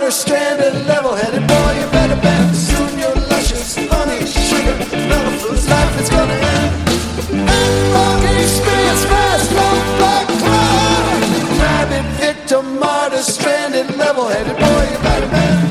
martyr, stranded, level-headed boy, you better bend. Soon your luscious honey, sugar, mellifluous life is gonna end. Long experience, fast, long black cloud. Rabid victim, martyr, stranded, level-headed boy, you better bend.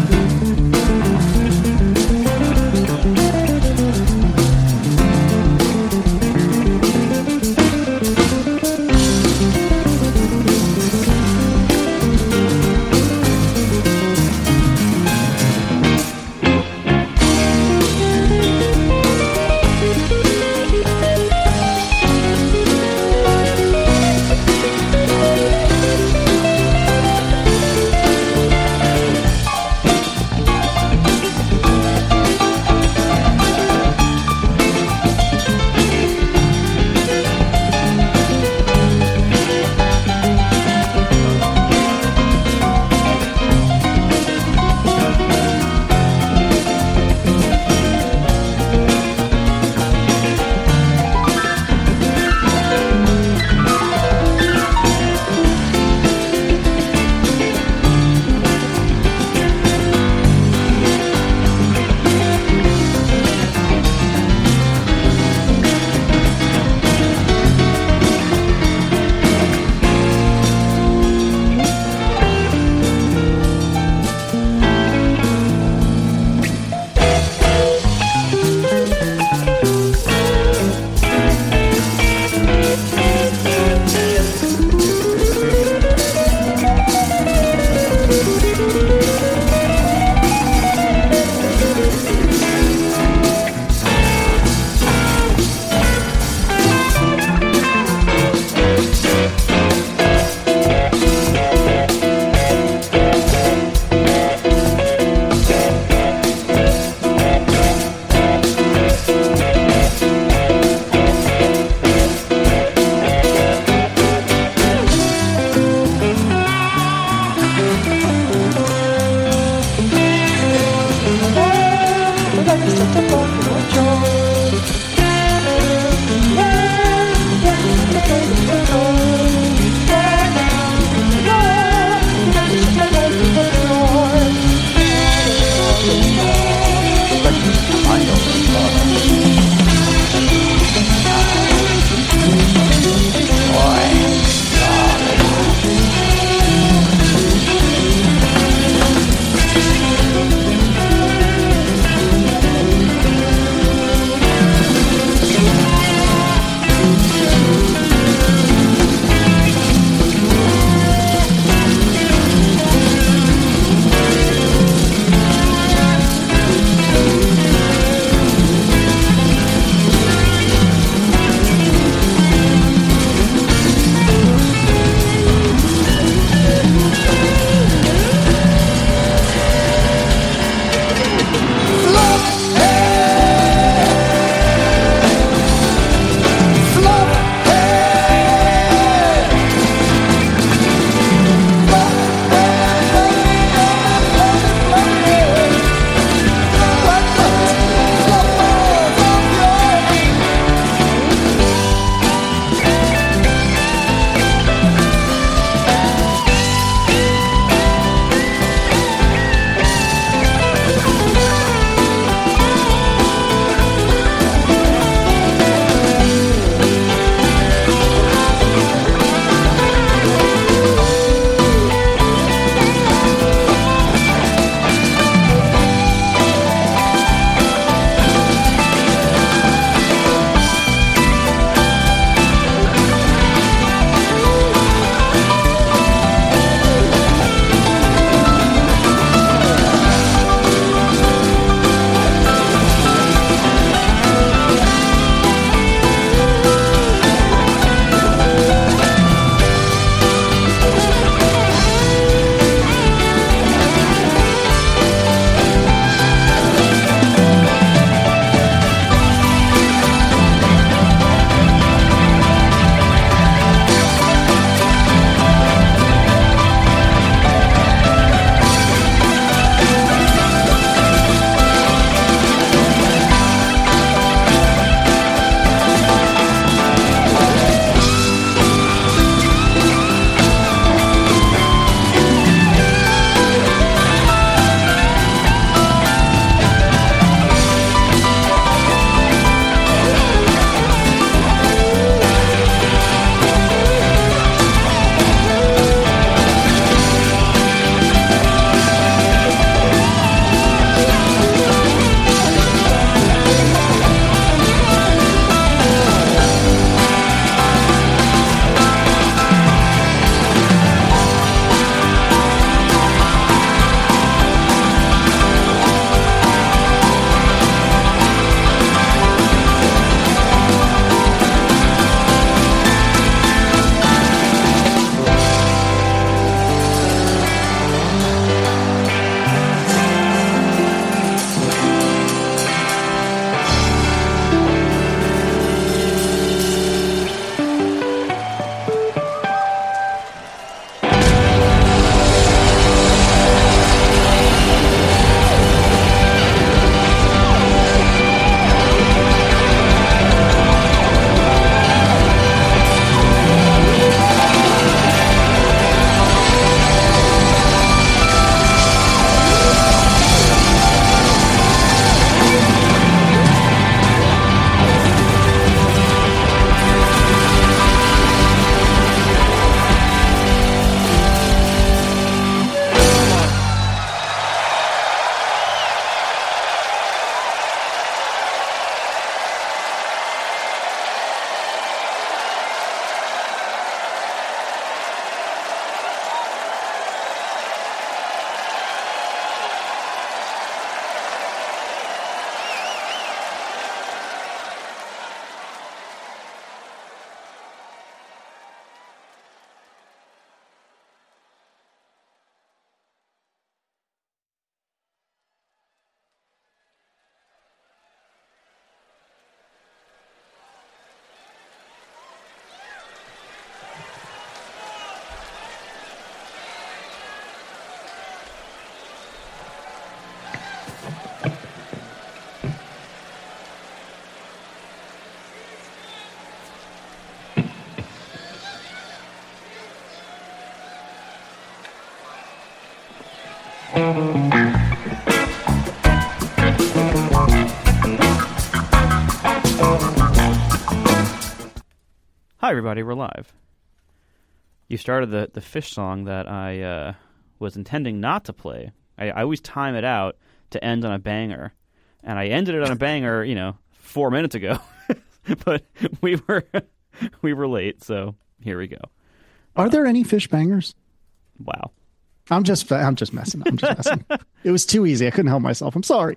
Hi, everybody. We're live. You started the fish song that I was intending not to play. I always time it out to end on a banger, and I ended it on a banger, 4 minutes ago. But we were late, so here we go. Are there any fish bangers? Wow. I'm just messing. It was too easy. I couldn't help myself. I'm sorry.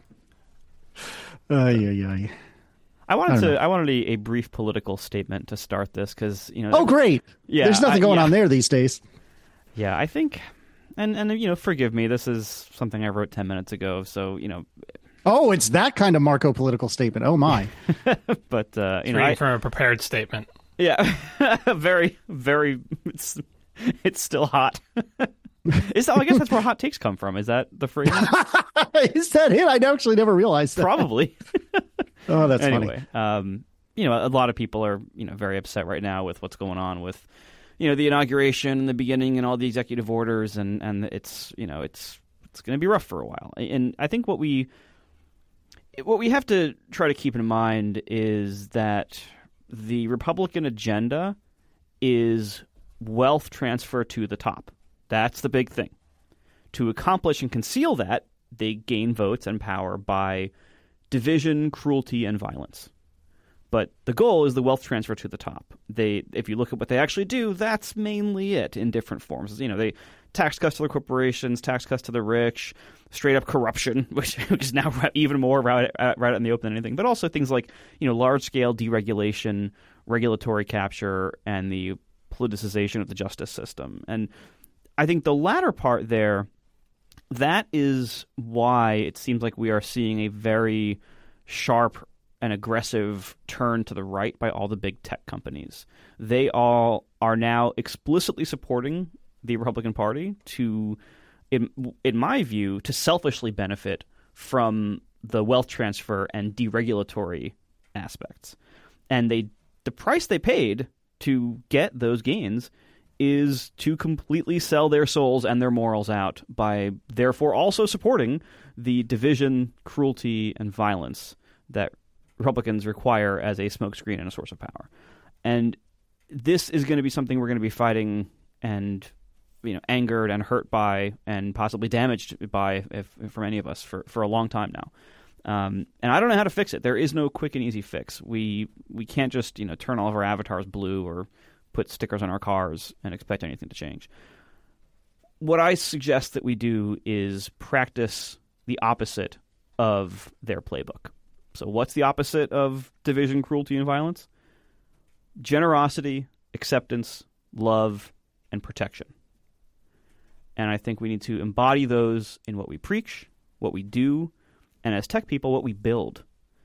I wanted a brief political statement to start this because Oh, great! Yeah, there's nothing going on there these days. Yeah, I think, and forgive me. This is something I wrote 10 minutes ago, so Oh, it's that kind of Marco political statement. Oh my! But reading from a prepared statement. Yeah, very, very. It's still hot. I guess that's where hot takes come from. Is that the phrase? Is that it? I actually never realized that. Probably. Oh, that's anyway, funny. A lot of people are, very upset right now with what's going on with, the inauguration and the beginning and all the executive orders, and it's going to be rough for a while. And I think what we have to try to keep in mind is that the Republican agenda is wealth transfer to the top. That's the big thing. To accomplish and conceal that, they gain votes and power by division, cruelty, and violence. But the goal is the wealth transfer to the top. If you look at what they actually do, that's mainly it in different forms. They tax cuts to the corporations, tax cuts to the rich, straight up corruption, which is now even more right out in the open than anything. But also things like large scale deregulation, regulatory capture, and the politicization of the justice system. And I think the latter part there, that is why it seems like we are seeing a very sharp and aggressive turn to the right by all the big tech companies. They all are now explicitly supporting the Republican Party to, in my view, to selfishly benefit from the wealth transfer and deregulatory aspects. And the price they paid to get those gains is to completely sell their souls and their morals out by therefore also supporting the division, cruelty, and violence that Republicans require as a smokescreen and a source of power. And this is going to be something we're going to be fighting and angered and hurt by and possibly damaged by for many of us for a long time now. And I don't know how to fix it. There is no quick and easy fix. We can't just turn all of our avatars blue or put stickers on our cars and expect anything to change. What I suggest that we do is practice the opposite of their playbook. So what's the opposite of division, cruelty, and violence? Generosity, acceptance, love, and protection. And I think we need to embody those in what we preach, what we do, and as tech people, what we build.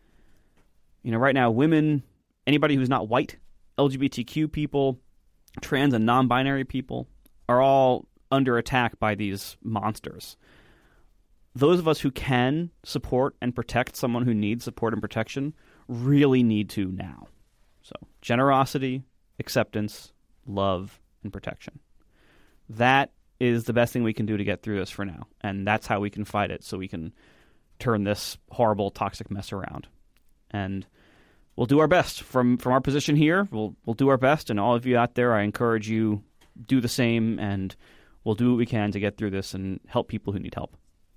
Right now, women, anybody who's not white, LGBTQ people, trans and non-binary people are all under attack by these monsters. Those of us who can support and protect someone who needs support and protection really need to now. So generosity, acceptance, love, and protection. That is the best thing we can do to get through this for now. And that's how we can fight it, so we can turn this horrible, toxic mess around. And we'll do our best from our position here. We'll do our best, and all of you out there, I encourage you, do the same, and we'll do what we can to get through this and help people who need help.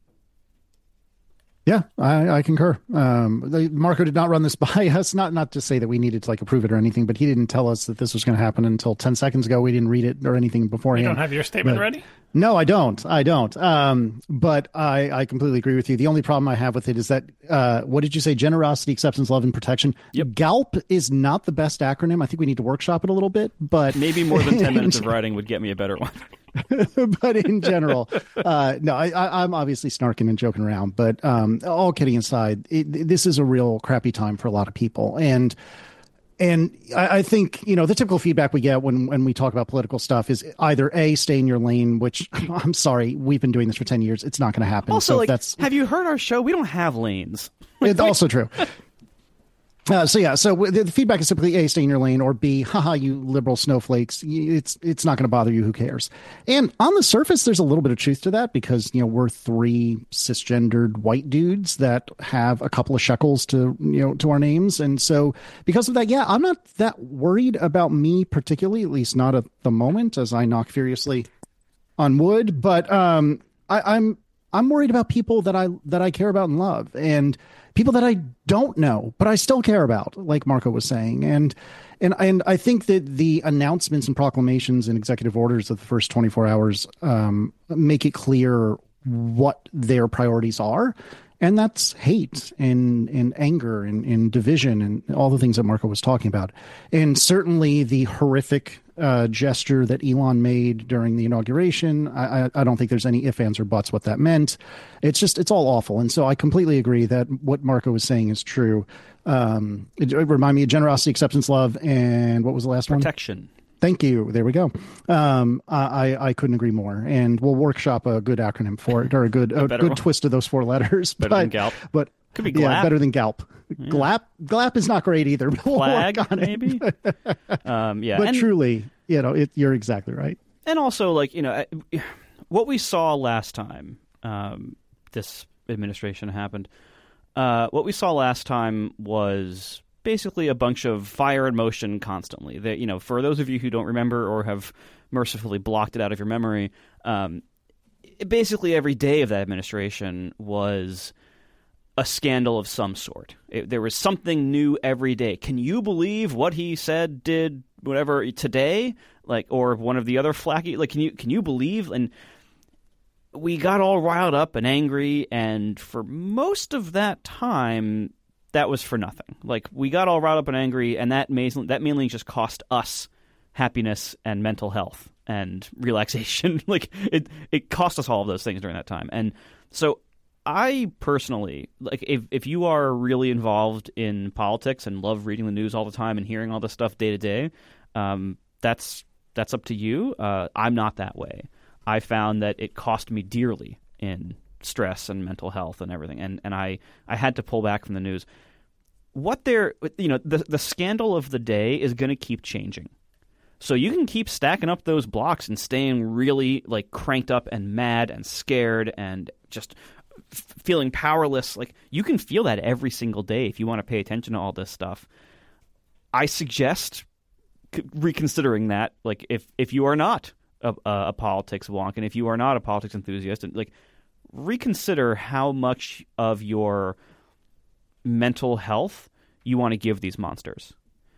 Yeah, I concur. Marco did not run this by us, not to say that we needed to approve it or anything, but he didn't tell us that this was going to happen until 10 seconds ago. We didn't read it or anything beforehand. You don't have your statement ready? No, I don't. But I completely agree with you. The only problem I have with it is that, what did you say? Generosity, acceptance, love, and protection. Yep. GALP is not the best acronym. I think we need to workshop it a little bit, but maybe more than 10 minutes of writing would get me a better one. But in general, no, I'm obviously snarking and joking around, but all kidding aside, this is a real crappy time for a lot of people. And I think, the typical feedback we get when we talk about political stuff is either A, stay in your lane, which I'm sorry, we've been doing this for 10 years. It's not going to happen. Also, so have you heard our show? We don't have lanes. It's also true. So the feedback is simply A, stay in your lane, or B, haha, you liberal snowflakes. It's not going to bother you. Who cares? And on the surface, there's a little bit of truth to that because, we're three cisgendered white dudes that have a couple of shekels to our names. And so because of that, yeah, I'm not that worried about me particularly, at least not at the moment, as I knock furiously on wood. But I'm worried about people that I care about and love, and people that I don't know, but I still care about, like Marco was saying. And I think that the announcements and proclamations and executive orders of the first 24 hours make it clear what their priorities are. And that's hate and anger and division and all the things that Marco was talking about. And certainly the horrific gesture that Elon made during the inauguration, I don't think there's any ifs, ands, or buts what that meant. It's all awful. And so I completely agree that what Marco was saying is true. It reminded me of generosity, acceptance, love, and what was the last one? Protection. Thank you. There we go. I couldn't agree more. And we'll workshop a good acronym for it, or a good twist of those four letters. Better than GALP. But could be GLAP. Yeah, better than GALP. Yeah. GLAP is not great either. But we'll Flag, work on it. maybe. Yeah, but truly, you're exactly right. And also, what we saw last time this administration happened. What we saw last time was basically a bunch of fire in motion constantly. For those of you who don't remember or have mercifully blocked it out of your memory, basically every day of that administration was a scandal of some sort. There was something new every day. Can you believe what he said, did, whatever today? Or one of the other flaky? Can you believe? And we got all riled up and angry, and for most of that time, that was for nothing. We got all riled up and angry, and that mainly just cost us happiness and mental health and relaxation. It cost us all of those things during that time. And so I personally, if you are really involved in politics and love reading the news all the time and hearing all this stuff day to day, that's up to you. I'm not that way. I found that it cost me dearly in stress and mental health and everything, and I had to pull back from the news. The scandal of the day is going to keep changing. So you can keep stacking up those blocks and staying really cranked up and mad and scared and just feeling powerless. You can feel that every single day if you want to pay attention to all this stuff. I suggest reconsidering that. If you are not a politics wonk, and if you are not a politics enthusiast, and reconsider how much of your mental health you want to give these monsters.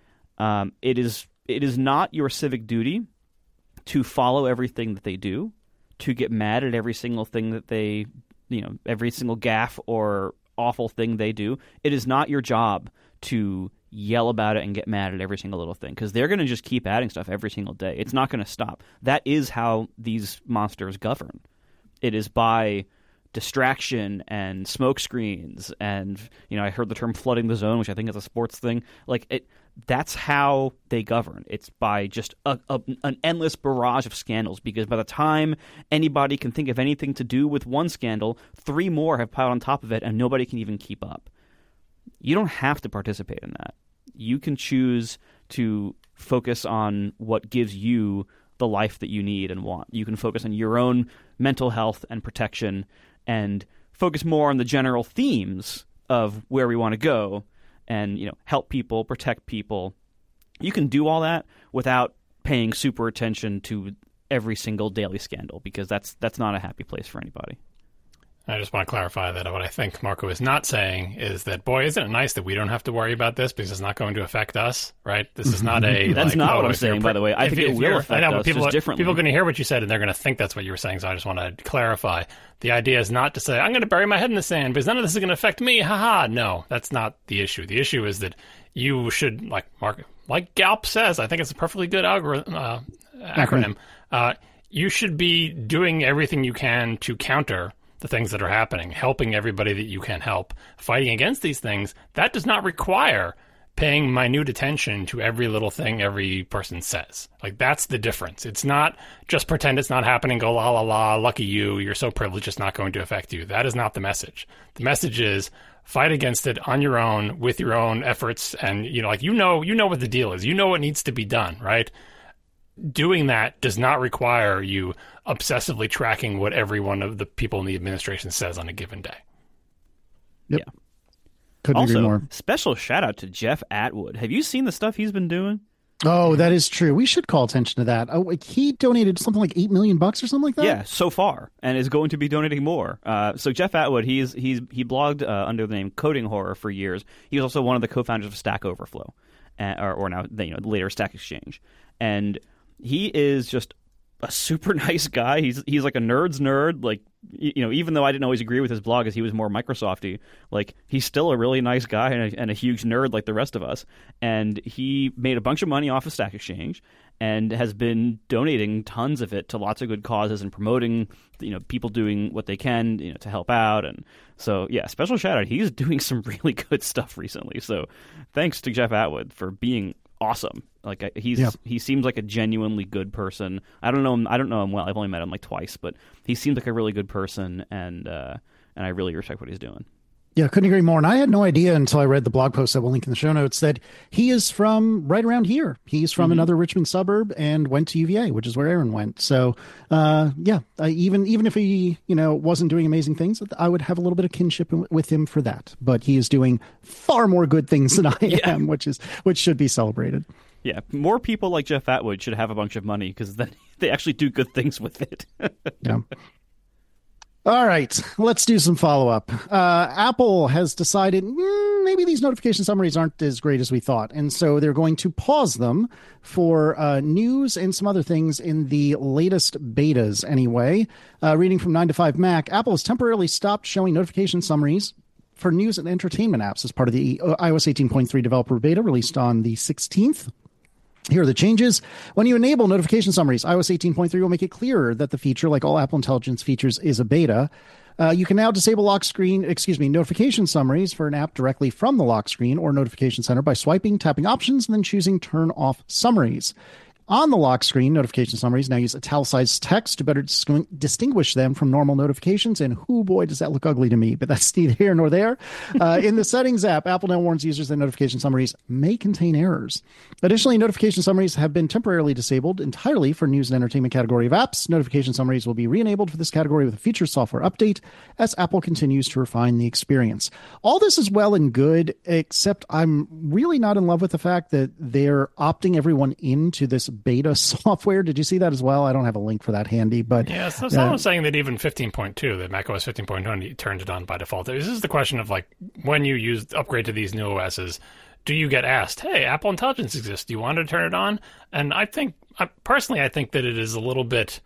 It is not your civic duty to follow everything that they do, to get mad at every single thing that they, every single gaffe or awful thing they do. It is not your job to yell about it and get mad at every single little thing, because they're going to just keep adding stuff every single day. It's not going to stop. That is how these monsters govern. It is by distraction and smoke screens, and I heard the term flooding the zone, which I think is a sports thing. That's how they govern. It's by just an endless barrage of scandals, because by the time anybody can think of anything to do with one scandal, 3 more have piled on top of it, and nobody can even keep up. You don't have to participate in that. You can choose to focus on what gives you the life that you need and want. You can focus on your own mental health and protection and focus more on the general themes of where we want to go and, help people, protect people. You can do all that without paying super attention to every single daily scandal, because that's not a happy place for anybody. I just want to clarify that what I think Marco is not saying is that, boy, isn't it nice that we don't have to worry about this because it's not going to affect us, right? This is not a... That's not what I'm saying, by the way. I think it will affect us just differently. People are going to hear what you said, and they're going to think that's what you were saying, so I just want to clarify. The idea is not to say, I'm going to bury my head in the sand because none of this is going to affect me, haha. No, that's not the issue. The issue is that you should, like GALP says, I think it's a perfectly good acronym, you should be doing everything you can to counter the things that are happening, helping everybody that you can help, fighting against these things. That does not require paying minute attention to every little thing every person says. Like, that's the difference. It's not just pretend it's not happening, go la la la, lucky you, you're so privileged it's not going to affect you. That is not the message. The message is fight against it on your own with your own efforts, and you know what the deal is. You know what needs to be done, right? Doing that does not require you obsessively tracking what every one of the people in the administration says on a given day. Yep. Yeah. Couldn't agree more. Also, special shout out to Jeff Atwood. Have you seen the stuff he's been doing? Oh, that is true. We should call attention to that. Oh, he donated something like $8 million or something like that. Yeah, so far, and is going to be donating more. So Jeff Atwood, he blogged under the name Coding Horror for years. He was also one of the co-founders of Stack Overflow, or now later Stack Exchange, and he is just a super nice guy. He's like a nerd's nerd. Like, even though I didn't always agree with his blog, as he was more Microsofty, like, he's still a really nice guy and a huge nerd like the rest of us. And he made a bunch of money off of Stack Exchange and has been donating tons of it to lots of good causes and promoting, people doing what they can, to help out. And so, yeah, special shout out. He's doing some really good stuff recently. So thanks to Jeff Atwood for being awesome. Like, he seems like a genuinely good person. I don't know him well. I've only met him like twice, but he seems like a really good person, and I really respect what he's doing. Yeah, couldn't agree more. And I had no idea until I read the blog post that we'll link in the show notes that he is from right around here. He's from another Richmond suburb and went to UVA, which is where Aaron went. So, even if he, wasn't doing amazing things, I would have a little bit of kinship with him for that. But he is doing far more good things than I am, which should be celebrated. Yeah, more people like Jeff Atwood should have a bunch of money because then they actually do good things with it. Yeah. All right, let's do some follow-up. Apple has decided maybe these notification summaries aren't as great as we thought, and so they're going to pause them for news and some other things in the latest betas anyway. Reading from 9to5Mac, Apple has temporarily stopped showing notification summaries for news and entertainment apps as part of the iOS 18.3 developer beta released on the 16th. Here are the changes. When you enable notification summaries, iOS 18.3 will make it clearer that the feature, like all Apple Intelligence features, is a beta. You can now disable notification summaries for an app directly from the lock screen or notification center by swiping, tapping options, and then choosing turn off summaries. On the lock screen, notification summaries now use italicized text to better distinguish them from normal notifications, and boy, does that look ugly to me, but that's neither here nor there. In the Settings app, Apple now warns users that notification summaries may contain errors. Additionally, notification summaries have been temporarily disabled entirely for news and entertainment category of apps. Notification summaries will be re-enabled for this category with a feature software update as Apple continues to refine the experience. All this is well and good, except I'm really not in love with the fact that they're opting everyone into this beta software. Did you see that as well? I don't have a link for that handy, but yeah, so someone's saying that even 15.2, that macOS 15.1 turned it on by default. This is the question of, like, when you upgrade to these new OSs, do you get asked, hey, Apple Intelligence exists, do you want to turn it on? And I think that it is a little bit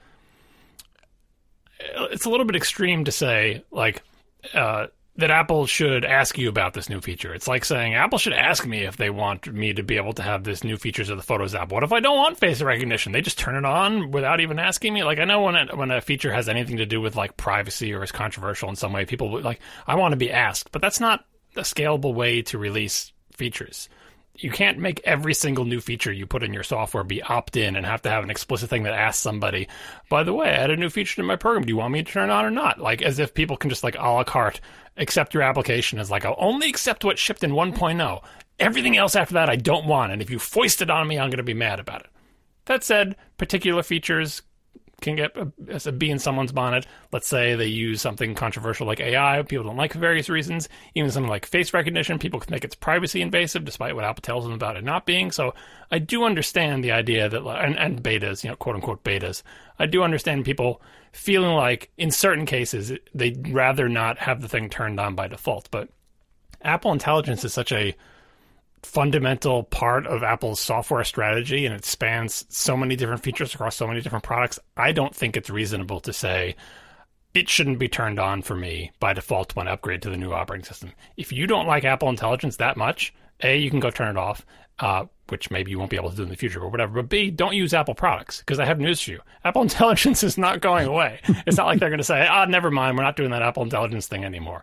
extreme to say, like, that Apple should ask you about this new feature. It's like saying Apple should ask me if they want me to be able to have this new features of the Photos app. What if I don't want face recognition? They just turn it on without even asking me? Like, I know when a feature has anything to do with, like, privacy or is controversial in some way, people like, I want to be asked. But that's not a scalable way to release features. You can't make every single new feature you put in your software be opt-in and have to have an explicit thing that asks somebody, by the way, I added a new feature to my program. Do you want me to turn it on or not? Like, as if people can just, like, a la carte accept your application as, like, I'll only accept what shipped in 1.0. Everything else after that I don't want, and if you foist it on me, I'm going to be mad about it. That said, particular features can get a bee in someone's bonnet. Let's say they use something controversial like AI, people don't like for various reasons. Even something like face recognition, people can think it's privacy invasive, despite what Apple tells them about it not being. So I do understand the idea that, and betas, quote unquote betas, I do understand people feeling like in certain cases they'd rather not have the thing turned on by default. But Apple Intelligence is such a fundamental part of Apple's software strategy, and it spans so many different features across so many different products. I don't think it's reasonable to say it shouldn't be turned on for me by default when I upgrade to the new operating system. If you don't like Apple Intelligence that much, A, you can go turn it off, which maybe you won't be able to do in the future or whatever, but B, don't use Apple products, because I have news for you. Apple Intelligence is not going away. It's not like they're going to say, never mind, we're not doing that Apple Intelligence thing anymore.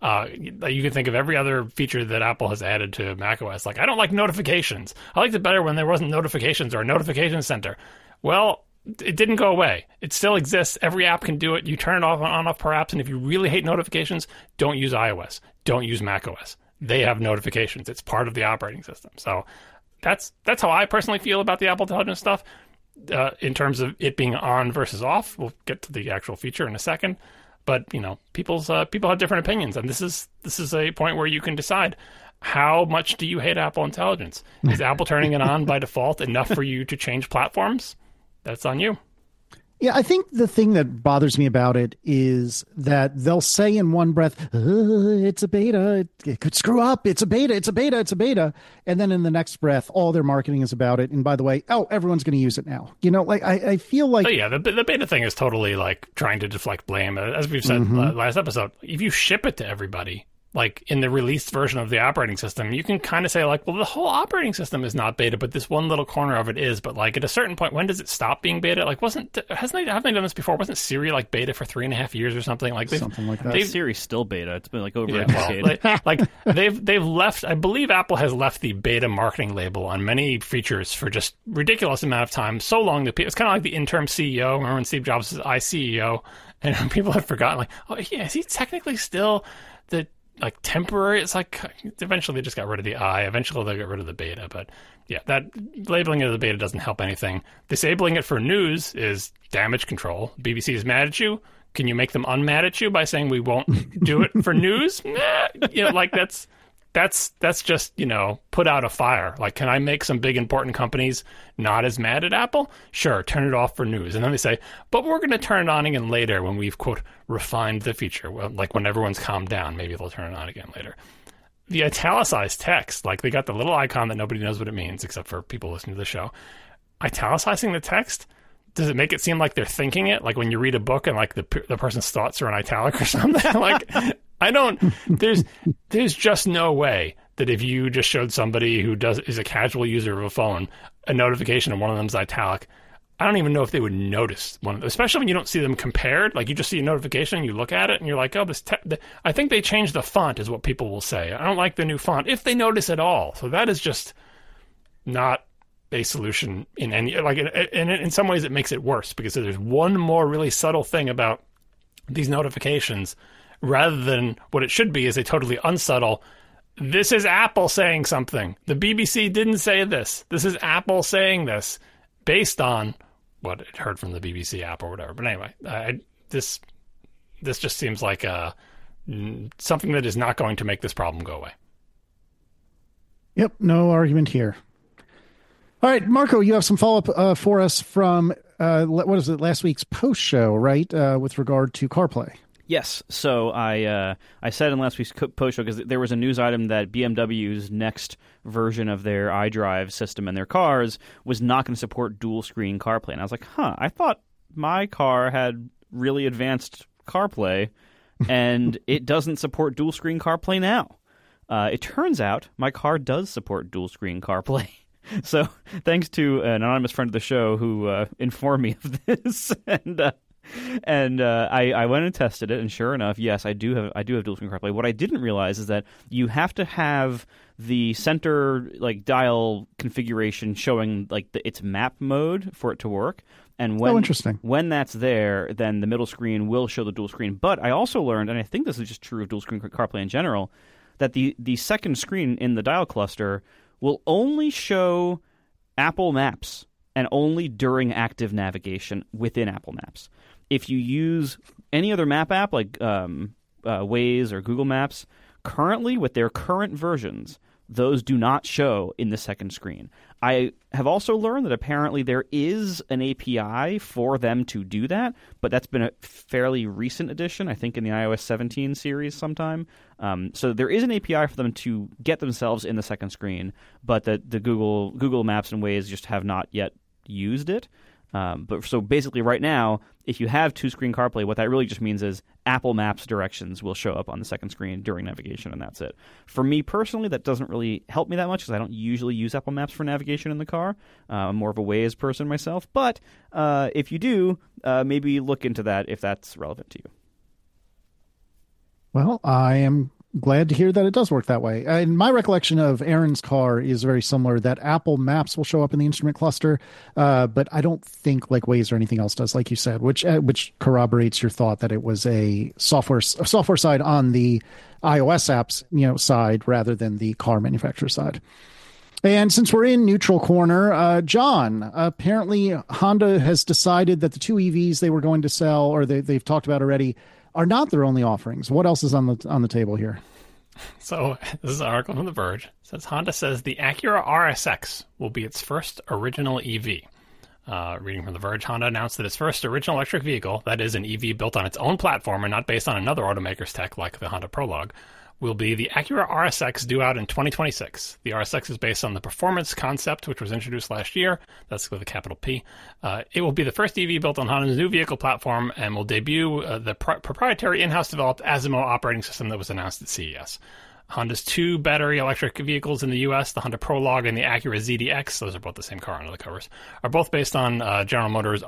You can think of every other feature that Apple has added to macOS. Like, I don't like notifications. I liked it better when there wasn't notifications or a notification center. Well, it didn't go away. It still exists. Every app can do it. You turn it off and off per apps. And if you really hate notifications, don't use iOS. Don't use macOS. They have notifications. It's part of the operating system. So that's how I personally feel about the Apple Intelligence stuff. In terms of it being on versus off, we'll get to the actual feature in a second. But people have different opinions, and this is a point where you can decide how much do you hate Apple Intelligence. Is Apple turning it on by default enough for you to change platforms? That's on you. Yeah, I think the thing that bothers me about it is that they'll say in one breath, it's a beta, it could screw up, it's a beta, it's a beta, it's a beta. And then in the next breath, all their marketing is about it. And by the way, everyone's going to use it now. I feel like... Oh, yeah, the beta thing is totally like trying to deflect blame. As we've said last episode, if you ship it to everybody, like in the released version of the operating system, you can kind of say like, well, the whole operating system is not beta, but this one little corner of it is. But like at a certain point, when does it stop being beta? Like haven't they done this before? Wasn't Siri like beta for 3.5 years or something? Like something like that. Siri's still beta. It's been like over a decade. Like they've left. I believe Apple has left the beta marketing label on many features for just ridiculous amount of time. So long that it's kind of like the interim CEO. Remember when Steve Jobs was iCEO, and people had forgotten like, oh yeah, is he technically still the like temporary? It's like eventually they just got rid of the I. Eventually they got rid of the beta. But yeah, that labeling of the beta doesn't help anything. Disabling it for news is damage control. BBC is mad at you. Can you make them unmad at you by saying we won't do it for news? Like that's just, put out a fire. Like, can I make some big important companies not as mad at Apple? Sure, turn it off for news. And then they say, but we're going to turn it on again later when we've, quote, refined the feature. Well, like when everyone's calmed down, maybe they'll turn it on again later. The italicized text, like they got the little icon that nobody knows what it means except for people listening to the show. Italicizing the text, does it make it seem like they're thinking it? Like when you read a book and like the person's thoughts are in italic or something? Like, there's just no way that if you just showed somebody who is a casual user of a phone a notification and one of them's italic, I don't even know if they would notice especially when you don't see them compared. Like you just see a notification and you look at it and you're like, oh, I think they changed the font is what people will say. I don't like the new font if they notice at all. So that is just not a solution in any, like, and in some ways it makes it worse because there's one more really subtle thing about these notifications rather than what it should be is a totally unsubtle, this is Apple saying something. The BBC didn't say this. This is Apple saying this based on what it heard from the BBC app or whatever. But anyway, this just seems like something that is not going to make this problem go away. Yep, no argument here. All right, Marco, you have some follow-up for us from, what is it, last week's post show, right, with regard to CarPlay. Yes. So I said in last week's post show, because there was a news item that BMW's next version of their iDrive system in their cars was not going to support dual-screen CarPlay. And I was like, I thought my car had really advanced CarPlay, and it doesn't support dual-screen CarPlay now. It turns out my car does support dual-screen CarPlay. So thanks to an anonymous friend of the show who informed me of this, and I went and tested it, and sure enough, yes, I do have dual screen CarPlay. What I didn't realize is that you have to have the center dial configuration showing its map mode for it to work. And when that's there, then the middle screen will show the dual screen. But I also learned, and I think this is just true of dual screen CarPlay in general, that the second screen in the dial cluster will only show Apple Maps and only during active navigation within Apple Maps. If you use any other map app like Waze or Google Maps, currently with their current versions, those do not show in the second screen. I have also learned that apparently there is an API for them to do that, but that's been a fairly recent addition, I think in the iOS 17 series sometime. So there is an API for them to get themselves in the second screen, but the Google Maps and Waze just have not yet used it. But so basically right now, if you have two-screen CarPlay, what that really just means is Apple Maps directions will show up on the second screen during navigation, and that's it. For me personally, that doesn't really help me that much because I don't usually use Apple Maps for navigation in the car. I'm more of a Waze person myself. But if you do, maybe look into that if that's relevant to you. Well, I am glad to hear that it does work that way. And my recollection of Aaron's car is very similar, that Apple Maps will show up in the instrument cluster, but I don't think like Waze or anything else does, like you said, which corroborates your thought that it was a software side on the iOS apps, side rather than the car manufacturer side. And since we're in neutral corner, John, apparently Honda has decided that the two EVs they were going to sell, or they've talked about already, are not their only offerings. What else is on the table here? So this is an article from The Verge. It says Honda says the Acura RSX will be its first original EV. Reading from The Verge, Honda announced that its first original electric vehicle, that is an EV built on its own platform and not based on another automaker's tech like the Honda Prologue, will be the Acura RSX, due out in 2026. The RSX is based on the Performance concept, which was introduced last year. That's with a capital P. It will be the first EV built on Honda's new vehicle platform and will debut the proprietary in-house developed Asimo operating system that was announced at CES. Honda's two battery electric vehicles in the U.S., the Honda Prologue and the Acura ZDX, those are both the same car under the covers, are both based on General Motors'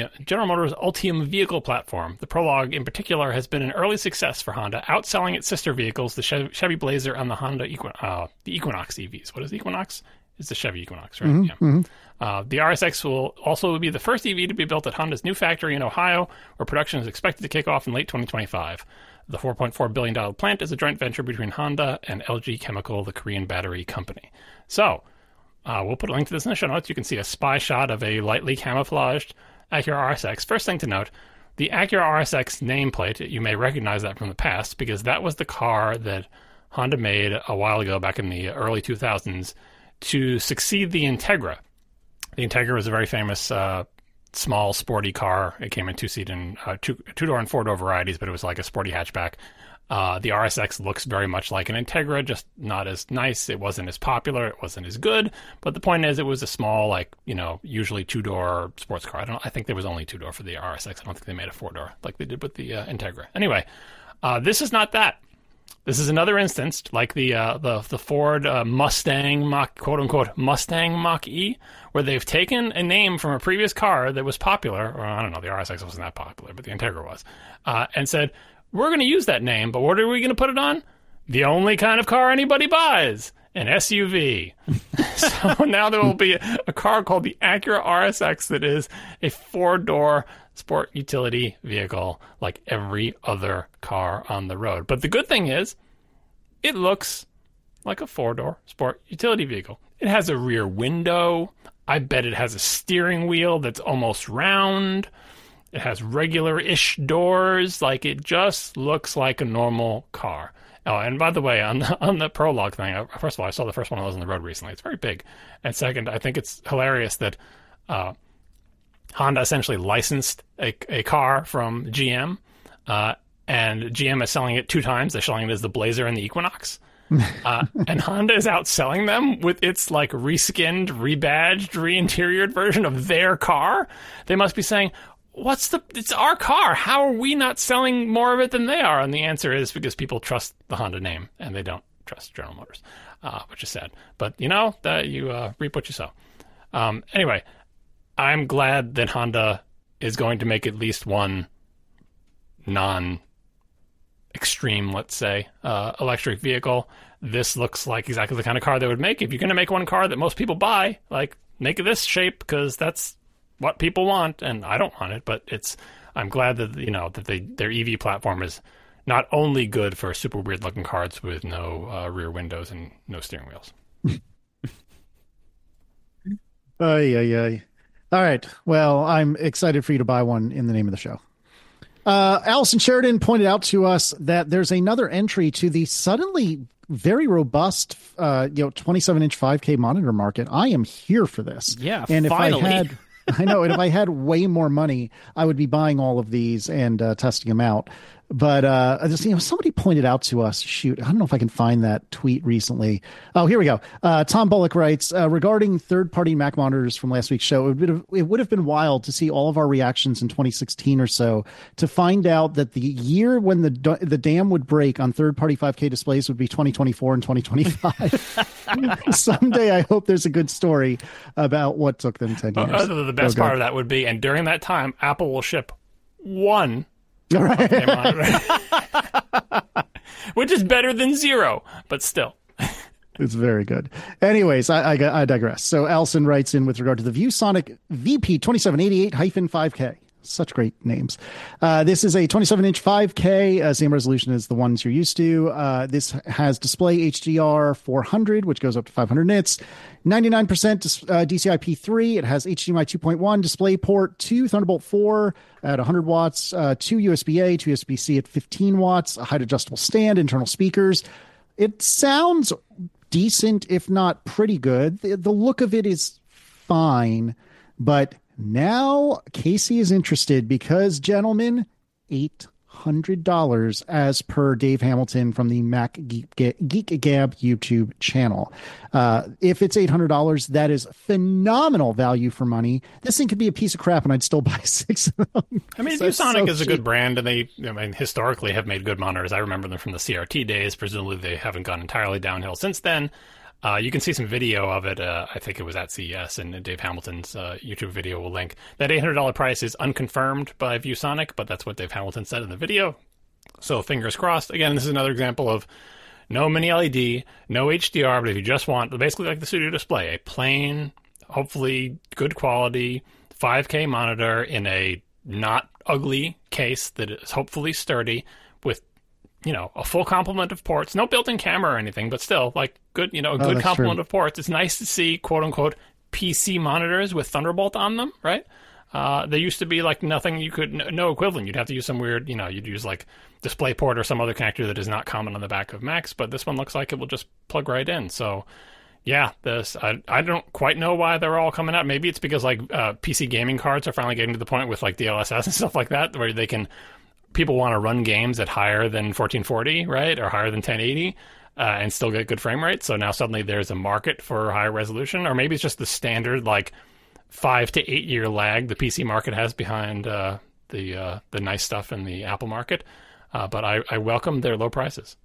Ultium vehicle platform. The Prologue, in particular, has been an early success for Honda, outselling its sister vehicles, the Chevy Blazer and the Honda the Equinox EVs. What is Equinox? It's the Chevy Equinox, right? Mm-hmm, yeah. Mm-hmm. The RSX will also be the first EV to be built at Honda's new factory in Ohio, where production is expected to kick off in late 2025. The $4.4 billion plant is a joint venture between Honda and LG Chemical, the Korean battery company. So, we'll put a link to this in the show notes. You can see a spy shot of a lightly camouflaged Acura RSX. First thing to note, the Acura RSX nameplate, you may recognize that from the past, because that was the car that Honda made a while ago, back in the early 2000s, to succeed the Integra. The Integra was a very famous small, sporty car. It came in two-seat and two-door and four-door varieties, but it was like a sporty hatchback. The RSX looks very much like an Integra, just not as nice. It wasn't as popular. It wasn't as good. But the point is, it was a small, usually two-door sports car. I think there was only two-door for the RSX. I don't think they made a four-door like they did with the Integra. Anyway, this is not that. This is another instance, like the Ford Mustang Mach, quote-unquote, Mustang Mach-E, where they've taken a name from a previous car that was popular, or I don't know, the RSX wasn't that popular, but the Integra was, and said, we're going to use that name, but what are we going to put it on? The only kind of car anybody buys, an SUV. So now there will be a car called the Acura RSX that is a four-door sport utility vehicle like every other car on the road. But the good thing is, it looks like a four-door sport utility vehicle. It has a rear window. I bet it has a steering wheel that's almost round. It has regular-ish doors. Like, it just looks like a normal car. Oh, and by the way, on the Prologue thing, first of all, I saw the first one of those on the road recently. It's very big. And second, I think it's hilarious that Honda essentially licensed a car from GM, and GM is selling it two times. They're selling it as the Blazer and the Equinox. And Honda is outselling them with its reskinned, rebadged, re-interiored version of their car. They must be saying, it's our car. How are we not selling more of it than they are? And the answer is because people trust the Honda name and they don't trust General Motors, which is sad. But you reap what you sow. Anyway, I'm glad that Honda is going to make at least one non-extreme, let's say, electric vehicle. This looks like exactly the kind of car they would make. If you're going to make one car that most people buy, make it this shape, because that's what people want, and I don't want it, but I'm glad that their EV platform is not only good for super weird looking cars with no rear windows and no steering wheels. All right. Well, I'm excited for you to buy one in the name of the show. Allison Sheridan pointed out to us that there's another entry to the suddenly very robust 27-inch 5K monitor market. I am here for this. Yeah, and finally. I know, and if I had way more money, I would be buying all of these and testing them out. But somebody pointed out to us, shoot, I don't know if I can find that tweet recently. Oh, here we go. Tom Bullock writes, regarding third-party Mac monitors from last week's show, it would have been wild to see all of our reactions in 2016 or so to find out that the year when the dam would break on third-party 5K displays would be 2024 and 2025. Someday I hope there's a good story about what took them 10 years. The best part of that would be, and during that time, Apple will ship one. All right. which is better than 0, but still. It's very good. Anyways, I digress. So Allison writes in with regard to the ViewSonic VP 2788-5K. Such great names. This is a 27-inch 5K, same resolution as the ones you're used to. This has display HDR 400, which goes up to 500 nits, 99% DCI-P3. It has HDMI 2.1, DisplayPort 2, Thunderbolt 4 at 100 watts, 2 USB-A, 2 USB-C at 15 watts, a height adjustable stand, internal speakers. It sounds decent, if not pretty good. The look of it is fine, but now Casey is interested because, gentlemen, $800 as per Dave Hamilton from the Mac Geek Gab YouTube channel. If it's $800, that is phenomenal value for money. This thing could be a piece of crap and I'd still buy 6 of them. I mean, ViewSonic is a good brand, and they, historically have made good monitors. I remember them from the CRT days. Presumably they haven't gone entirely downhill since then. You can see some video of it. I think it was at CES, and Dave Hamilton's YouTube video will link. That $800 price is unconfirmed by ViewSonic, but that's what Dave Hamilton said in the video. So fingers crossed. Again, this is another example of no mini LED, no HDR, but if you just want, basically like the Studio Display, a plain, hopefully good quality 5K monitor in a not ugly case that is hopefully sturdy with, a full complement of ports, no built-in camera or anything, but still, like, good, a good complement of ports. It's nice to see, quote-unquote, PC monitors with Thunderbolt on them, right? They used to be, like, nothing you could, no equivalent. You'd have to use some weird, you'd use, like, DisplayPort or some other connector that is not common on the back of Macs, but this one looks like it will just plug right in. So, yeah, I don't quite know why they're all coming out. Maybe it's because, like, PC gaming cards are finally getting to the point with, like, DLSS and stuff like that, where people want to run games at higher than 1440, right, or higher than 1080, and still get good frame rates. So now suddenly there's a market for higher resolution, or maybe it's just the standard, like, 5 to 8 year lag the PC market has behind the nice stuff in the Apple market. But I welcome their low prices.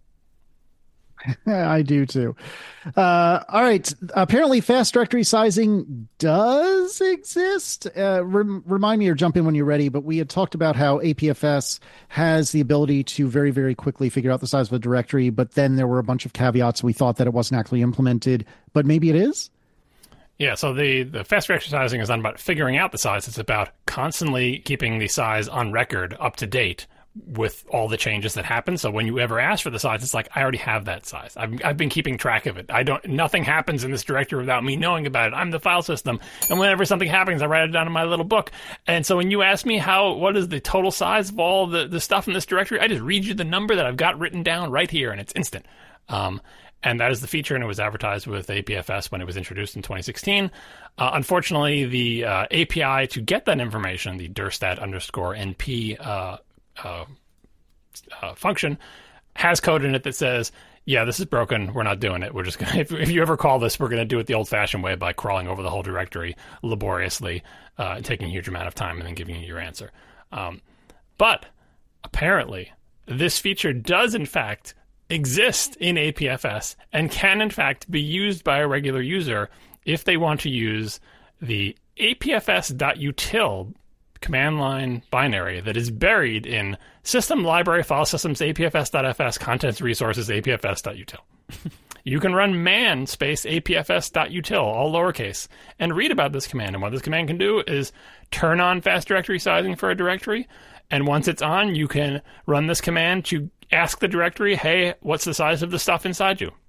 I do too. All right. Apparently, fast directory sizing does exist. Remind me or jump in when you're ready. But we had talked about how APFS has the ability to very, very quickly figure out the size of a directory. But then there were a bunch of caveats. We thought that it wasn't actually implemented, but maybe it is. Yeah, so the fast directory sizing is not about figuring out the size. It's about constantly keeping the size on record up to date with all the changes that happen. So when you ever ask for the size, it's like, I already have that size. I've been keeping track of it. Nothing happens in this directory without me knowing about it. I'm the file system. And whenever something happens, I write it down in my little book. And so when you ask me what is the total size of all the stuff in this directory, I just read you the number that I've got written down right here, and it's instant. And that is the feature, and it was advertised with APFS when it was introduced in 2016. Unfortunately, the API to get that information, the dirstat_np function, has code in it that says, yeah, this is broken. We're not doing it. We're just going to, if you ever call this, we're going to do it the old-fashioned way by crawling over the whole directory laboriously, taking a huge amount of time, and then giving you your answer. But apparently, this feature does, in fact, exist in APFS and can, in fact, be used by a regular user if they want to use the apfs.util command line binary that is buried in system library file systems apfs.fs contents resources apfs.util. You can run man space apfs.util, all lowercase, and read about this command. And what this command can do is turn on fast directory sizing for a directory. And once it's on, you can run this command to ask the directory, hey, what's the size of the stuff inside you?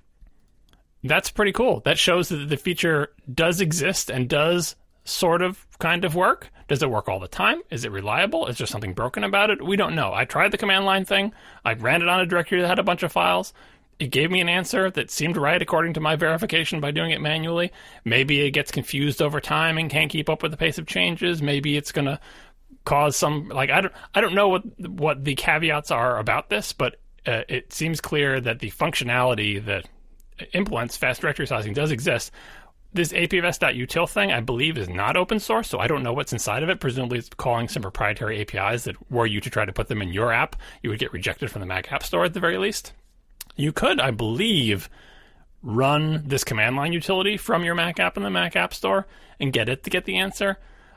That's pretty cool. That shows that the feature does exist and does sort of kind of work. Does it work all the time? Is it reliable? Is there something broken about it? We don't know. I tried the command line thing. I ran it on a directory that had a bunch of files. It gave me an answer that seemed right according to my verification by doing it manually. Maybe it gets confused over time and can't keep up with the pace of changes. Maybe it's going to cause some, like, I don't know what the caveats are about this, but it seems clear that the functionality that implements fast directory sizing does exist. This apfs.util thing, I believe, is not open source, so I don't know what's inside of it. Presumably it's calling some proprietary APIs that were you to try to put them in your app, you would get rejected from the Mac App Store at the very least. You could, I believe, run this command line utility from your Mac app in the Mac App Store and get it to get the answer.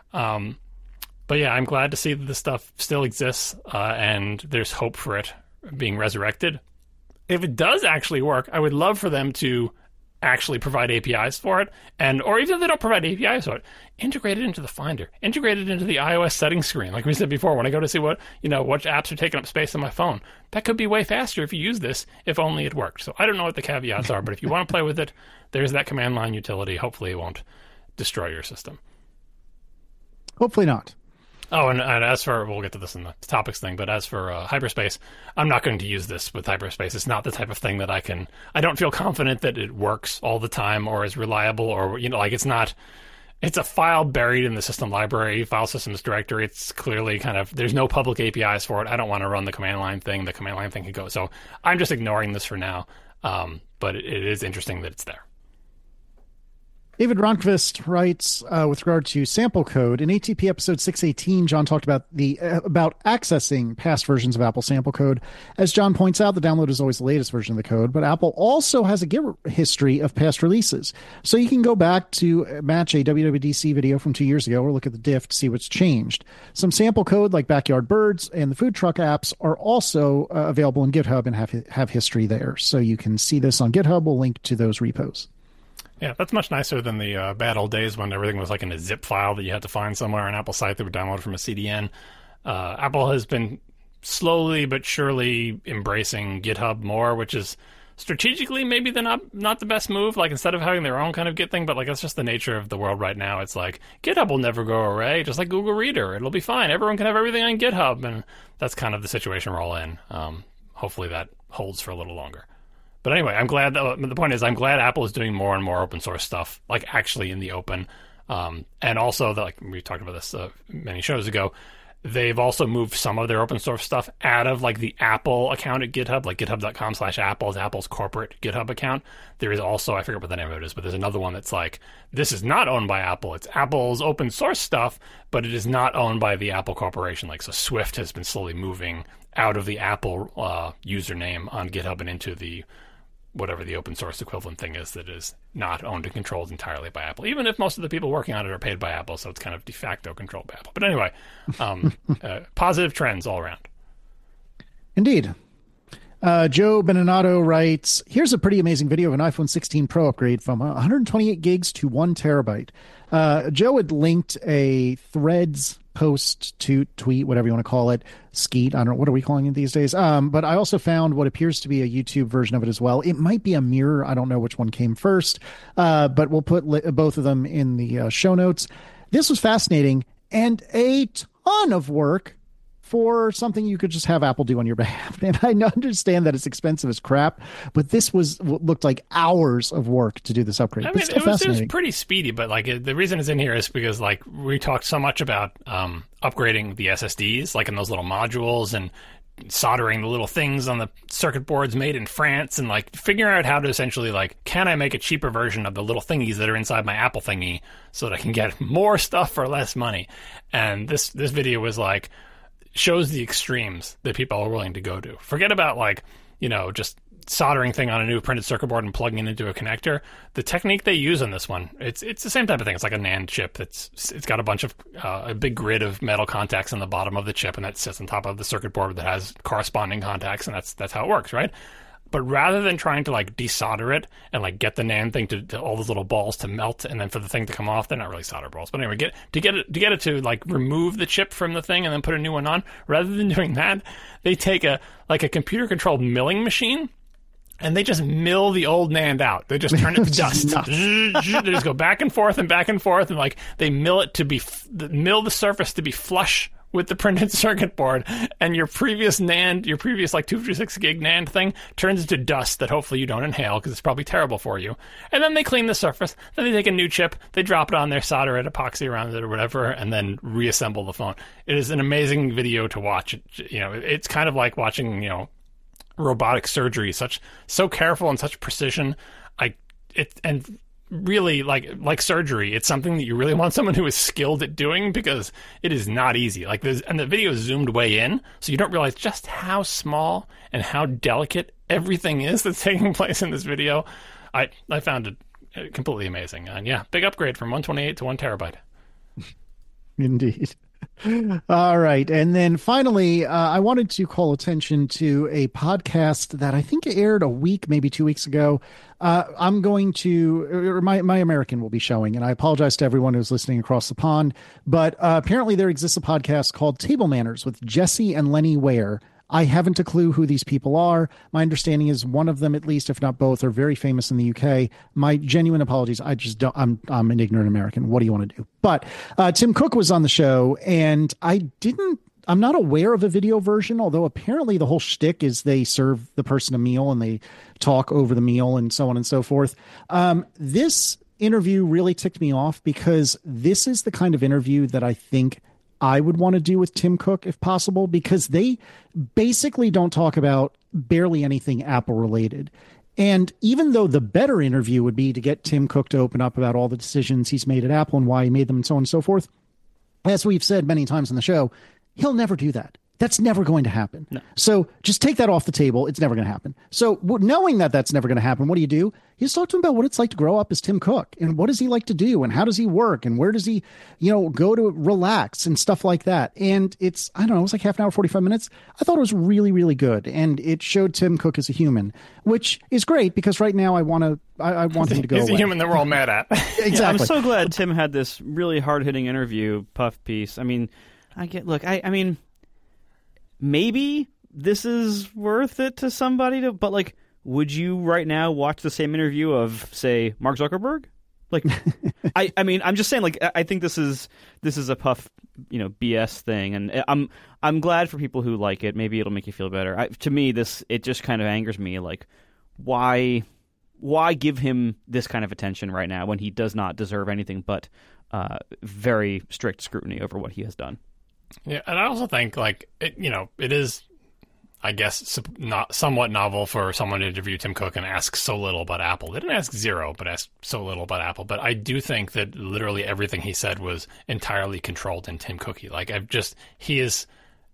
But yeah, I'm glad to see that this stuff still exists, and there's hope for it being resurrected. if it does actually work, I would love for them to actually provide APIs for it, or even if they don't provide APIs for it, integrate it into the Finder, integrate it into the iOS settings screen. Like we said before, when I go to see what apps are taking up space on my phone, that could be way faster if you use this, if only it worked. So I don't know what the caveats are, but if you want to play with it, there's that command line utility. Hopefully it won't destroy your system. Hopefully not. Oh, and as for, we'll get to this in the topics thing, but as for Hyperspace, I'm not going to use this with Hyperspace. It's not the type of thing that I don't feel confident that it works all the time or is reliable, or, it's a file buried in the system library, file systems directory. It's clearly there's no public APIs for it. I don't want to run the command line thing. The command line thing could go. So I'm just ignoring this for now. But it is interesting that it's there. David Ronquist writes, with regard to sample code, in ATP episode 618, John talked about about accessing past versions of Apple sample code. As John points out, the download is always the latest version of the code, but Apple also has a Git history of past releases. So you can go back to match a WWDC video from 2 years ago or look at the diff to see what's changed. Some sample code like Backyard Birds and the food truck apps are also available in GitHub and have history there. So you can see this on GitHub. We'll link to those repos. Yeah, that's much nicer than the bad old days when everything was like in a zip file that you had to find somewhere on Apple site that would download from a CDN. Apple has been slowly but surely embracing GitHub more, which is strategically maybe not the best move. Like, instead of having their own kind of Git thing, but that's just the nature of the world right now. It's like GitHub will never go away, just like Google Reader. It'll be fine. Everyone can have everything on GitHub, and that's kind of the situation we're all in. Hopefully that holds for a little longer. But anyway, I'm glad. The point is, I'm glad Apple is doing more and more open source stuff, like actually in the open. And also, like we talked about this many shows ago, they've also moved some of their open source stuff out of like the Apple account at GitHub, like github.com/Apple is Apple's corporate GitHub account. There is also, I forget what the name of it is, but there's another one that's like, this is not owned by Apple. It's Apple's open source stuff, but it is not owned by the Apple Corporation. Like, so Swift has been slowly moving out of the Apple username on GitHub and into the whatever the open source equivalent thing is that is not owned and controlled entirely by Apple, even if most of the people working on it are paid by Apple, so it's kind of de facto controlled by Apple. But anyway, positive trends all around. Indeed. Joe Beninato writes, here's a pretty amazing video of an iPhone 16 Pro upgrade from 128 gigs to 1 terabyte. Joe had linked a Threads post to tweet, whatever you want to call it, Skeet. I don't know, what are we calling it these days? But I also found what appears to be a YouTube version of it as well. It might be a mirror. I don't know which one came first, but we'll put both of them in the show notes. This was fascinating and a ton of work for something you could just have Apple do on your behalf. And I understand that it's expensive as crap, but this looked like hours of work to do this upgrade. I mean, it was pretty speedy, but the reason it's in here is because we talked so much about upgrading the SSDs, like in those little modules, and soldering the little things on the circuit boards made in France, and figuring out how to essentially can I make a cheaper version of the little thingies that are inside my Apple thingy so that I can get more stuff for less money. And this video was shows the extremes that people are willing to go to. Forget about just soldering thing on a new printed circuit board and plugging it into a connector. The technique they use on this one, it's the same type of thing. It's like a NAND chip. It's got a bunch of a big grid of metal contacts on the bottom of the chip, and that sits on top of the circuit board that has corresponding contacts, and that's how it works, right? But rather than trying to desolder it and get the NAND thing to all those little balls to melt and then for the thing to come off, they're not really solder balls. But anyway, get it to remove the chip from the thing and then put a new one on. Rather than doing that, they take a computer controlled milling machine and they just mill the old NAND out. They just turn it to dust. They just go back and forth and they mill it to mill the surface to be flush with the printed circuit board, and your previous NAND, your previous 256 gig NAND thing turns into dust that hopefully you don't inhale because it's probably terrible for you. And then they clean the surface, then they take a new chip, they drop it on there, solder it, epoxy around it or whatever, and then reassemble the phone. It is an amazing video to watch. It's kind of like watching, robotic surgery, so careful and such precision. And really like surgery, it's something that you really want someone who is skilled at doing because it is not easy. And the video is zoomed way in, so you don't realize just how small and how delicate everything is that's taking place in this video. I found it completely amazing. And yeah, big upgrade from 128 to 1 terabyte. Indeed. All right. And then finally, I wanted to call attention to a podcast that I think aired a week, maybe 2 weeks ago. I'm going to, or my American will be showing, and I apologize to everyone who's listening across the pond, but apparently there exists a podcast called Table Manners with Jesse and Lenny Ware. I haven't a clue who these people are. My understanding is one of them, at least, if not both, are very famous in the UK. My genuine apologies. I just don't, I'm an ignorant American. What do you want to do? But Tim Cook was on the show, and I'm not aware of a video version, although apparently the whole shtick is they serve the person a meal and they talk over the meal and so on and so forth. This interview really ticked me off because this is the kind of interview that I think I would want to do with Tim Cook if possible, because they basically don't talk about barely anything Apple related. And even though the better interview would be to get Tim Cook to open up about all the decisions he's made at Apple and why he made them and so on and so forth, as we've said many times on the show, he'll never do that. That's never going to happen. No. So just take that off the table. It's never going to happen. So knowing that that's never going to happen, what do? You just talk to him about what it's like to grow up as Tim Cook and what does he like to do and how does he work and where does he, go to relax and stuff like that. And it's, I don't know, it was like half an hour, 45 minutes. I thought it was really, really good. And it showed Tim Cook as a human, which is great because right now I want him to go He's away. a human that we're all mad at. Exactly. Yeah, I'm so glad Tim had this really hard-hitting interview puff piece. I mean, I mean, maybe this is worth it to somebody but like, would you right now watch the same interview of, say, Mark Zuckerberg? Like, I mean, I'm just saying, like, I think this is a puff, BS thing, and I'm glad for people who like it. Maybe it'll make you feel better. To me, it just kind of angers me. Like, why give him this kind of attention right now when he does not deserve anything but very strict scrutiny over what he has done? Yeah, and I also think, like, it is, I guess, not somewhat novel for someone to interview Tim Cook and ask so little about Apple. They didn't ask zero, but asked so little about Apple. But I do think that literally everything he said was entirely controlled in Tim Cookie. Like, he is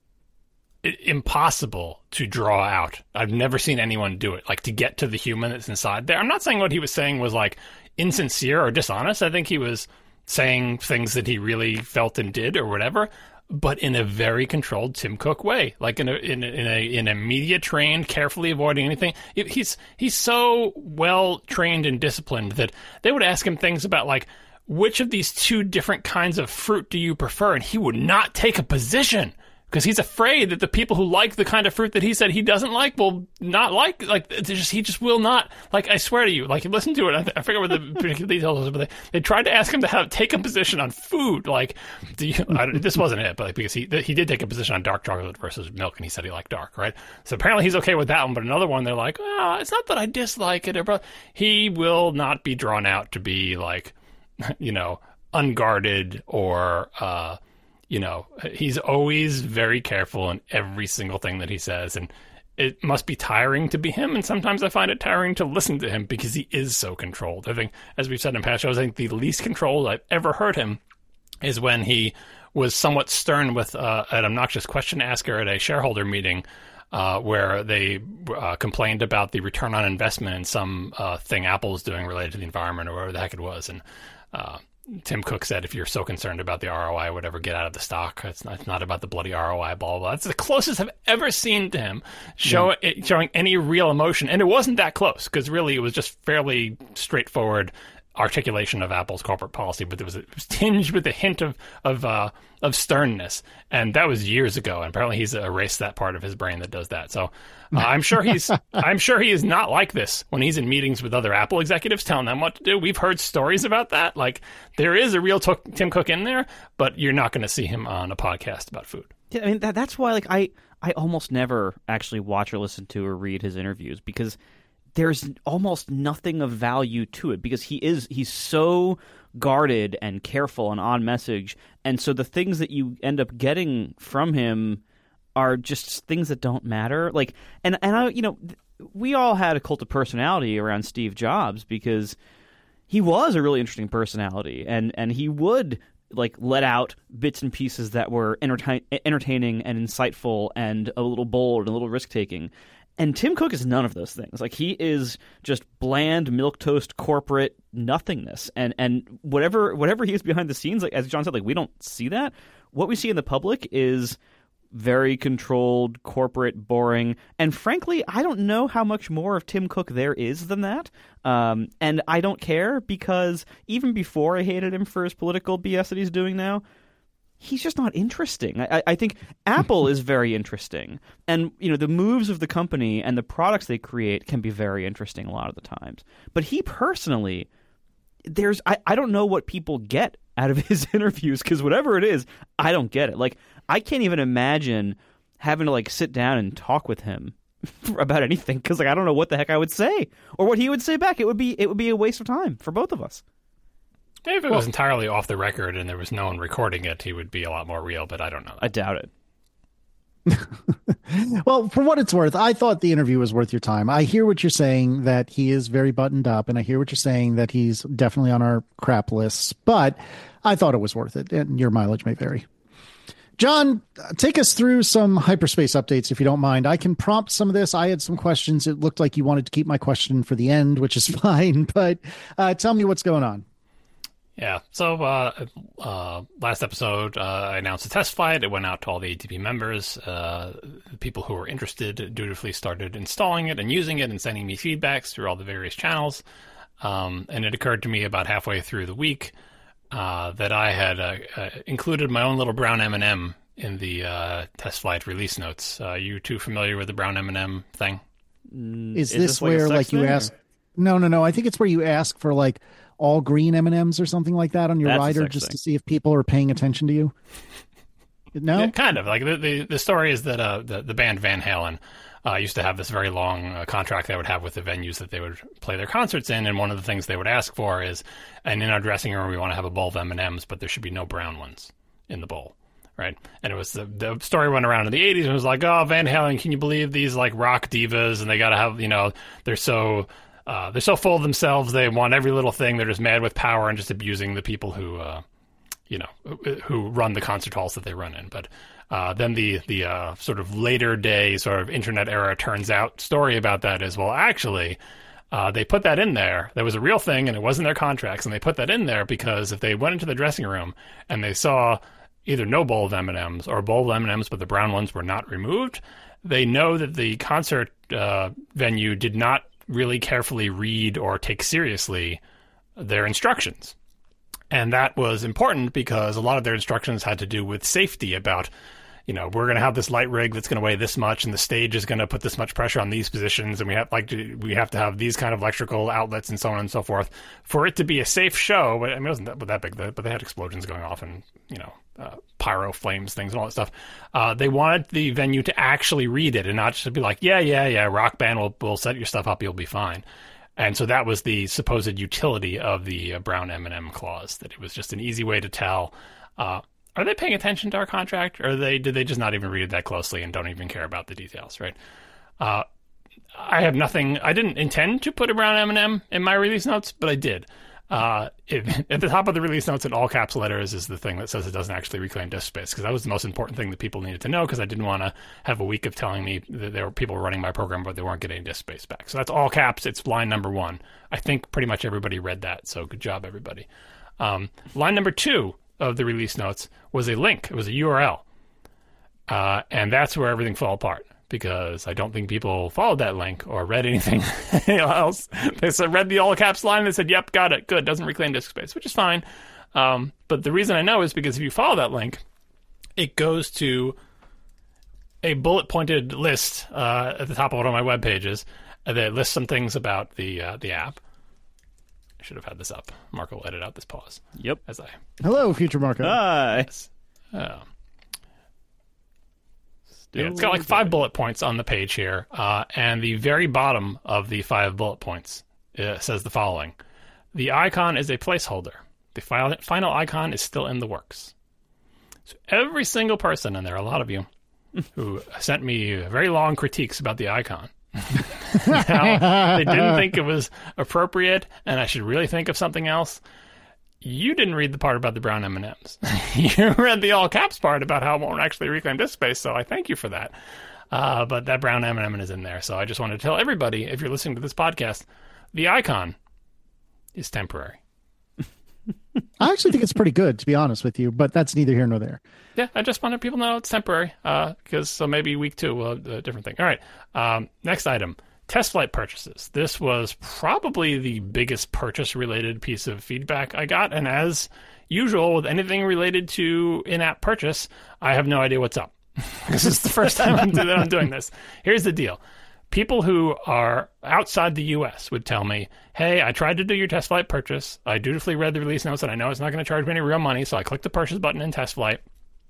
impossible to draw out. I've never seen anyone do it, like, to get to the human that's inside there. I'm not saying what he was saying was, like, insincere or dishonest. I think he was saying things that he really felt and did or whatever, but in a very controlled Tim Cook way, like in a media trained, carefully avoiding anything. He's so well trained and disciplined that they would ask him things about, like, which of these two different kinds of fruit do you prefer? And he would not take a position because he's afraid that the people who like the kind of fruit that he said he doesn't like will not like he just will not. Like, I swear to you, like, listen to it. I forget what the particular details was, but they tried to ask him to take a position on food. Like, this wasn't it, but like, because he did take a position on dark chocolate versus milk, and he said he liked dark, right? So apparently he's okay with that one, but another one they're like, it's not that I dislike it. He will not be drawn out to be, like, unguarded or he's always very careful in every single thing that he says, and it must be tiring to be him, and sometimes I find it tiring to listen to him because he is so controlled. I think, as we've said in past shows, I think the least controlled I've ever heard him is when he was somewhat stern with an obnoxious question asker at a shareholder meeting where they complained about the return on investment in some thing Apple was doing related to the environment or whatever the heck it was, and Tim Cook said, if you're so concerned about the ROI or whatever, get out of the stock. It's not about the bloody ROI, blah, blah, blah. That's the closest I've ever seen to him showing any real emotion. And it wasn't that close, because really it was just fairly straightforward articulation of Apple's corporate policy, but it was tinged with a hint of sternness, and that was years ago. And apparently he's erased that part of his brain that does that. So I'm sure he is not like this when he's in meetings with other Apple executives telling them what to do. We've heard stories about that. Like, there is a real Tim Cook in there, but you're not going to see him on a podcast about food. Yeah, I mean, that's why, like, I almost never actually watch or listen to or read his interviews, because there's almost nothing of value to it, because he's so guarded and careful and on message, and so the things that you end up getting from him are just things that don't matter. Like, and I, we all had a cult of personality around Steve Jobs because he was a really interesting personality, and he would, like, let out bits and pieces that were entertaining and insightful and a little bold and a little risk taking. And Tim Cook is none of those things. Like, he is just bland, milquetoast, corporate nothingness. And whatever he is behind the scenes, like as John said, like, we don't see that. What we see in the public is very controlled, corporate, boring. And frankly, I don't know how much more of Tim Cook there is than that. And I don't care, because even before I hated him for his political BS that he's doing now, he's just not interesting. I think Apple is very interesting. And, the moves of the company and the products they create can be very interesting a lot of the times. But he personally, I don't know what people get out of his interviews, because whatever it is, I don't get it. Like, I can't even imagine having to, like, sit down and talk with him about anything, because, like, I don't know what the heck I would say or what he would say back. It would be a waste of time for both of us. If it was entirely off the record and there was no one recording it, he would be a lot more real, but I don't know. I doubt it. Well, for what it's worth, I thought the interview was worth your time. I hear what you're saying, that he is very buttoned up, and I hear what you're saying, that he's definitely on our crap lists, but I thought it was worth it, and your mileage may vary. John, take us through some hyperspace updates, if you don't mind. I can prompt some of this. I had some questions. It looked like you wanted to keep my question for the end, which is fine, but tell me what's going on. Yeah, so last episode, I announced a test flight. It went out to all the ATP members. People who were interested dutifully started installing it and using it and sending me feedbacks through all the various channels. And it occurred to me about halfway through the week that I had included my own little brown M&M in the test flight release notes. You two familiar with the brown M&M thing? Is this where, like, you ask? No. I think it's where you ask for, like, all green M&Ms or something like that on your rider, just to see if people are paying attention to you. No, yeah, kind of. Like, the story is that the band Van Halen used to have this very long contract they would have with the venues that they would play their concerts in, and one of the things they would ask for is, and in our dressing room we want to have a bowl of M&Ms, but there should be no brown ones in the bowl. Right. And it was the story went around in the 80s and it was like, oh, Van Halen, can you believe these, like, rock divas, and they got to have, they're so full of themselves, they want every little thing, they're just mad with power and just abusing the people who run the concert halls that they run in. But then the sort of later day sort of internet era turns out story about that is, well, actually, they put that in there. That was a real thing, and it wasn't their contracts, and they put that in there because if they went into the dressing room and they saw either no bowl of M&Ms or a bowl of M&Ms but the brown ones were not removed, they know that the concert venue did not really carefully read or take seriously their instructions. And that was important because a lot of their instructions had to do with safety about, we're going to have this light rig that's going to weigh this much, and the stage is going to put this much pressure on these positions, and we have to have these kind of electrical outlets and so on and so forth for it to be a safe show. But I mean, it wasn't that big, but they had explosions going off and, pyro flames, things and all that stuff. They wanted the venue to actually read it and not just be like, yeah, rock band will set your stuff up, you'll be fine. And so that was the supposed utility of the brown M&M clause, that it was just an easy way to tell, are they paying attention to our contract, or did they just not even read it that closely and don't even care about the details, right? I have nothing. I didn't intend to put a brown M&M in my release notes, but I did. At the top of the release notes in all caps letters is the thing that says it doesn't actually reclaim disk space, because that was the most important thing that people needed to know, because I didn't want to have a week of telling me that there were people running my program but they weren't getting disk space back. So that's all caps. It's line number 1. I think pretty much everybody read that, so good job, everybody. Line number 2 of the release notes was a link. It was a URL. And that's where everything fell apart, because I don't think people followed that link or read anything else. They read the all caps line and they said, yep, got it, good, doesn't reclaim disk space, which is fine. But the reason I know is because if you follow that link, it goes to a bullet-pointed list at the top of one of my web pages that lists some things about the app. I should have had this up. Marco will edit out this pause. Yep. Hello, future Marco. Hi. Yeah, it's got like 5 bullet points on the page here, and the very bottom of the 5 bullet points says the following. The icon is a placeholder. The final icon is still in the works. So every single person, and there are a lot of you, who sent me very long critiques about the icon. Now, they didn't think it was appropriate, and I should really think of something else. You didn't read the part about the brown M&Ms. You read the all caps part about how it won't actually reclaim disk space, so I thank you for that. but that brown M&M is in there. So I just wanted to tell everybody, if you're listening to this podcast, the icon is temporary. I actually think it's pretty good, to be honest with you, but that's neither here nor there. Yeah, I just wanted people to know it's temporary, because so maybe week 2 we'll have a different thing. All right, next item, test flight purchases. This was probably the biggest purchase-related piece of feedback I got, and as usual with anything related to in-app purchase, I have no idea what's up. This is the first time I'm doing this. Here's the deal. People who are outside the U.S. would tell me, hey, I tried to do your test flight purchase. I dutifully read the release notes, and I know it's not going to charge me any real money, so I clicked the purchase button in test flight.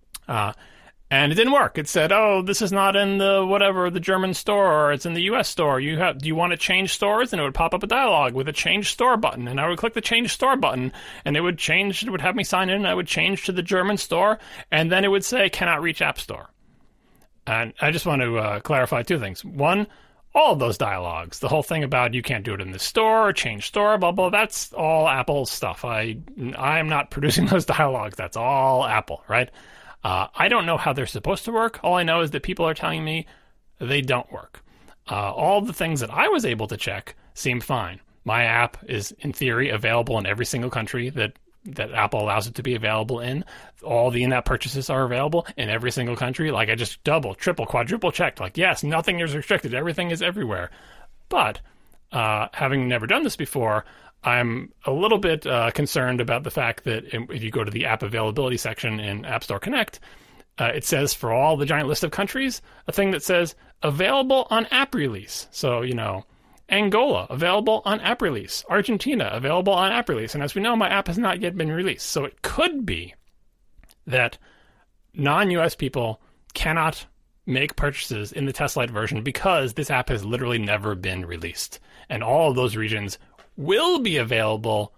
And it didn't work. It said, oh, this is not in the German store, or it's in the U.S. store. Do you want to change stores? And it would pop up a dialog with a change store button. And I would click the change store button, and it would have me sign in, and I would change to the German store, and then it would say, cannot reach App Store. And I just want to clarify 2 things. One, all of those dialogues, the whole thing about you can't do it in the store, change store, blah, blah, that's all Apple stuff. I am not producing those dialogues. That's all Apple, right? I don't know how they're supposed to work. All I know is that people are telling me they don't work. All the things that I was able to check seem fine. My app is, in theory, available in every single country that Apple allows it to be available in. All the in-app purchases are available in every single country. Like, I just double, triple, quadruple checked. Like, yes, nothing is restricted. Everything is everywhere. But having never done this before, I'm a little bit concerned about the fact that if you go to the app availability section in App Store Connect, it says for all the giant list of countries, a thing that says available on app release. So, Angola, available on app release. Argentina, available on app release. And as we know, my app has not yet been released. So it could be that non-US people cannot make purchases in the test flight version because this app has literally never been released. And all of those regions will be available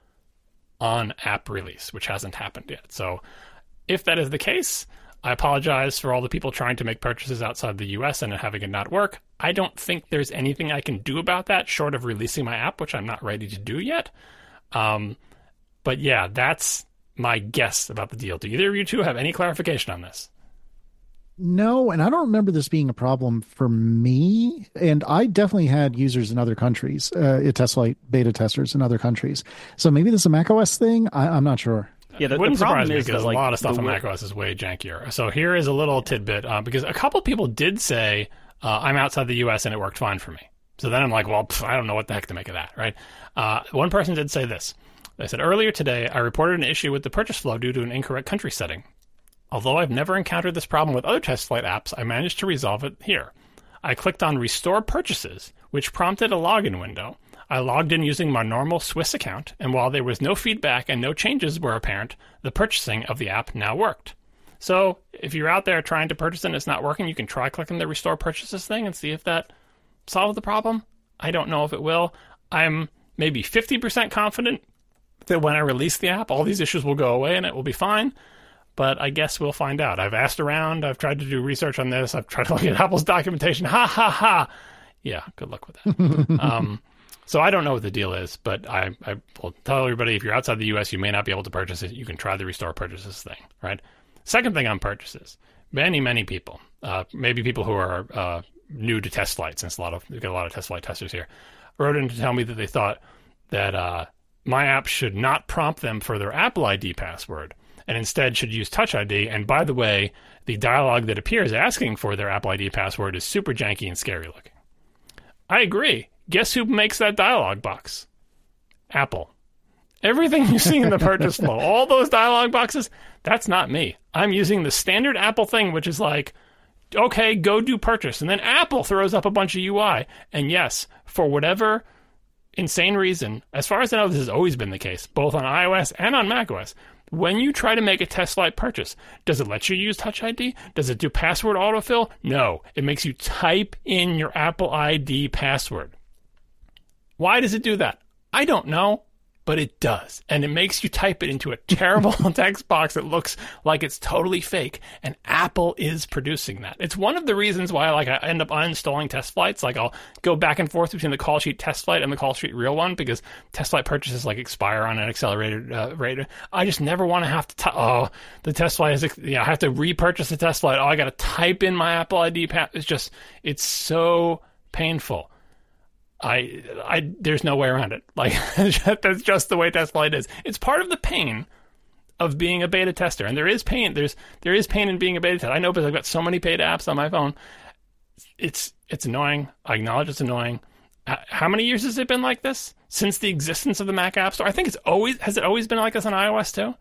on app release, which hasn't happened yet. So if that is the case, I apologize for all the people trying to make purchases outside the US and having it not work. I don't think there's anything I can do about that short of releasing my app, which I'm not ready to do yet. But yeah, that's my guess about the deal. Do either of you two have any clarification on this? No, and I don't remember this being a problem for me. And I definitely had users in other countries, test flight beta testers in other countries. So maybe this is a macOS thing. I'm not sure. Yeah, the wouldn't surprise problem me is because that, a lot of stuff on macOS is way jankier. So here is a little tidbit because a couple people did say I'm outside the U.S. and it worked fine for me. So then I'm like, well, I don't know what the heck to make of that, right? One person did say this. They said, earlier today, I reported an issue with the purchase flow due to an incorrect country setting. Although I've never encountered this problem with other test flight apps, I managed to resolve it here. I clicked on Restore Purchases, which prompted a login window. I logged in using my normal Swiss account, and while there was no feedback and no changes were apparent, the purchasing of the app now worked. So if you're out there trying to purchase and it's not working, you can try clicking the Restore Purchases thing and see if that solves the problem. I don't know if it will. I'm maybe 50% confident that when I release the app, all these issues will go away and it will be fine. But I guess we'll find out. I've asked around. I've tried to do research on this. I've tried to look at Apple's documentation. Ha, ha, ha. Yeah, good luck with that. So I don't know what the deal is, but I will tell everybody, if you're outside the U.S., you may not be able to purchase it. You can try the Restore Purchases thing, right? Second thing on purchases, many people, maybe people who are new to test flight, since we've got a lot of test flight testers here, wrote in to tell me that they thought that my app should not prompt them for their Apple ID password, and instead should use Touch ID. And by the way, the dialog that appears asking for their Apple ID password is super janky and scary looking. I agree. Guess who makes that dialog box? Apple. Everything you see in the purchase flow, all those dialog boxes, that's not me. I'm using the standard Apple thing, which is like, okay, go do purchase. And then Apple throws up a bunch of UI. And yes, for whatever insane reason, as far as I know, this has always been the case, both on iOS and on macOS. When you try to make a test flight purchase, does it let you use Touch ID? Does it do password autofill? No. It makes you type in your Apple ID password. Why does it do that? I don't know. but it does. And it makes you type it into a terrible text box that looks like it's totally fake. And Apple is producing that. It's one of the reasons why I end up uninstalling test flights. Like I'll go back and forth between the call sheet test flight and the call sheet real one because test flight purchases expire on an accelerated rate. I just never want to have to, the test flight is, I have to repurchase the test flight. I got to type in my Apple ID. It's so painful. There's no way around it. Like, that's just the way test flight is. It's part of the pain of being a beta tester. And there is pain. There is pain in being a beta tester. I know, but I've got so many paid apps on my phone. It's annoying. I acknowledge it's annoying. How many years has it been like this? Since the existence of the Mac App Store? I think has it always been like this on iOS too?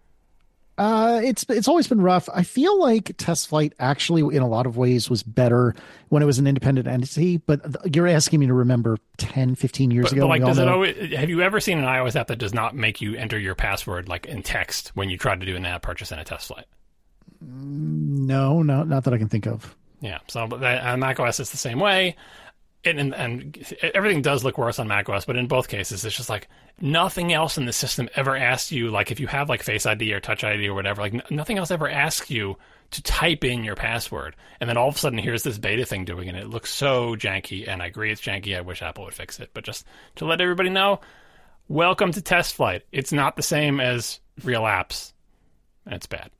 It's always been rough. I feel like Test Flight actually in a lot of ways was better when it was an independent entity, but you're asking me to remember 10, 15 years ago. But have you ever seen an iOS app that does not make you enter your password like in text when you try to do an app purchase in a Test Flight? No, not that I can think of. Yeah, so macOS is the same way. And everything does look worse on macOS, but in both cases, it's just like nothing else in the system ever asks you, like if you have like Face ID or Touch ID or whatever, like nothing else ever asks you to type in your password. And then all of a sudden, here's this beta thing doing it. It looks so janky, and I agree it's janky. I wish Apple would fix it. But just to let everybody know, welcome to Test Flight. It's not the same as real apps. And it's bad.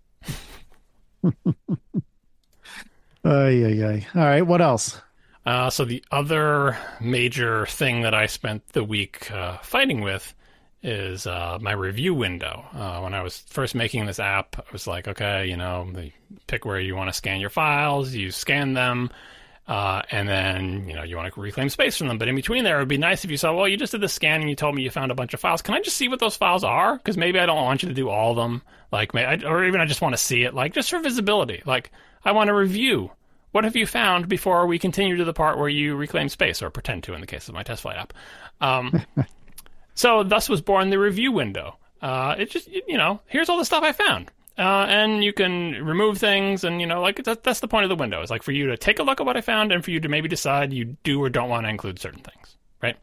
All right, what else? So the other major thing that I spent the week fighting with is my review window. When I was first making this app, I was like, okay, you pick where you want to scan your files, you scan them, and then, you want to reclaim space from them. But in between there, it would be nice if you saw, well, you just did the scan and you told me you found a bunch of files. Can I just see what those files are? Because maybe I don't want you to do all of them. Or even I just want to see it, just for visibility. Like, I want to review. What have you found before we continue to the part where you reclaim space, or pretend to in the case of my Test Flight app? So thus was born the review window. It just, here's all the stuff I found. And you can remove things, and, that's the point of the window. It's like for you to take a look at what I found and for you to maybe decide you do or don't want to include certain things, right?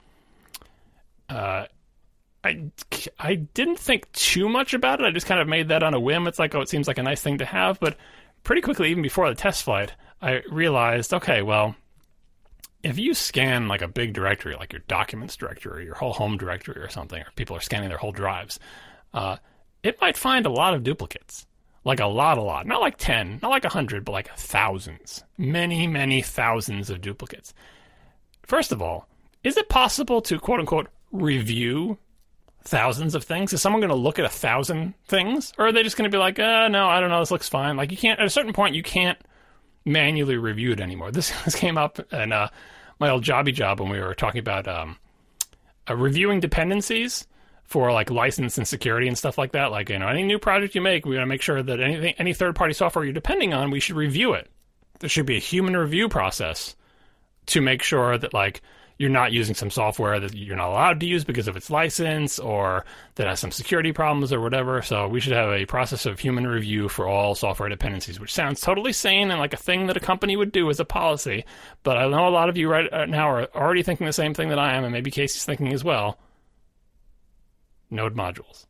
I didn't think too much about it. I just kind of made that on a whim. It's like, it seems like a nice thing to have. But pretty quickly, even before the Test Flight, I realized, okay, well, if you scan like a big directory, like your documents directory, or your whole home directory or something, or people are scanning their whole drives, it might find a lot of duplicates. Like a lot. Not like 10, not like 100, but like thousands. Many, many thousands of duplicates. First of all, is it possible to, quote unquote, review thousands of things? Is someone going to look at 1,000 things? Or are they just going to be like, no, I don't know, this looks fine. Like, you can't, at a certain point, you can't manually review it anymore. This came up in my old jobby job when we were talking about reviewing dependencies for like license and security and stuff like that. Like, any new project you make, we want to make sure that any third-party software you're depending on, we should review it. There should be a human review process to make sure that like you're not using some software that you're not allowed to use because of its license, or that has some security problems or whatever. So we should have a process of human review for all software dependencies, which sounds totally sane and like a thing that a company would do as a policy. But I know a lot of you right now are already thinking the same thing that I am, and maybe Casey's thinking as well. Node modules.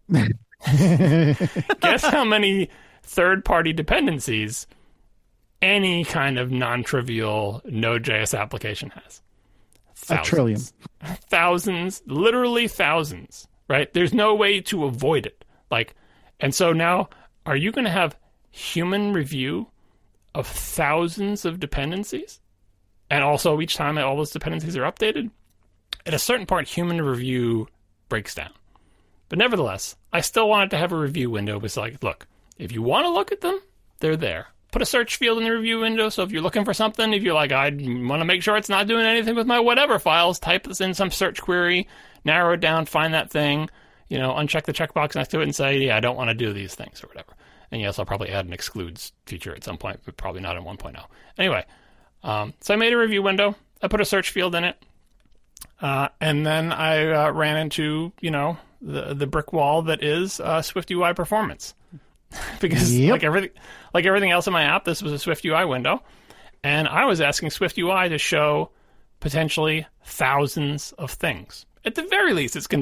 Guess how many third-party dependencies any kind of non-trivial Node.js application has? Thousands. 1 trillion. Thousands, literally thousands, right? There's no way to avoid it. And so now, are you going to have human review of thousands of dependencies? And also each time all those dependencies are updated? At a certain point, human review breaks down. But nevertheless, I still wanted to have a review window. It was like, look, if you want to look at them, they're there. Put a search field in the review window, so if you're looking for something, if you're like, I want to make sure it's not doing anything with my whatever files, type this in some search query, narrow it down, find that thing, uncheck the checkbox next to it and say, yeah, I don't want to do these things or whatever. And yes, I'll probably add an excludes feature at some point, but probably not in 1.0. Anyway, so I made a review window. I put a search field in it. And then I ran into, the brick wall that is SwiftUI performance. Because like everything else in my app, this was a SwiftUI window, and I was asking SwiftUI to show potentially thousands of things. At the very least, it's going to be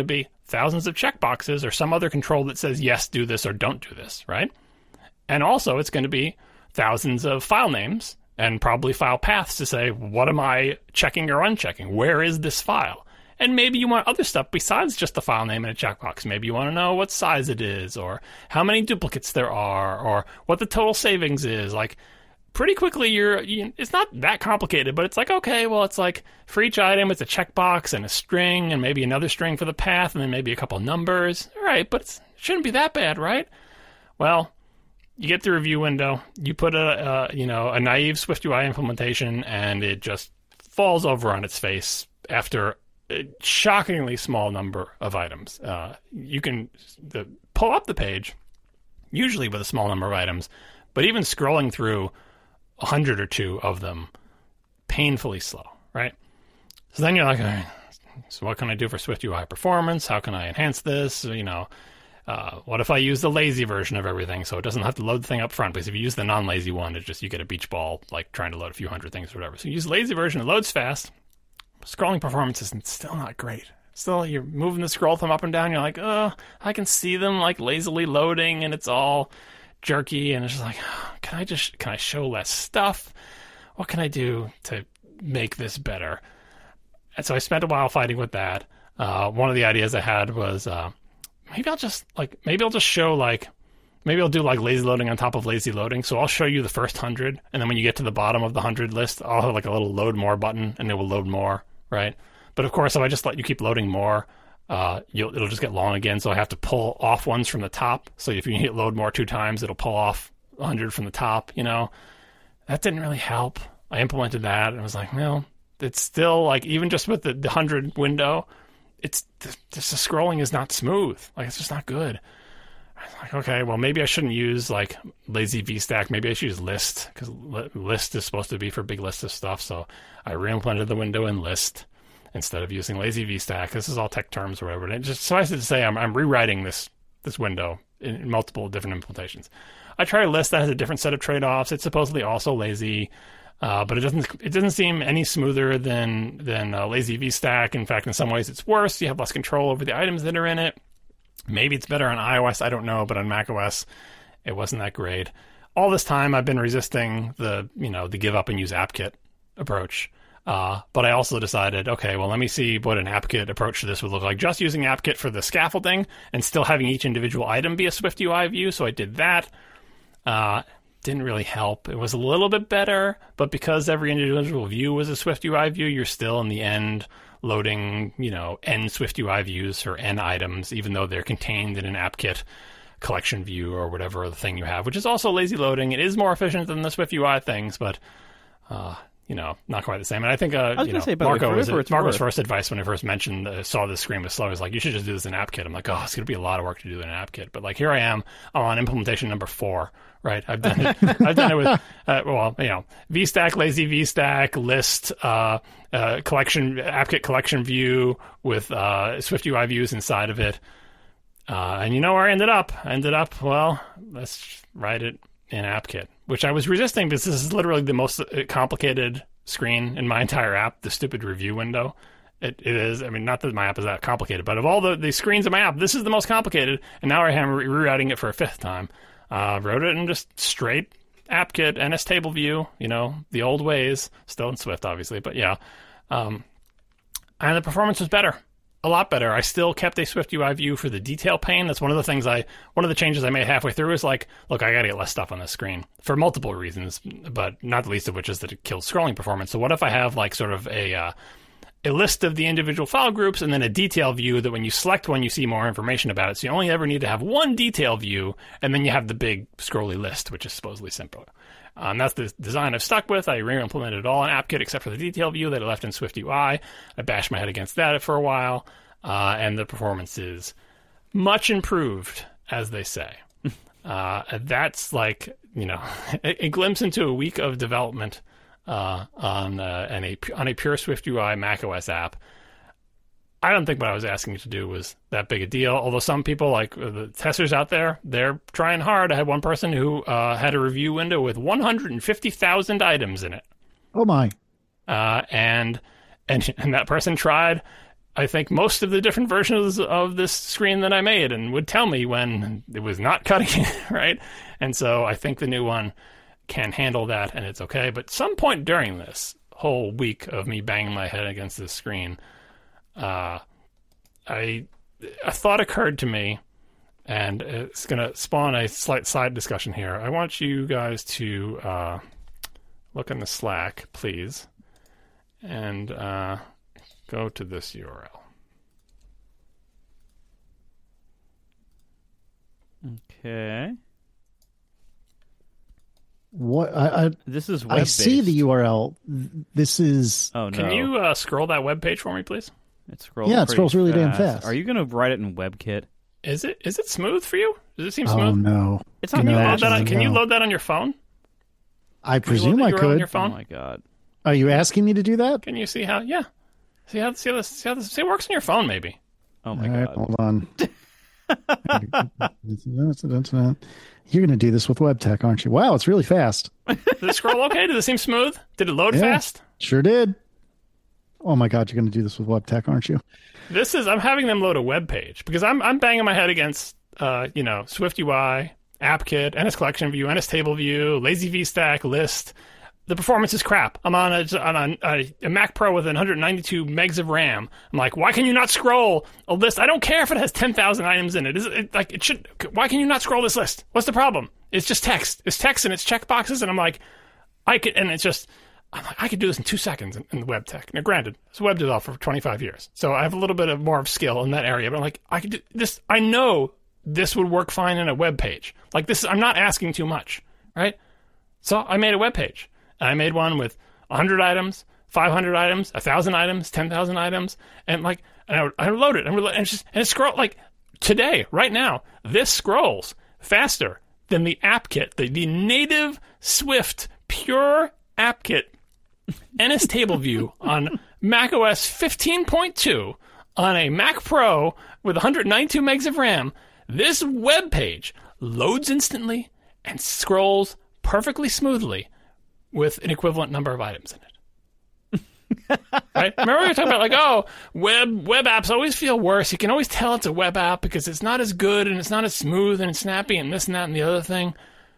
thousands of checkboxes or some other control that says, yes, do this or don't do this, right? And also it's going to be thousands of file names and probably file paths to say, what am I checking or unchecking? Where is this file? And maybe you want other stuff besides just the file name and a checkbox. Maybe you want to know what size it is, or how many duplicates there are, or what the total savings is. Like, pretty quickly, it's not that complicated, but it's like, okay, well, it's like for each item, it's a checkbox and a string and maybe another string for the path and then maybe a couple numbers. All right, but it shouldn't be that bad, right? Well, you get the review window, you put a naive SwiftUI implementation, and it just falls over on its face after a shockingly small number of items. You can pull up the page, usually with a small number of items, but even scrolling through 100 or 2 of them, painfully slow, right? So then you're like, all right, so what can I do for SwiftUI performance? How can I enhance this? What if I use the lazy version of everything so it doesn't have to load the thing up front? Because if you use the non-lazy one, it's just you get a beach ball, like trying to load a few hundred things or whatever. So you use the lazy version, it loads fast. Scrolling performance is still not great. Still, you're moving the scroll thumb up and down. You're like, oh, I can see them like lazily loading, and it's all jerky. And it's just like, oh, can I show less stuff? What can I do to make this better? And so I spent a while fighting with that. One of the ideas I had was maybe I'll just show maybe I'll do like lazy loading on top of lazy loading. So I'll show you the first 100, and then when you get to the bottom of the 100 list, I'll have like a little load more button, and it will load more, right? But of course, if I just let you keep loading more, it'll just get long again. So I have to pull off ones from the top. So if you hit load more 2 times, it'll pull off 100 from the top. That didn't really help. I implemented that, and I was like, well, it's still like, even just with the 100 window, it's just the scrolling is not smooth. Like, it's just not good. I was like, okay, well, maybe I shouldn't use like lazy VStack. Maybe I should use list, because list is supposed to be for big lists of stuff. So I re-implemented the window in list instead of using lazy VStack. This is all tech terms or whatever. And it just suffice it to say, I'm rewriting this window in multiple different implementations. I tried a list that has a different set of trade-offs. It's supposedly also lazy. But it doesn't seem any smoother than lazy VStack. In fact, in some ways it's worse. You have less control over the items that are in it. Maybe it's better on iOS, I don't know, but on macOS it wasn't that great. All this time I've been resisting the give up and use AppKit approach. But I also decided, okay, well, let me see what an AppKit approach to this would look like. Just using AppKit for the scaffolding and still having each individual item be a SwiftUI view. So I did that. Didn't really help. It was a little bit better, but because every individual view was a SwiftUI view, you're still in the end loading, n SwiftUI views for n items, even though they're contained in an AppKit collection view or whatever the thing you have, which is also lazy loading. It is more efficient than the SwiftUI things, but not quite the same. And I think Marco's first advice when I first saw this screen was slow. He was like, you should just do this in AppKit. I'm like, oh, it's going to be a lot of work to do in an AppKit. But like, here I am on implementation number 4. Right, I've done it. I've done it with VStack, lazy VStack, list, collection, AppKit collection view with SwiftUI views inside of it. And you know where I ended up? Well, let's write it in AppKit, which I was resisting because this is literally the most complicated screen in my entire app. The stupid review window. It is. I mean, not that my app is that complicated, but of all the screens in my app, this is the most complicated. And now I am rewriting it for a 5th time. Wrote it in just straight AppKit, NS table view, the old ways, still in Swift, obviously, but yeah. And the performance was better, a lot better. I still kept a SwiftUI view for the detail pane. That's one of the changes I made halfway through is like, look, I got to get less stuff on the screen for multiple reasons, but not the least of which is that it kills scrolling performance. So what if I have like sort of a list of the individual file groups and then a detail view that when you select one, you see more information about it. So you only ever need to have one detail view, and then you have the big scrolly list, which is supposedly simpler. That's the design I've stuck with. I re-implemented it all in AppKit except for the detail view that I left in SwiftUI. I bashed my head against that for a while, and the performance is much improved, as they say. That's like, a glimpse into a week of development on a pure SwiftUI macOS app. I don't think what I was asking you to do was that big a deal, although some people, like the testers out there, they're trying hard. I had one person who had a review window with 150,000 items in it. Oh, my. And that person tried I think most of the different versions of this screen that I made and would tell me when it was not cutting it, right? And so I think the new one can handle that, and it's okay. But some point during this whole week of me banging my head against this screen, a thought occurred to me, and it's going to spawn a slight side discussion here. I want you guys to look in the Slack, please, and go to this URL. Okay. What This is I see the URL. This is Oh no! Can you scroll that web page for me, please? It scrolls. Yeah, it pretty scrolls really damn fast. Are you going to write it in WebKit? Is it smooth for you? Does it seem oh smooth? no. It's Can on you your load Edge. that on, can you no. load that on your phone? I Can you load presume the I URL on could. your Oh phone? my god! Are you asking me to do that? Can you see how? Yeah. See how this it works on your phone? Maybe. Oh my All right, god! hold on. You're going to do this with WebTech, aren't you? Wow, it's really fast. Did it scroll okay? Did it seem smooth? Did it load Yeah. fast? Sure did. Oh my God, you're going to do this with WebTech, aren't you? I'm having them load a web page because I'm banging my head against Swift UI, AppKit, NS Collection View, NS Table View, Lazy VStack, List. The performance is crap. I'm on a Mac Pro with 192 megs of RAM. I'm like, why can you not scroll a list? I don't care if it has 10,000 items in it. It should. Why can you not scroll this list? What's the problem? It's just text. It's text and it's checkboxes, and I'm like, I could do this in 2 seconds in the web tech. Now, granted, this web developer for 25 years, so I have a little bit of more of skill in that area. But I'm like, I could do this. I know this would work fine in a web page. Like this, I'm not asking too much, right? So I made a web page. And I made one with 100 items, 500 items, 1,000 items, 10,000 items, and I load it, and it scrolls like today, right now. This scrolls faster than the AppKit, the native Swift pure AppKit NS Table View on macOS 15.2 on a Mac Pro with 192 megs of RAM. This web page loads instantly and scrolls perfectly smoothly with an equivalent number of items in it. Right? Remember we were talking about like, oh, web apps always feel worse. You can always tell it's a web app because it's not as good and it's not as smooth and snappy and this and that and the other thing.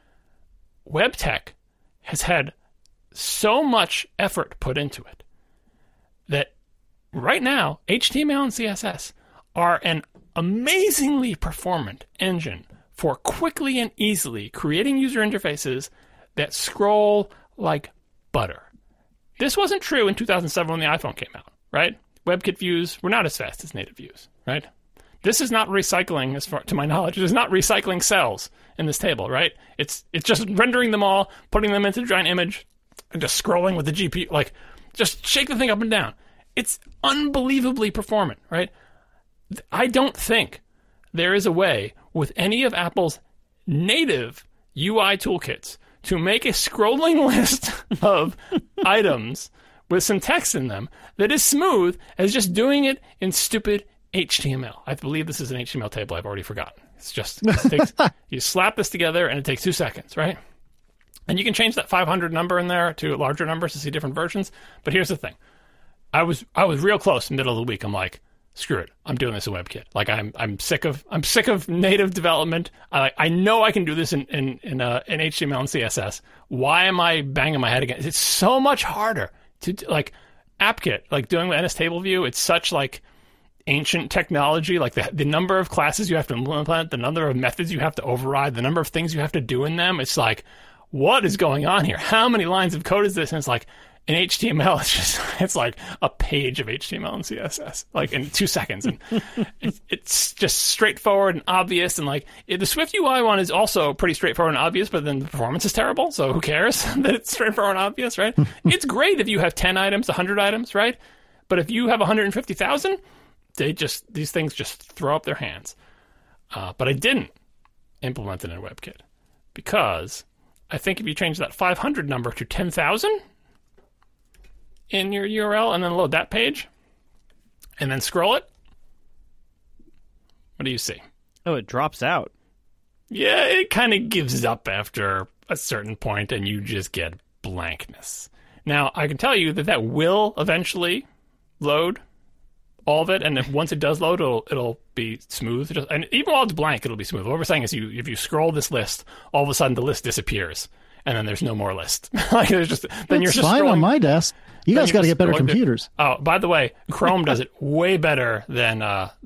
Web tech has had so much effort put into it that right now, HTML and CSS are an amazingly performant engine for quickly and easily creating user interfaces that scroll like butter. This wasn't true in 2007 when the iPhone came out, right? WebKit views were not as fast as native views, right? This is not recycling, as far to my knowledge. It is not recycling cells in this table, right? It's just rendering them all, putting them into a giant image, and just scrolling with the GPU. Like, just shake the thing up and down. It's unbelievably performant, right? I don't think there is a way with any of Apple's native UI toolkits to make a scrolling list of items with some text in them that is smooth as just doing it in stupid HTML. I believe this is an HTML table. I've already forgotten. You slap this together and it takes 2 seconds, right? And you can change that 500 number in there to larger numbers to see different versions. But here's the thing. I was real close in the middle of the week. I'm like, screw it. I'm doing this in WebKit. Like I'm sick of native development. I know I can do this in HTML and CSS. Why am I banging my head against? It's so much harder to like AppKit, like doing the NS Table View. It's such like ancient technology. Like the number of classes you have to implement, the number of methods you have to override, the number of things you have to do in them. It's like, what is going on here? How many lines of code is this? And it's like, in HTML, it's like a page of HTML and CSS, like in 2 seconds. And it's just straightforward and obvious. And like the Swift UI one is also pretty straightforward and obvious, but then the performance is terrible. So who cares that it's straightforward and obvious, right? It's great if you have 10 items, 100 items, right? But if you have 150,000, these things just throw up their hands. But I didn't implement it in WebKit because I think if you change that 500 number to 10,000, in your URL and then load that page and then scroll it, what do you see? Oh, it drops out. Yeah, it kind of gives up after a certain point and you just get blankness. Now, I can tell you that will eventually load all of it, and if, once it does load, it'll be smooth. And even while it's blank, it'll be smooth. What we're saying is, if you scroll this list, all of a sudden the list disappears, and then there's no more list. Like there's just then you're It's just fine scrolling on my desk. You guys got to get better computers. Oh, by the way, Chrome does it way better than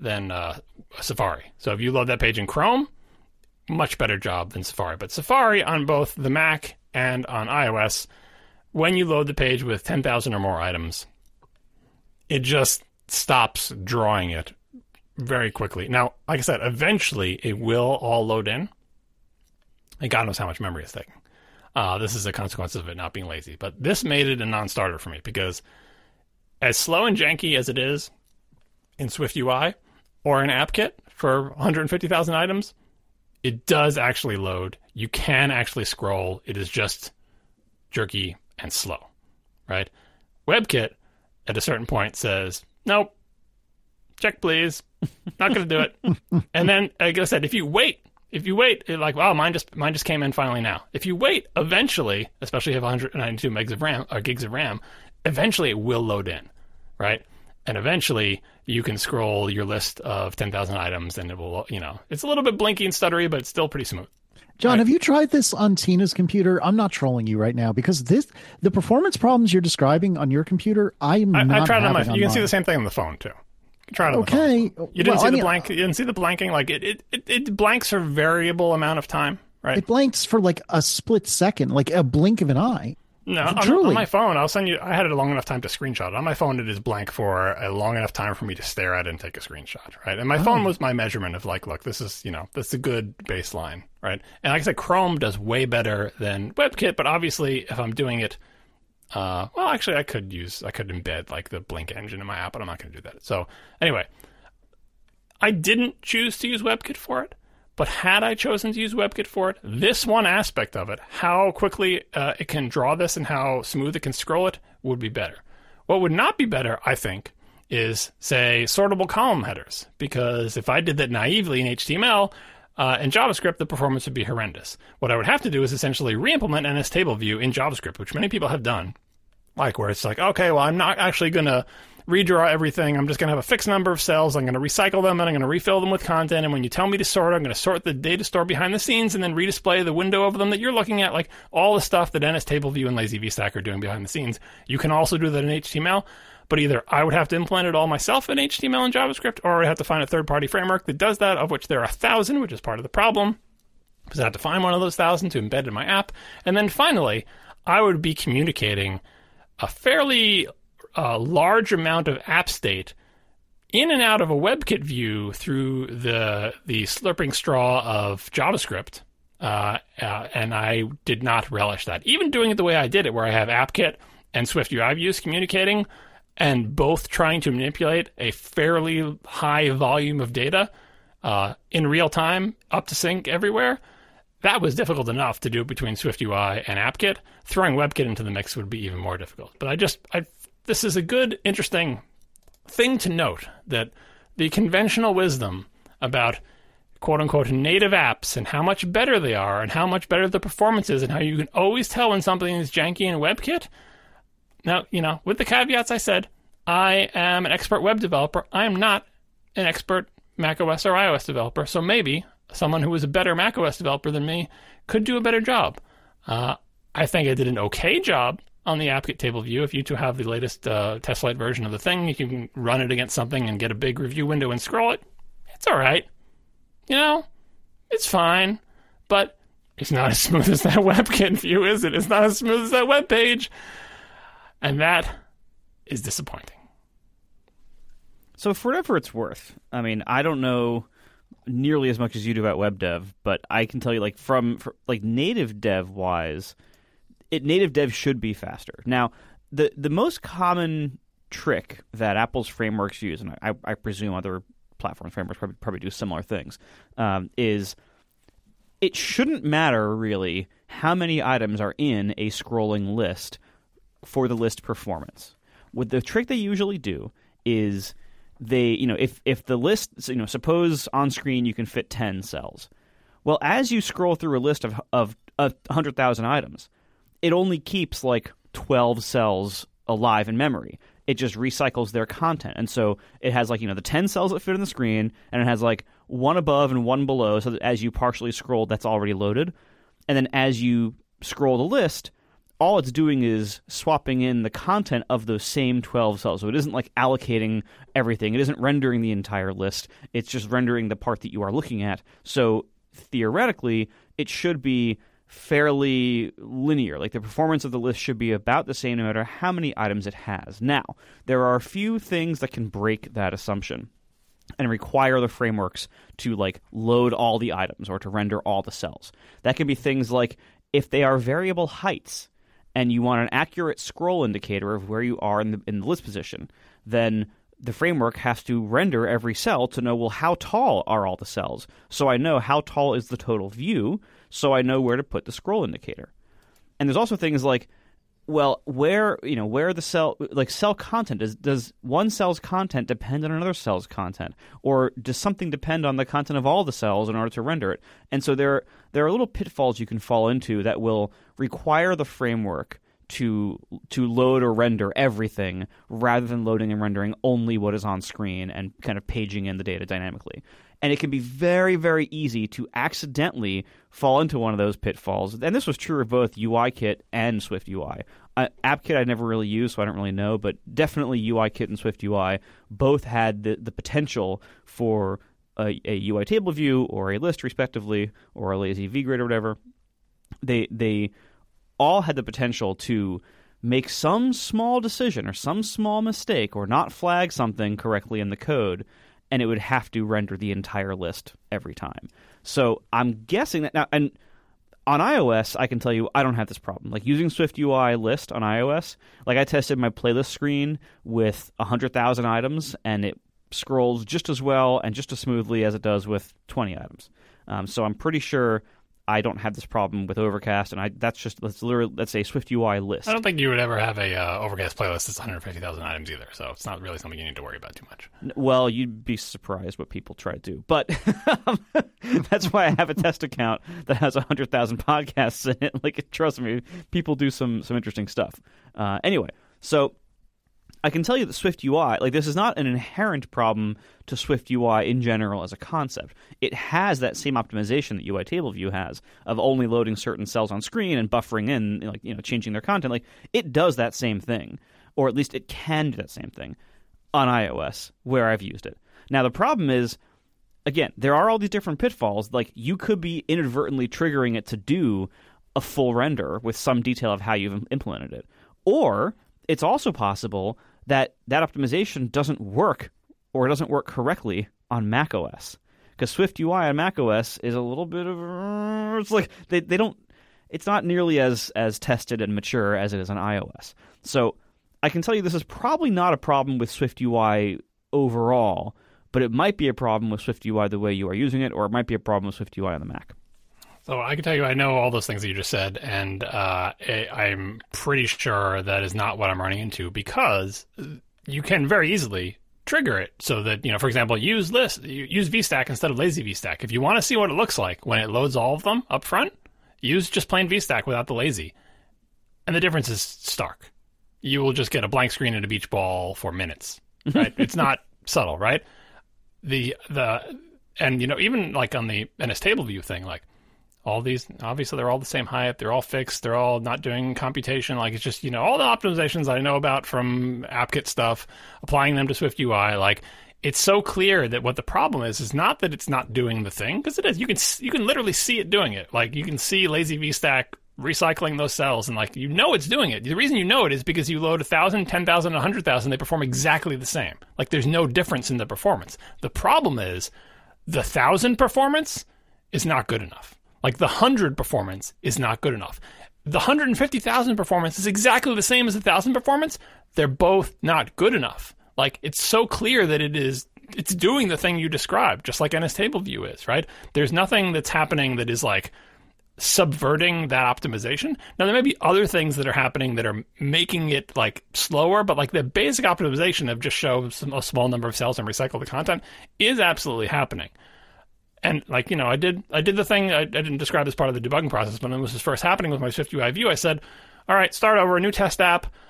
Safari. So if you load that page in Chrome, much better job than Safari. But Safari on both the Mac and on iOS, when you load the page with 10,000 or more items, it just stops drawing it very quickly. Now, like I said, eventually it will all load in. And God knows how much memory it's taking. This is a consequence of it not being lazy. But this made it a non-starter for me because as slow and janky as it is in SwiftUI or in AppKit for 150,000 items, it does actually load. You can actually scroll. It is just jerky and slow, right? WebKit at a certain point says, nope, check please, not going to do it. And then, like I said, if you wait, you're like, wow, mine just came in finally now. If you wait, eventually, especially if you have 192 megs of RAM or gigs of RAM, eventually it will load in, right? And eventually you can scroll your list of 10,000 items and it will, it's a little bit blinky and stuttery, but it's still pretty smooth. John, right? Have you tried this on Tina's computer? I'm not trolling you right now because the performance problems you're describing on your computer, I tried it on my phone. You can see the same thing on the phone too. Try it on the phone. You didn't see the blank. You didn't see the blanking. Like it blanks for variable amount of time, right? It blanks for like a split second, like a blink of an eye. No, on my phone, I'll send you. I had it a long enough time to screenshot it. On my phone, it is blank for a long enough time for me to stare at it and take a screenshot, right? And my phone was my measurement of like, look, this is, that's a good baseline, right? And like I said, Chrome does way better than WebKit, but obviously, if I'm doing it, well, actually, I could embed like the Blink engine in my app, but I'm not going to do that. So anyway, I didn't choose to use WebKit for it. But had I chosen to use WebKit for it, this one aspect of it, how quickly it can draw this and how smooth it can scroll it, would be better. What would not be better, I think, is, say, sortable column headers. Because if I did that naively in HTML and JavaScript, the performance would be horrendous. What I would have to do is essentially re-implement NSTableView in JavaScript, which many people have done. Like where it's like, okay, well, I'm not actually going to redraw everything. I'm just going to have a fixed number of cells. I'm going to recycle them, and I'm going to refill them with content. And when you tell me to sort, I'm going to sort the data store behind the scenes and then redisplay the window of them that you're looking at. Like all the stuff that NSTableView and LazyVStack are doing behind the scenes. You can also do that in HTML, but either I would have to implement it all myself in HTML and JavaScript, or I'd have to find a third-party framework that does that, of which there are 1,000, which is part of the problem, because I have to find one of those 1,000 to embed in my app. And then finally, I would be communicating a fairly large amount of app state in and out of a WebKit view through the slurping straw of JavaScript, and I did not relish that. Even doing it the way I did it, where I have AppKit and SwiftUI views communicating, and both trying to manipulate a fairly high volume of data in real time, up to sync everywhere, that was difficult enough to do between SwiftUI and AppKit. Throwing WebKit into the mix would be even more difficult. But this is a good, interesting thing to note, that the conventional wisdom about quote-unquote native apps and how much better they are and how much better the performance is and how you can always tell when something is janky in WebKit. Now, with the caveats I said, I am an expert web developer. I am not an expert macOS or iOS developer, so maybe someone who is a better macOS developer than me could do a better job. I think I did an okay job on the AppKit table view. If you two have the latest TestFlight version of the thing, you can run it against something and get a big review window and scroll it. It's all right. It's fine. But it's not as smooth as that WebKit view, is it? It's not as smooth as that web page. And that is disappointing. So for whatever it's worth, I mean, I don't know nearly as much as you do about web dev, but I can tell you, from native dev wise, native dev should be faster. Now, the most common trick that Apple's frameworks use, and I presume other platform frameworks probably do similar things, is it shouldn't matter really how many items are in a scrolling list for the list performance. What the trick they usually do is if the list, suppose on screen you can fit 10 cells. Well, as you scroll through a list of 100,000 items, it only keeps 12 cells alive in memory. it just recycles their content. And so it has like, the 10 cells that fit in the screen, and it has like one above and one below, so that as you partially scroll, that's already loaded. And then as you scroll the list, all it's doing is swapping in the content of those same 12 cells. So it isn't like allocating everything. It isn't rendering the entire list. It's just rendering the part that you are looking at. So theoretically, it should be fairly linear. Like the performance of the list should be about the same no matter how many items it has. Now, there are a few things that can break that assumption and require the frameworks to like load all the items or to render all the cells. That can be things like if they are variable heights and you want an accurate scroll indicator of where you are in the list position, then the framework has to render every cell to know, well, how tall are all the cells? So I know how tall is the total view, so I know where to put the scroll indicator. And there's also things like, well, where the cell, like cell content, does one cell's content depend on another cell's content? Or does something depend on the content of all the cells in order to render it? And so there are little pitfalls you can fall into that will require the framework to load or render everything rather than loading and rendering only what is on screen and kind of paging in the data dynamically. And it can be very, very easy to accidentally fall into one of those pitfalls. And this was true of both UIKit and SwiftUI. AppKit I never really used, so I don't really know, but definitely UIKit and SwiftUI both had the potential for a UI table view or a list, respectively, or a lazy vgrid or whatever. They all had the potential to make some small decision or some small mistake or not flag something correctly in the code, and it would have to render the entire list every time. So I'm guessing that now, and on iOS, I can tell you I don't have this problem. Like using SwiftUI list on iOS, like I tested my playlist screen with 100,000 items, and it scrolls just as well and just as smoothly as it does with 20 items. So I'm pretty sure I don't have this problem with Overcast, and let's say SwiftUI list. I don't think you would ever have a Overcast playlist that's 150,000 items either, so it's not really something you need to worry about too much. Well, you'd be surprised what people try to do, but that's why I have a test account that has 100,000 podcasts in it. Like, trust me, people do some interesting stuff. Anyway, so I can tell you that SwiftUI, like this is not an inherent problem to SwiftUI in general as a concept. It has that same optimization that UI Table View has of only loading certain cells on screen and buffering in, like, changing their content. Like it does that same thing, or at least it can do that same thing on iOS where I've used it. Now the problem is, again, there are all these different pitfalls. Like you could be inadvertently triggering it to do a full render with some detail of how you've implemented it, or it's also possible that optimization doesn't work or it doesn't work correctly on macOS. Because SwiftUI on macOS is a little bit of... It's like they don't... It's not nearly as tested and mature as it is on iOS. So I can tell you this is probably not a problem with SwiftUI overall, but it might be a problem with SwiftUI the way you are using it, or it might be a problem with SwiftUI on the Mac. So I can tell you I know all those things that you just said, and I'm pretty sure that is not what I'm running into, because you can very easily trigger it so that, for example, use VStack instead of lazy VStack. If you want to see what it looks like when it loads all of them up front, use just plain VStack without the lazy. And the difference is stark. You will just get a blank screen and a beach ball for minutes, right? It's not subtle, right? And even like on the NS table view thing, like, all these, obviously, they're all the same height. They're all fixed. They're all not doing computation. Like, it's just, all the optimizations I know about from AppKit stuff, applying them to SwiftUI. Like, it's so clear that what the problem is not that it's not doing the thing, because it is. You can literally see it doing it. Like, you can see lazy VStack recycling those cells, and like, it's doing it. The reason you know it is because you load 1,000, 10,000, 100,000. They perform exactly the same. Like, there's no difference in the performance. The problem is the 1,000 performance is not good enough. Like, the 100 performance is not good enough. The 150,000 performance is exactly the same as the 1,000 performance. They're both not good enough. Like, it's so clear that it's doing the thing you described, just like NS Table View is, right? There's nothing that's happening that is, like, subverting that optimization. Now, there may be other things that are happening that are making it, like, slower, but, like, the basic optimization of just show a small number of cells and recycle the content is absolutely happening. And, like, I did the thing, I didn't describe as part of the debugging process, but when this was first happening with my SwiftUI view, I said, all right, start over, a new test app,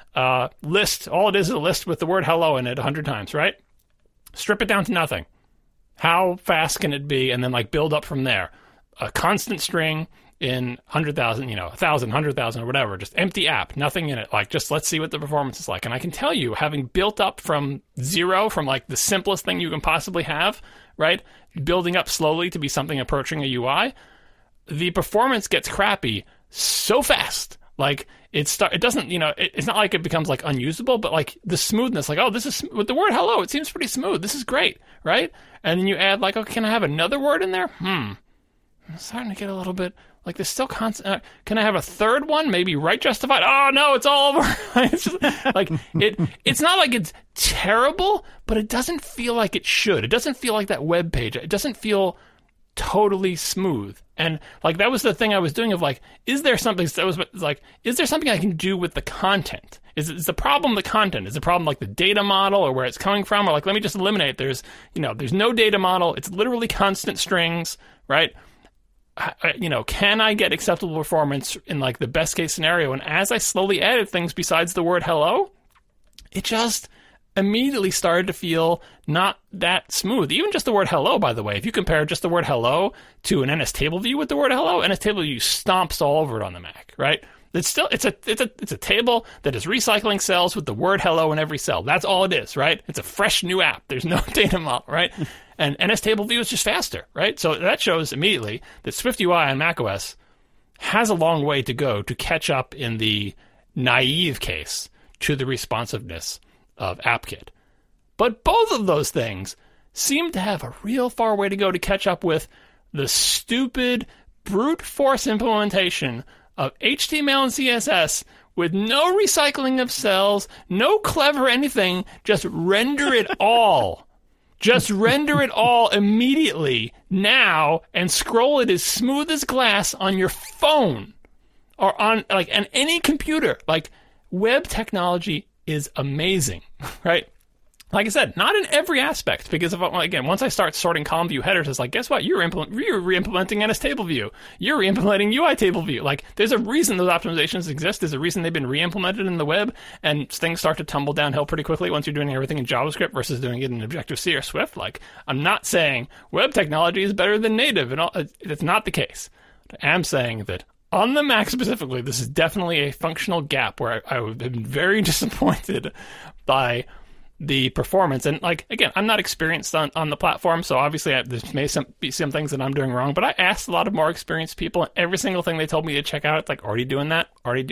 list. All it is a list with the word hello in it 100 times, right? Strip it down to nothing. How fast can it be? And then like build up from there. A constant string in 100,000, 1,000, 100,000 or whatever, just empty app, nothing in it. Like, just let's see what the performance is like. And I can tell you, having built up from zero, from like the simplest thing you can possibly have, right? Building up slowly to be something approaching a UI, the performance gets crappy so fast. Like it doesn't, it's not like it becomes like unusable, but like the smoothness, like, oh, this is with the word hello, it seems pretty smooth. This is great, right? And then you add like, okay, can I have another word in there? I'm starting to get a little bit like there's still constant. Can I have a third one? Maybe right justified. Oh no, it's all over. It's just like it's not like it's terrible, but it doesn't feel like it should. It doesn't feel like that web page. It doesn't feel totally smooth. And like that was the thing I was doing of like, is there something I can do with the content? Is the problem the content? Is the problem like the data model or where it's coming from? Or like, let me just eliminate it. There's no data model. It's literally constant strings, right? Can I get acceptable performance in like the best case scenario? And as I slowly added things besides the word hello, it just immediately started to feel not that smooth. Even just the word hello, by the way, if you compare just the word hello to an NS table view with the word hello, NS table view stomps all over it on the Mac, right? It's a table that is recycling cells with the word hello in every cell. That's all it is, right? It's a fresh new app. There's no data model, right? And NS table view is just faster, right? So that shows immediately that SwiftUI on macOS has a long way to go to catch up in the naive case to the responsiveness of AppKit. But both of those things seem to have a real far way to go to catch up with the stupid brute force implementation of HTML and CSS with no recycling of cells, no clever anything, just render it all. Just render it all immediately now and scroll it as smooth as glass on your phone or on any computer. Like web technology is amazing, right? Like I said, not in every aspect, because once I start sorting column view headers, it's like, guess what? You're re-implementing NS table view. You're re-implementing UI table view. Like, there's a reason those optimizations exist. There's a reason they've been re-implemented in the web, and things start to tumble downhill pretty quickly once you're doing everything in JavaScript versus doing it in Objective-C or Swift. Like, I'm not saying web technology is better than native, and it's not the case. I am saying that on the Mac specifically, this is definitely a functional gap where I have been very disappointed by the performance. And like, again, I'm not experienced on the platform, so obviously there may be some things that I'm doing wrong, but I asked a lot of more experienced people, and every single thing they told me to check out, it's like, already doing that.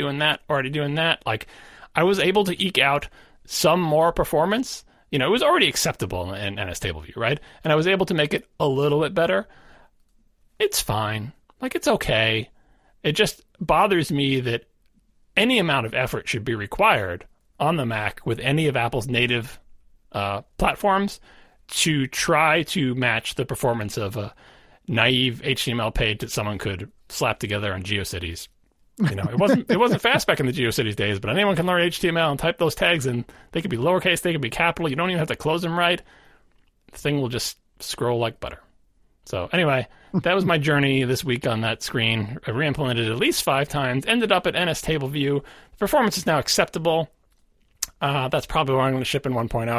Like, I was able to eke out some more performance. It was already acceptable in NS table view, right? And I was able to make it a little bit better. It's fine. Like, it's okay. It just bothers me that any amount of effort should be required on the Mac with any of Apple's native platforms to try to match the performance of a naive HTML page that someone could slap together on GeoCities. It wasn't fast back in the GeoCities days, but anyone can learn HTML and type those tags, and they could be lowercase, they could be capital. You don't even have to close them right. The thing will just scroll like butter. So anyway, that was my journey this week on that screen. I re-implemented it at least 5 times, ended up at NS table view. The performance is now acceptable. That's probably why I'm going to ship in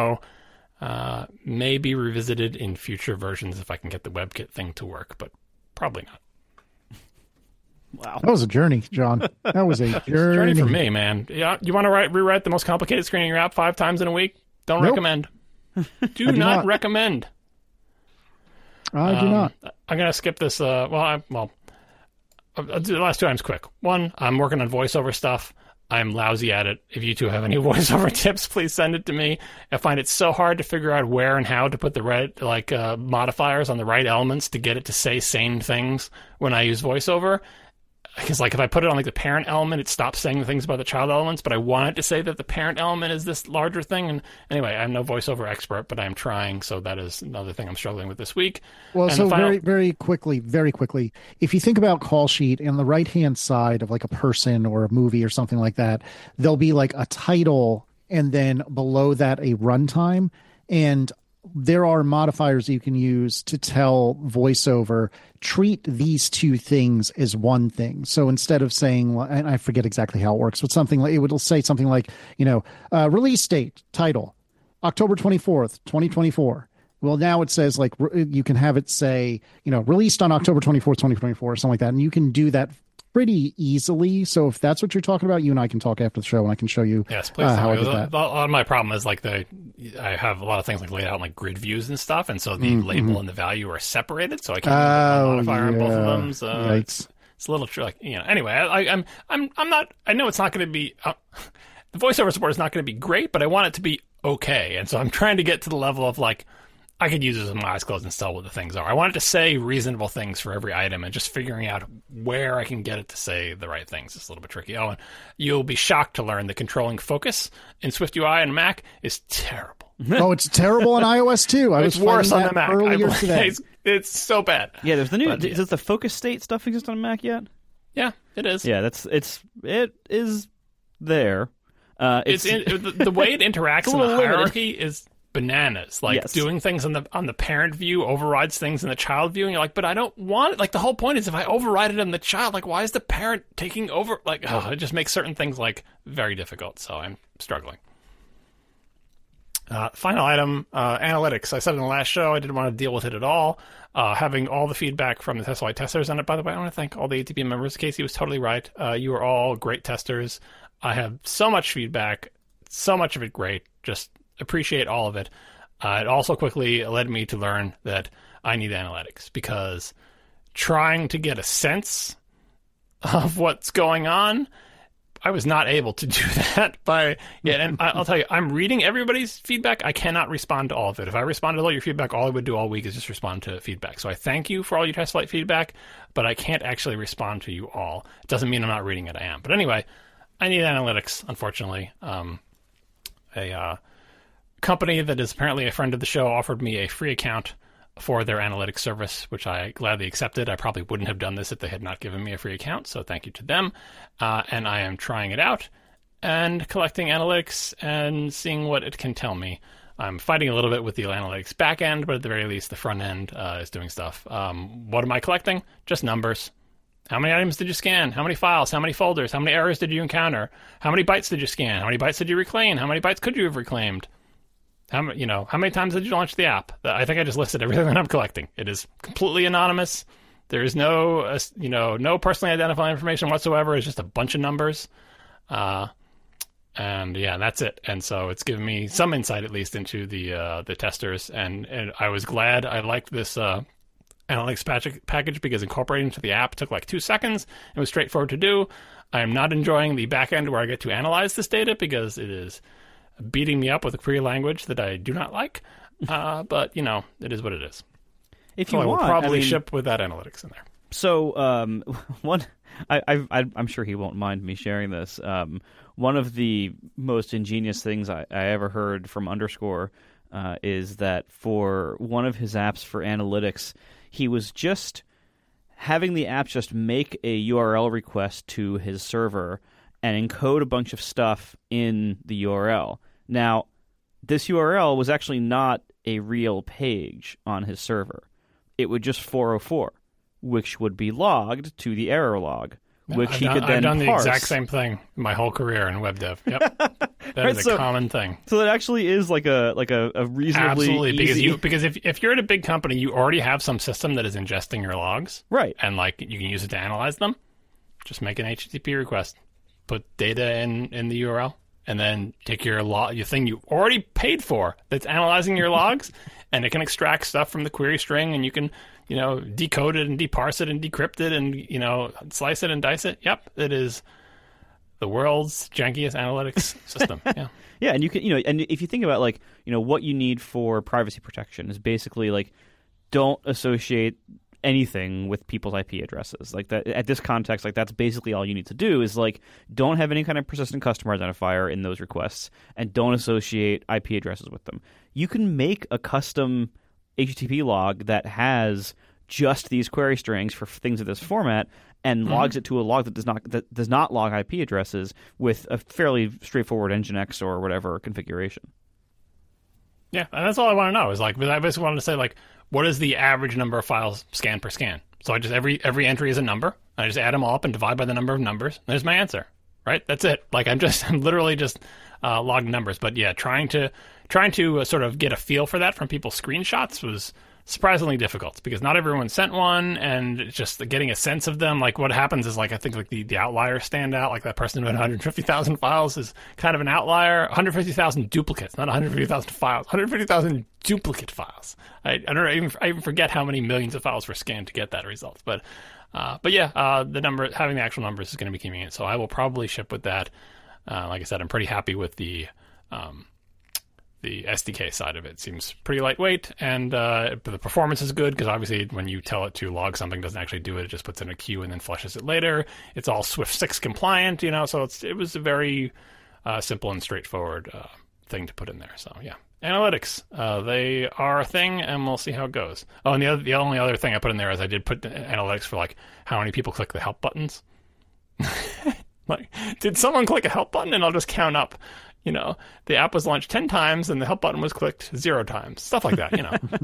1.0. Maybe revisited in future versions if I can get the WebKit thing to work, but probably not. Wow. That was a journey, John. That was a journey. For me, man. You want to rewrite the most complicated screen in your app 5 times in a week? Don't recommend. Do not recommend. I do not. I'm going to skip this. I'll do the last 2 items quick. 1, I'm working on voiceover stuff. I'm lousy at it. If you two have any voiceover tips, please send it to me. I find it so hard to figure out where and how to put the right modifiers on the right elements to get it to say sane things when I use voiceover. Because if I put it on the parent element, it stops saying the things about the child elements, but I want it to say that the parent element is this larger thing. And anyway, I'm no voiceover expert, but I'm trying, so that is another thing I'm struggling with this week. Well, and so very quickly, if you think about call sheet on the right-hand side of a person or a movie or something like that, there'll be a title and then below that a runtime. And there are modifiers you can use to tell VoiceOver, treat these two things as one thing. So instead of saying, and I forget exactly how it works, but something like, it would say something like, release date, title, October 24th, 2024. Well, now it says like, you can have it say, released on October 24th, 2024, or something like that. And you can do that pretty easily. So if that's what you're talking about, you and I can talk after the show and I can show you yes, please how I did that. A lot of my problem is like I have a lot of things like laid out in like grid views and stuff, and so the label and the value are separated, so I can't use a modifier on both of them. So it's a little like Anyway, I'm not. I know it's not going to be the VoiceOver support is not going to be great, but I want it to be okay, and so I'm trying to get to the level of like, I could use this with my eyes closed and tell what the things are. I want it to say reasonable things for every item, and just figuring out where I can get it to say the right things is a little bit tricky. Oh, and you'll be shocked to learn that controlling focus in SwiftUI and Mac is terrible. Oh, it's terrible on iOS too. It's worse on the Mac. Earlier today. It's so bad. Yeah, there's the new. Does the focus state stuff exist on Mac yet? Yeah, it is. Yeah, it is there. The way it interacts in the hierarchy is bananas. Like doing things on the parent view overrides things in the child view, and you're like, but I don't want it. Like the whole point is if I override it in the child, like why is the parent taking over? Like it just makes certain things like very difficult. So I'm struggling. Final item, analytics. I said in the last show I didn't want to deal with it at all. Having all the feedback from the TestFlight testers on it. By the way, I want to thank all the ATP members. Casey was totally right. You are all great testers. I have so much feedback, so much of it great. Just appreciate all of it. It also quickly led me to learn that I need analytics, because trying to get a sense of what's going on, I was not able to do that and I'll tell you, I'm reading everybody's feedback. I cannot respond to all of it. If I responded to all your feedback, all I would do all week is just respond to feedback. So I thank you for all your TestFlight feedback, but I can't actually respond to you all. It doesn't mean I'm not reading it. I am. But anyway, I need analytics, unfortunately. A company that is apparently a friend of the show offered me a free account for their analytics service, which I gladly accepted. I probably wouldn't have done this if they had not given me a free account, so thank you to them. And I am trying it out and collecting analytics and seeing what it can tell me. I'm fighting a little bit with the analytics backend, but at the very least, the front end is doing stuff. What am I collecting? Just numbers. How many items did you scan? How many files? How many folders? How many errors did you encounter? How many bytes did you scan? How many bytes did you reclaim? How many bytes could you have reclaimed? How many times did you launch the app? I think I just listed everything that I'm collecting. It is completely anonymous. There is no, no personally identifying information whatsoever. It's just a bunch of numbers. And yeah, that's it. And so it's given me some insight, at least, into the testers. And I was glad I liked this analytics package, because incorporating into the app took like 2 seconds. It was straightforward to do. I am not enjoying the back end where I get to analyze this data, because it is beating me up with a query language that I do not like. But, it is what it is. If you I will want, probably ship with that analytics in there. So, I'm sure he won't mind me sharing this. One of the most ingenious things I ever heard from Underscore is that for one of his apps for analytics, he was just having the app just make a URL request to his server and encode a bunch of stuff in the URL. Now, this URL was actually not a real page on his server. It would just 404, which would be logged to the error log, which he could then I've done parse. the exact same thing my whole career in web dev. Yep, that is a common thing. So it actually is like a reasonably absolutely, because if you're at a big company, you already have some system that is ingesting your logs, right? And like you can use it to analyze them. Just make an HTTP request, put data in the URL, and then take your thing you already paid for that's analyzing your logs, and it can extract stuff from the query string, and you can decode it and deparse it and decrypt it and slice it and dice it. Yep, it is the world's jankiest analytics system. Yeah. Yeah, and you can and if you think about what you need for privacy protection is basically like don't associate anything with people's IP addresses. Like that at this context, like that's basically all you need to do is like don't have any kind of persistent customer identifier in those requests and don't associate IP addresses with them. You can make a custom HTTP log that has just these query strings for things of this format and logs it to a log that does not log IP addresses with a fairly straightforward Nginx or whatever configuration. Yeah, and that's all I want to know is like, I basically wanted to say like, what is the average number of files scanned per scan? So I just every entry is a number. I just add them all up and divide by the number of numbers. There's my answer, right? That's it. Like I'm literally just logging numbers. But yeah, trying to sort of get a feel for that from people's screenshots was surprisingly difficult because not everyone sent one, and it's just getting a sense of them. Like what happens is like I think like the outliers stand out. Like that person who had 150,000 files is kind of an outlier. 150,000 duplicates, not 150,000 files. 150,000 duplicate files. I don't know. I even forget how many millions of files were scanned to get that result. But yeah, the number, having the actual numbers is going to be convenient. So I will probably ship with that. Like I said, I'm pretty happy with the SDK side of it. Seems pretty lightweight, and the performance is good because obviously when you tell it to log something, it doesn't actually do it. It just puts in a queue and then flushes it later. It's all Swift 6 compliant, so it was a very simple and straightforward thing to put in there. So yeah, analytics, they are a thing, and we'll see how it goes. Oh, and the only other thing I put in there is I did put analytics for like how many people click the help buttons. Like, did someone click a help button? And I'll just count up. The app was launched 10 times and the help button was clicked 0 times. Stuff like that,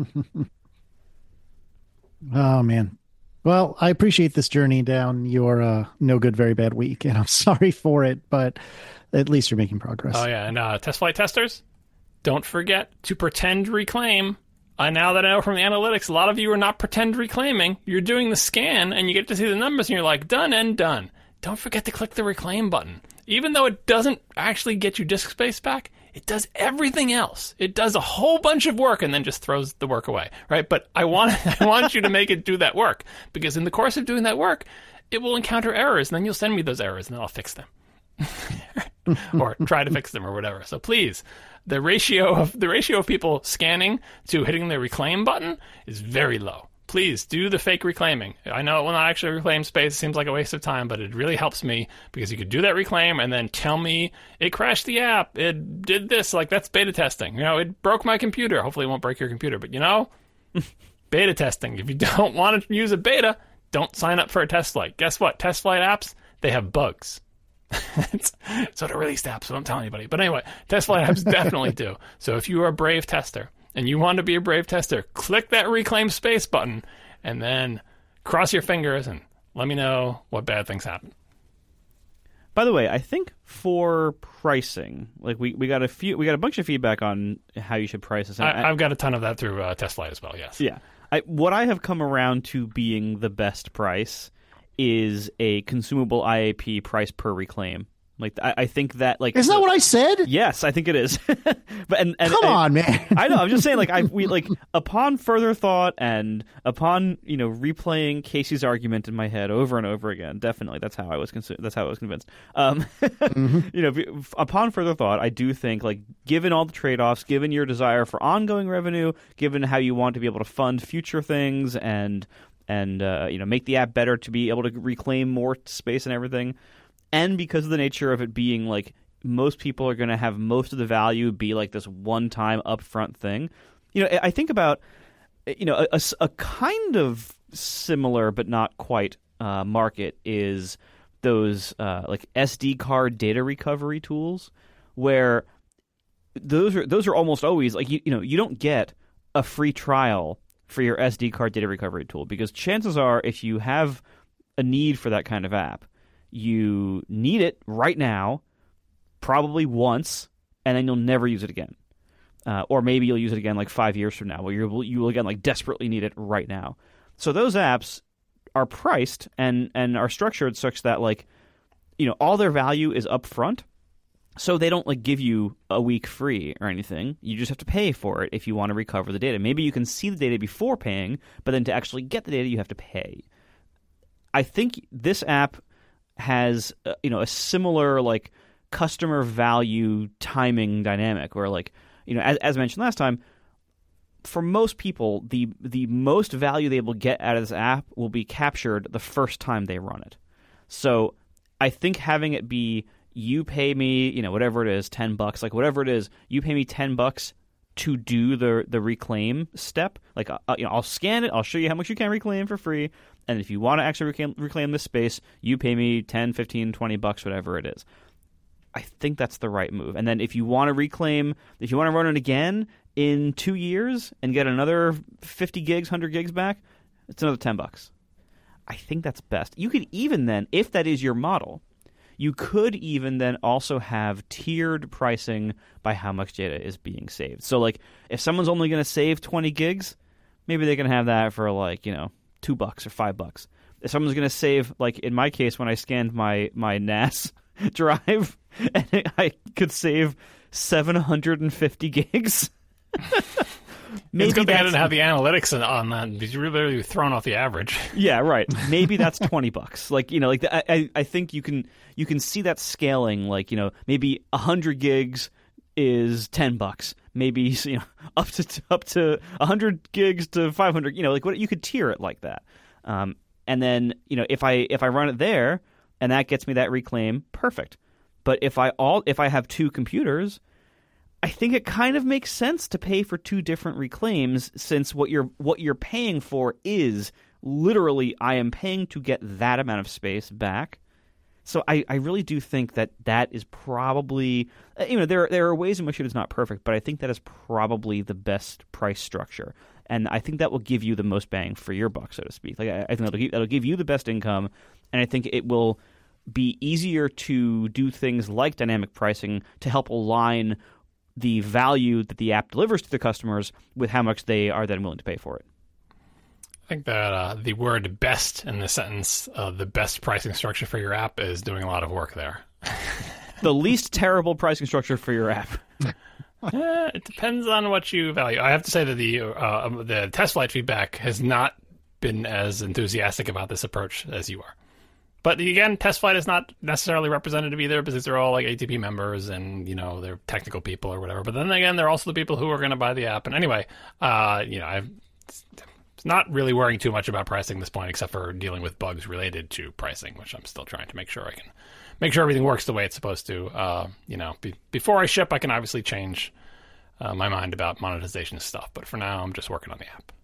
Oh, man. Well, I appreciate this journey down your no good, very bad week, and I'm sorry for it, but at least you're making progress. Oh, yeah. And test flight testers, don't forget to pretend reclaim. Now that I know from the analytics, a lot of you are not pretend reclaiming. You're doing the scan and you get to see the numbers and you're like, done and done. Don't forget to click the reclaim button. Even though it doesn't actually get you disk space back, it does everything else. It does a whole bunch of work and then just throws the work away, right? But I want you to make it do that work, because in the course of doing that work, it will encounter errors, and then you'll send me those errors, and then I'll fix them. Or try to fix them or whatever. So please, the ratio of people scanning to hitting the reclaim button is very low. Please do the fake reclaiming. I know it will not actually reclaim space. It seems like a waste of time, but it really helps me because you could do that reclaim and then tell me it crashed the app. It did this. Like, that's beta testing. It broke my computer. Hopefully it won't break your computer, but beta testing. If you don't want to use a beta, don't sign up for a test flight. Guess what? Test flight apps, they have bugs. So to release apps, so don't tell anybody. But anyway, test flight apps definitely do. So if you are a brave tester, and you want to be a brave tester, click that reclaim space button and then cross your fingers and let me know what bad things happen. By the way, I think for pricing, like we got a bunch of feedback on how you should price this. I've got a ton of that through TestFlight as well. Yes. Yeah. What I have come around to being the best price is a consumable IAP price per reclaim. Like I think that like isn't that what I said? Yes, I think it is. But come on, man. I know. I'm just saying. Like upon further thought and upon replaying Casey's argument in my head over and over again. Definitely, that's how I was convinced. Upon further thought, I do think like given all the trade-offs, given your desire for ongoing revenue, given how you want to be able to fund future things and make the app better to be able to reclaim more space and everything. And because of the nature of it being like most people are going to have most of the value be like this one-time upfront thing, I think about a kind of similar but not quite market is those like SD card data recovery tools, where those are almost always like you don't get a free trial for your SD card data recovery tool, because chances are if you have a need for that kind of app, you need it right now, probably once, and then you'll never use it again. Or maybe you'll use it again like 5 years from now, where you will again like desperately need it right now. So those apps are priced and are structured such that like all their value is upfront. So they don't like give you a week free or anything. You just have to pay for it if you want to recover the data. Maybe you can see the data before paying, but then to actually get the data, you have to pay. I think this app has a similar like customer value timing dynamic where like as mentioned last time, for most people the most value they will get out of this app will be captured the first time they run it. So I think having it be you pay me whatever it is, $10, like whatever it is, you pay me $10 to do the reclaim step. Like I'll scan it, I'll show you how much you can reclaim for free. And if you want to actually reclaim this space, you pay me $10, $15, $20, whatever it is. I think that's the right move. And then if you want to reclaim, if you want to run it again in 2 years and get another 50 gigs, 100 gigs back, it's another $10. I think that's best. You could even then, if that is your model, you could even then also have tiered pricing by how much data is being saved. So like if someone's only going to save 20 gigs, maybe they can have that for like, $2 or $5. If someone's going to save, like in my case when I scanned my NAS drive and I could save 750 gigs. Maybe it's good thing I didn't have the analytics on that because you're really thrown off the average. Yeah, right. Maybe that's $20. I think you can see that scaling. Like maybe 100 gigs is $10. Maybe up to 100 gigs to 500. What you could tier it like that. And then if I run it there and that gets me that reclaim, perfect. But if I have two computers, I think it kind of makes sense to pay for two different reclaims, since what you're paying for is literally I am paying to get that amount of space back. So I really do think that is probably there are ways in which it is not perfect, but I think that is probably the best price structure, and I think that will give you the most bang for your buck, so to speak. Like I think that'll give you the best income, and I think it will be easier to do things like dynamic pricing to help align the value that the app delivers to the customers with how much they are then willing to pay for it. I think that the word best in the sentence, the best pricing structure for your app, is doing a lot of work there. The least terrible pricing structure for your app. It depends on what you value. I have to say that the test flight feedback has not been as enthusiastic about this approach as you are. But again, test flight is not necessarily representative either, because they're all like ATP members and, they're technical people or whatever. But then again, they're also the people who are going to buy the app. And anyway, it's not really worrying too much about pricing at this point, except for dealing with bugs related to pricing, which I'm still trying to make sure I can make sure everything works the way it's supposed to. Before I ship, I can obviously change my mind about monetization stuff. But for now, I'm just working on the app.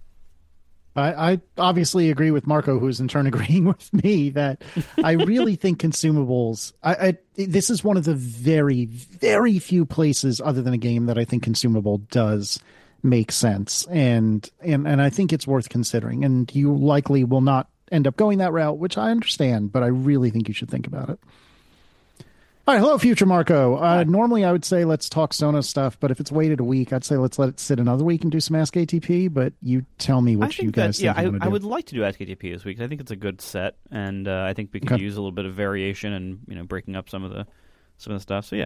I obviously agree with Marco, who's in turn agreeing with me that I really think consumables. This is one of the very, very few places other than a game that I think consumable does make sense, and I think it's worth considering. And you likely will not end up going that route, which I understand, but I really think you should think about it. All right, hello, future Marco. Normally, I would say let's talk Sonos stuff, but if it's waited a week, I'd say let's let it sit another week and do some Ask ATP. But you tell me what you guys think. I would like to do Ask ATP this week. I think it's a good set, and I think we could use a little bit of variation and breaking up some of the stuff. So yeah,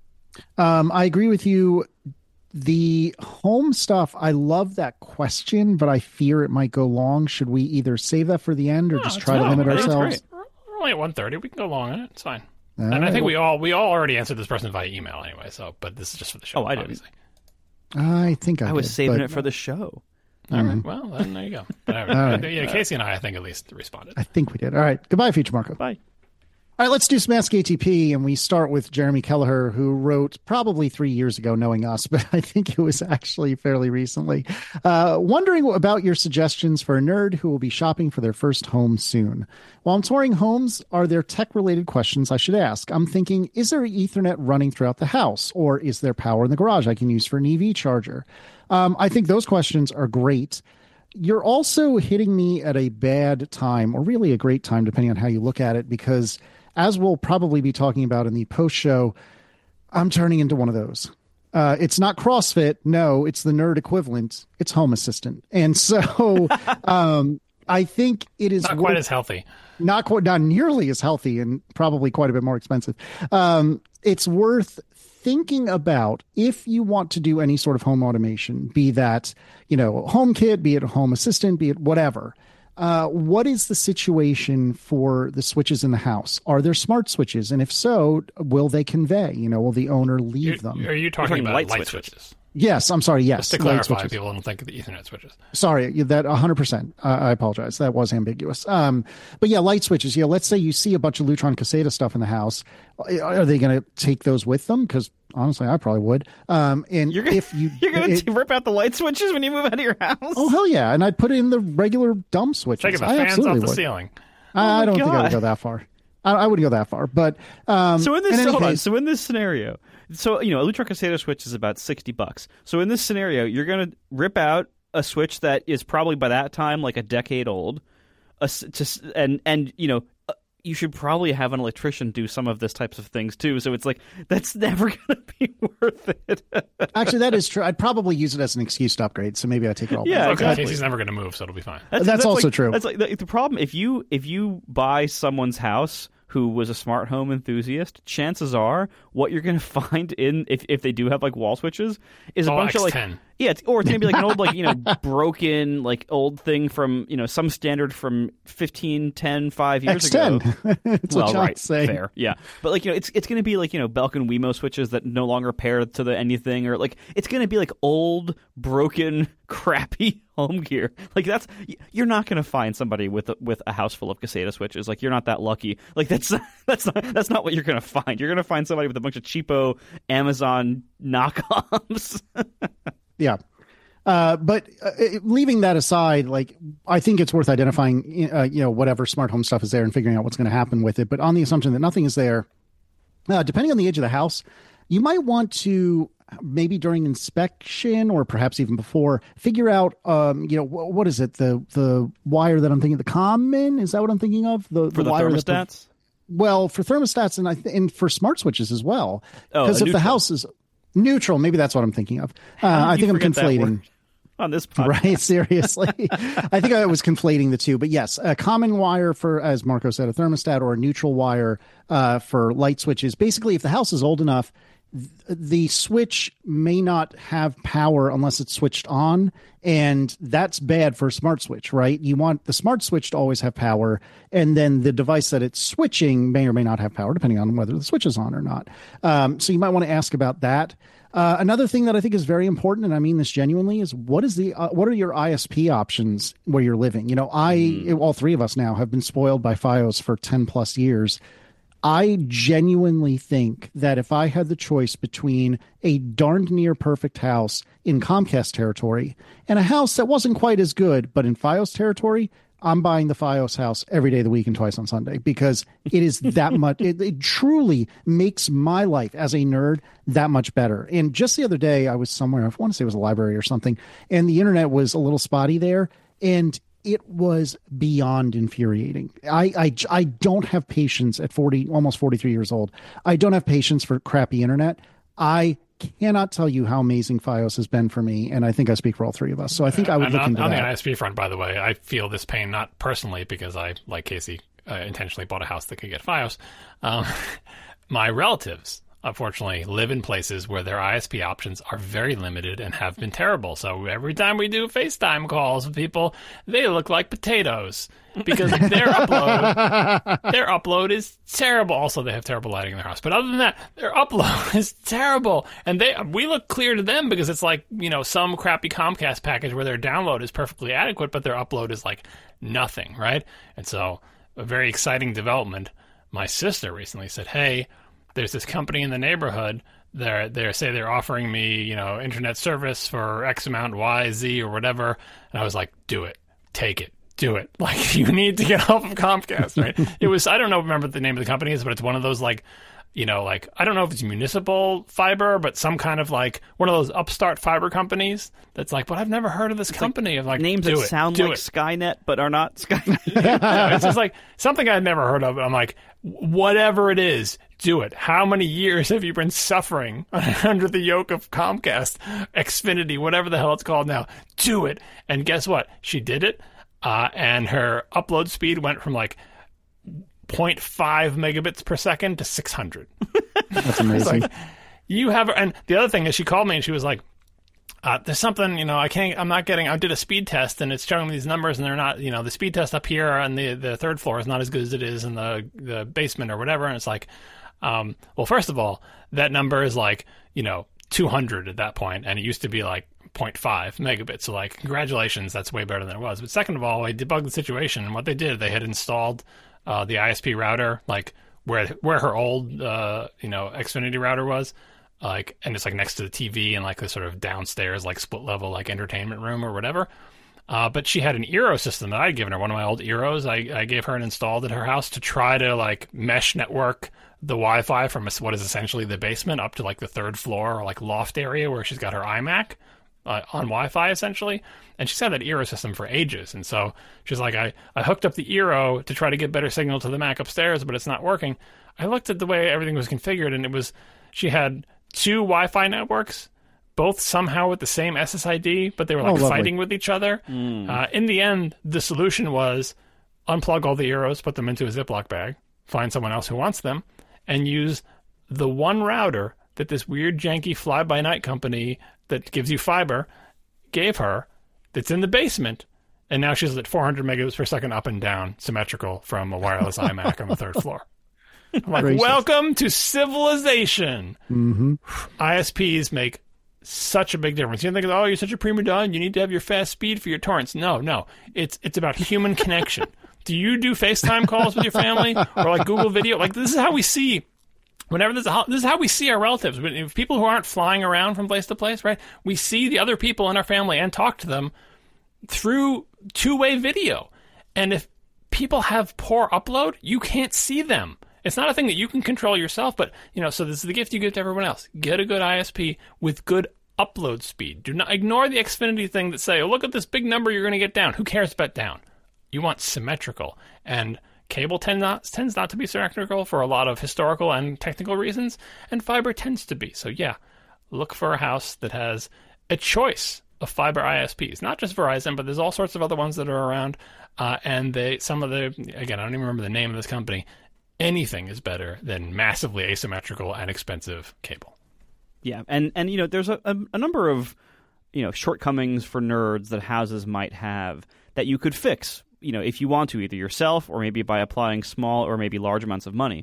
I agree with you. The home stuff, I love that question, but I fear it might go long. Should we either save that for the end or just try to limit ourselves? We're only at 1:30. We can go long on it. It's fine. And I think we all already answered this person via email anyway. So, but this is just for the show. Oh, I did. Obviously. I think I was saving it for the show. All right. Well, then there you go. But Casey and I think at least responded. I think we did. All right. Goodbye, future Marco. Bye. All right, let's do some Ask ATP, and we start with Jeremy Kelleher, who wrote probably 3 years ago, knowing us, but I think it was actually fairly recently. Wondering about your suggestions for a nerd who will be shopping for their first home soon. While I'm touring homes, are there tech-related questions I should ask? I'm thinking, is there Ethernet running throughout the house, or is there power in the garage I can use for an EV charger? I think those questions are great. You're also hitting me at a bad time, or really a great time, depending on how you look at it, because as we'll probably be talking about in the post show, I'm turning into one of those. It's not CrossFit. No, it's the nerd equivalent. It's Home Assistant. And so I think it is not quite as healthy. Not nearly as healthy, and probably quite a bit more expensive. It's worth thinking about if you want to do any sort of home automation, be that, HomeKit, be it Home Assistant, be it whatever. What is the situation for the switches in the house? Are there smart switches? And if so, will they convey? Will the owner leave them? Are you talking about light switches? Yes, I'm sorry. Yes. Just to clarify, people don't think of the Ethernet switches. Sorry, that 100%. I apologize. That was ambiguous. But yeah, light switches. Let's say you see a bunch of Lutron Caseta stuff in the house. Are they going to take those with them? Because honestly, I probably would. And you're going to rip out the light switches when you move out of your house? Oh, hell yeah. And I'd put in the regular dumb switches. Take the fans off the ceiling. I don't think I would go that far. I wouldn't go that far, but So in this, any hold on. case, So in this scenario, so a Lutron Casado switch is about $60. So in this scenario, you're going to rip out a switch that is probably by that time like a decade old, you should probably have an electrician do some of this types of things too. So it's like that's never going to be worth it. actually, that is true. I'd probably use it as an excuse to upgrade. So maybe I take it all. Yeah, back. Okay, exactly. Casey's never going to move, so it'll be fine. That's also like, true. That's like the problem. If you buy someone's house who was a smart home enthusiast, chances are what you're going to find if they do have like wall switches is a bunch of like X10. it's going to be like an old broken like old thing from some standard from 15, 10, 5 years ago. X10. That's what John's saying. Fair, yeah, but it's going to be like Belkin Wemo switches that no longer pair to the anything, or like it's going to be like old, broken, crappy home gear. Like you're not going to find somebody with a house full of Casado switches. Like you're not that lucky. Like that's not what you're going to find. You're going to find somebody with a bunch of cheapo Amazon knockoffs. Yeah. But leaving that aside, like I think it's worth identifying, whatever smart home stuff is there and figuring out what's going to happen with it. But on the assumption that nothing is there, depending on the age of the house, you might want to maybe during inspection or perhaps even before figure out, what is it? The wire that I'm thinking, the common, is that what I'm thinking of? The wire thermostats? Well, for thermostats and for smart switches as well. Oh, because if neutral. the house is neutral, maybe that's what I'm thinking of. I think I'm conflating. On this podcast. Right, seriously. I think I was conflating the two. But yes, a common wire for, as Marco said, a thermostat, or a neutral wire for light switches. Basically, if the house is old enough, the switch may not have power unless it's switched on, and that's bad for a smart switch, right? You want the smart switch to always have power, and then the device that it's switching may or may not have power, depending on whether the switch is on or not. So you might want to ask about that. Another thing that I think is very important, and I mean this genuinely, is what are your ISP options where you're living? All three of us now have been spoiled by FiOS for 10 plus years. I genuinely think that if I had the choice between a darned near perfect house in Comcast territory and a house that wasn't quite as good, but in FiOS territory, I'm buying the FiOS house every day of the week and twice on Sunday, because it is that much. It truly makes my life as a nerd that much better. And just the other day, I was somewhere, I want to say it was a library or something, and the internet was a little spotty there, and it was beyond infuriating. I don't have patience at almost 43 years old. I don't have patience for crappy internet. I cannot tell you how amazing FiOS has been for me, and I think I speak for all three of us. So I think I would look into that. On the ISP front, by the way, I feel this pain not personally because I, like Casey, intentionally bought a house that could get FiOS. My relatives, unfortunately, live in places where their ISP options are very limited and have been terrible. So every time we do FaceTime calls with people, they look like potatoes because their upload is terrible. Also, they have terrible lighting in their house. But other than that, their upload is terrible. And we look clear to them because it's like, some crappy Comcast package where their download is perfectly adequate, but their upload is like nothing, right? And so a very exciting development. My sister recently said, hey, there's this company in the neighborhood. They're offering me, internet service for X amount, Y, Z, or whatever. And I was like, do it, take it, do it. Like, you need to get off of Comcast, right? It was, I don't know, remember what the name of the company is, but it's one of those like, I don't know if it's municipal fiber, but some kind of like one of those upstart fiber companies that's like, but I've never heard of this company. I'm like, names that sound like Skynet but are not Skynet. It's just like something I'd never heard of. I'm like, whatever it is, do it. How many years have you been suffering under the yoke of Comcast, Xfinity, whatever the hell it's called now? Do it. And guess what? She did it, and her upload speed went from like 0.5 megabits per second to 600. That's amazing. Like, and the other thing is she called me and she was like, there's something, I did a speed test and it's showing me these numbers and they're not, the speed test up here on the third floor is not as good as it is in the basement or whatever. And it's like, well, first of all, that number is like, 200 at that point, and it used to be like 0.5 megabits. So like, congratulations, that's way better than it was. But second of all, I debugged the situation, and what they did, they had installed the ISP router, like where her old, Xfinity router was, like, and it's like next to the TV and like the sort of downstairs, like split level, like entertainment room or whatever. But she had an Eero system that I'd given her, one of my old Eeros. I gave her and installed at her house to try to like mesh network the Wi-Fi from what is essentially the basement up to like the third floor or like loft area where she's got her iMac on Wi-Fi essentially. And she's had that Eero system for ages. And so she's like, I hooked up the Eero to try to get better signal to the Mac upstairs, but it's not working. I looked at the way everything was configured, and she had 2 Wi-Fi networks, both somehow with the same SSID, but they were like fighting with each other. In the end, the solution was unplug all the Eeros, put them into a Ziploc bag, find someone else who wants them, and use the one router that this weird, janky fly-by-night company that gives you fiber gave her that's in the basement, and now she's at 400 megabits per second up and down, symmetrical from a wireless iMac on the 3rd floor. I'm like, Gracious. welcome to civilization. Mm-hmm. ISPs make such a big difference. You think, oh, you're such a prima donna, you need to have your fast speed for your torrents. No. It's about human connection. Do you do FaceTime calls with your family or like Google Video? Like, this is how we see this is how we see our relatives. If people who aren't flying around from place to place, right? We see the other people in our family and talk to them through two-way video. And if people have poor upload, you can't see them. It's not a thing that you can control yourself, but, so this is the gift you give to everyone else. Get a good ISP with good upload speed. Do not ignore the Xfinity thing that say, oh, look at this big number you're going to get down. Who cares about down? You want symmetrical. And cable tends not to be symmetrical for a lot of historical and technical reasons, and fiber tends to be. So, yeah, look for a house that has a choice of fiber ISPs. Not just Verizon, but there's all sorts of other ones that are around. And again, I don't even remember the name of this company. Anything is better than massively asymmetrical and expensive cable. Yeah, and there's a number of shortcomings for nerds that houses might have that you could fix, if you want to, either yourself or maybe by applying small or maybe large amounts of money.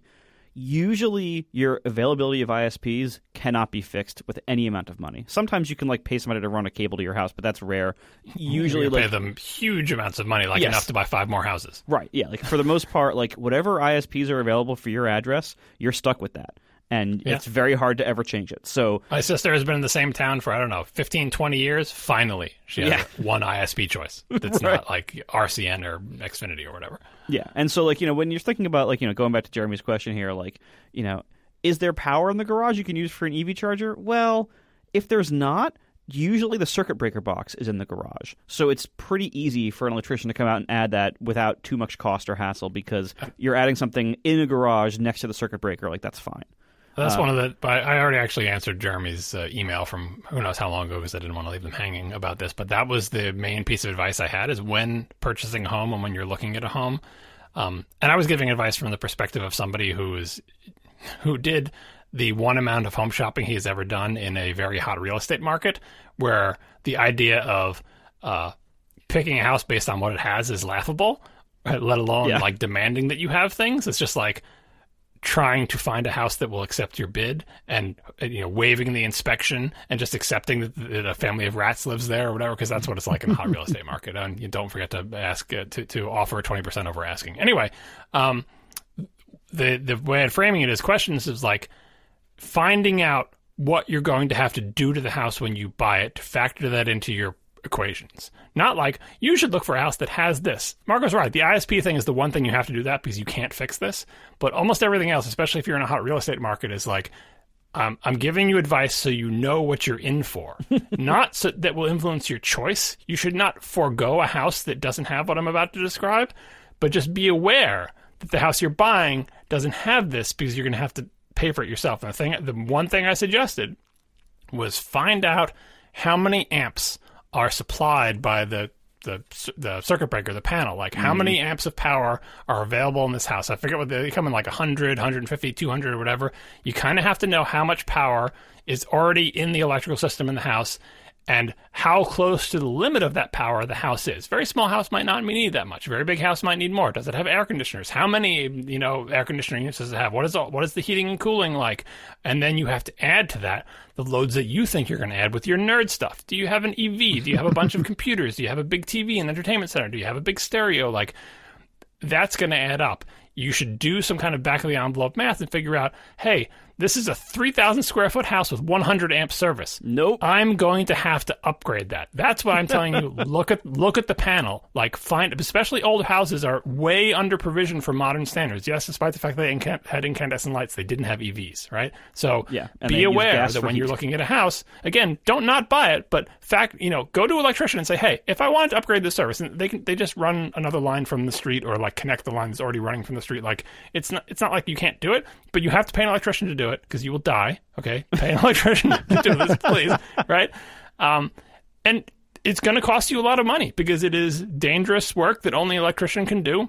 Usually, your availability of ISPs cannot be fixed with any amount of money. Sometimes you can pay somebody to run a cable to your house, but that's rare. Usually, pay them huge amounts of money, yes. enough to buy 5 more houses. Right? Yeah. For the most part, whatever ISPs are available for your address, you're stuck with that. And it's very hard to ever change it. So my sister has been in the same town for, 15, 20 years. Finally, she has one ISP choice that's right. not like RCN or Xfinity or whatever. Yeah. And so, when you're thinking about, going back to Jeremy's question here, is there power in the garage you can use for an EV charger? Well, if there's not, usually the circuit breaker box is in the garage. So it's pretty easy for an electrician to come out and add that without too much cost or hassle because you're adding something in a garage next to the circuit breaker. That's fine. That's one of the. I already actually answered Jeremy's email from who knows how long ago because I didn't want to leave them hanging about this. But that was the main piece of advice I had: is when purchasing a home and when you're looking at a home. And I was giving advice from the perspective of somebody who did the one amount of home shopping he has ever done in a very hot real estate market, where the idea of picking a house based on what it has is laughable, let alone demanding that you have things. It's just like trying to find a house that will accept your bid and waiving the inspection and just accepting that a family of rats lives there or whatever, because that's what it's like in a hot real estate market. And you don't forget to ask to offer 20% over asking. Anyway, the way I'm framing it is questions is finding out what you're going to have to do to the house when you buy it to factor that into your equations. Not you should look for a house that has this. Marco's right. The ISP thing is the one thing you have to do that because you can't fix this. But almost everything else, especially if you're in a hot real estate market, is I'm giving you advice so you know what you're in for. Not so that will influence your choice. You should not forego a house that doesn't have what I'm about to describe, but just be aware that the house you're buying doesn't have this because you're going to have to pay for it yourself. And the one thing I suggested was find out how many amps are supplied by the circuit breaker, the panel. How many amps of power are available in this house? I forget what they come in 100, 150, 200 or whatever. You kind of have to know how much power is already in the electrical system in the house and how close to the limit of that power the house is. Very small house might not need that much. Very big house might need more. Does it have air conditioners? How many, air conditioning units does it have? What is the heating and cooling like? And then you have to add to that the loads that you think you're going to add with your nerd stuff. Do you have an EV? Do you have a bunch of computers? Do you have a big TV and entertainment center? Do you have a big stereo? That's going to add up. you should do some kind of back of the envelope math and figure out, hey, this is a 3,000 square foot house with 100 amp service. Nope. I'm going to have to upgrade that. That's why I'm telling you, look at the panel. Like, especially old houses are way under provisioned for modern standards. Yes, despite the fact that they had incandescent lights, they didn't have EVs, right? So be aware that when you're looking at a house, again, don't not buy it, but go to an electrician and say, hey, if I wanted to upgrade this service, and they just run another line from the street or like connect the line that's already running from the street. Like, it's not like you can't do it, but you have to pay an electrician to do it because you will die. Okay, pay an electrician to do this, please. Right? And it's going to cost you a lot of money because it is dangerous work that only an electrician can do.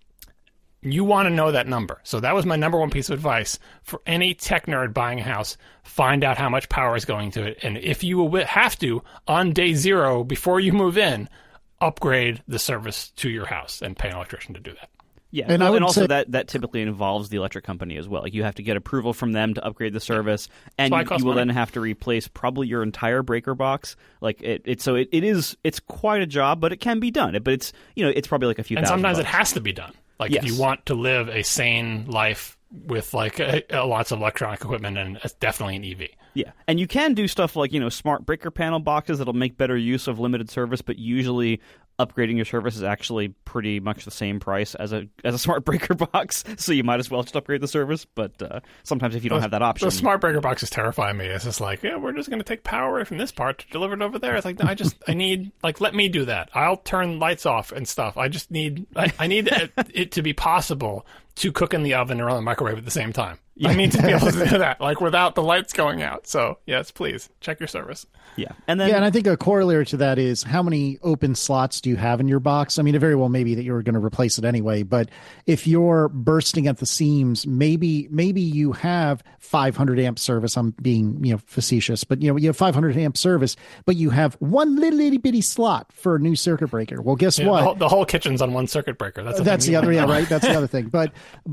You want to know that number. So that was my number one piece of advice for any tech nerd buying a house. Find out how much power is going to it. And if you have to, on day 0, before you move in, upgrade the service to your house and pay an electrician to do that. Yeah, and also that typically involves the electric company as well. Like, you have to get approval from them to upgrade the service, and you will then have to replace probably your entire breaker box. Like it's quite a job, but it can be done. But it's probably like a few. And sometimes $1,000. It has to be done. Like, if you want to live a sane life with like lots of electronic equipment, and it's definitely an EV. Yeah, and you can do stuff like smart breaker panel boxes that'll make better use of limited service, but usually upgrading your service is actually pretty much the same price as a smart breaker box, so you might as well just upgrade the service. But sometimes if you don't have that option, the smart breaker boxes terrify me. It's just like, we're just going to take power away from this part to deliver it over there. It's like, no, I need, like, let me do that. I'll turn lights off and stuff. I just need I need it to be possible to cook in the oven or on the microwave at the same time. I need to be able to do that, like, without the lights going out. So, yes, please, check your service. Yeah. And I think a corollary to that is, how many open slots do you have in your box? I mean, it very well may be that you're going to replace it anyway, but if you're bursting at the seams, maybe you have 500 amp service. I'm being, facetious, but you have 500 amp service, but you have one little itty bitty slot for a new circuit breaker. Well, guess what? The whole kitchen's on one circuit breaker. That's the other, right? That's the other thing. But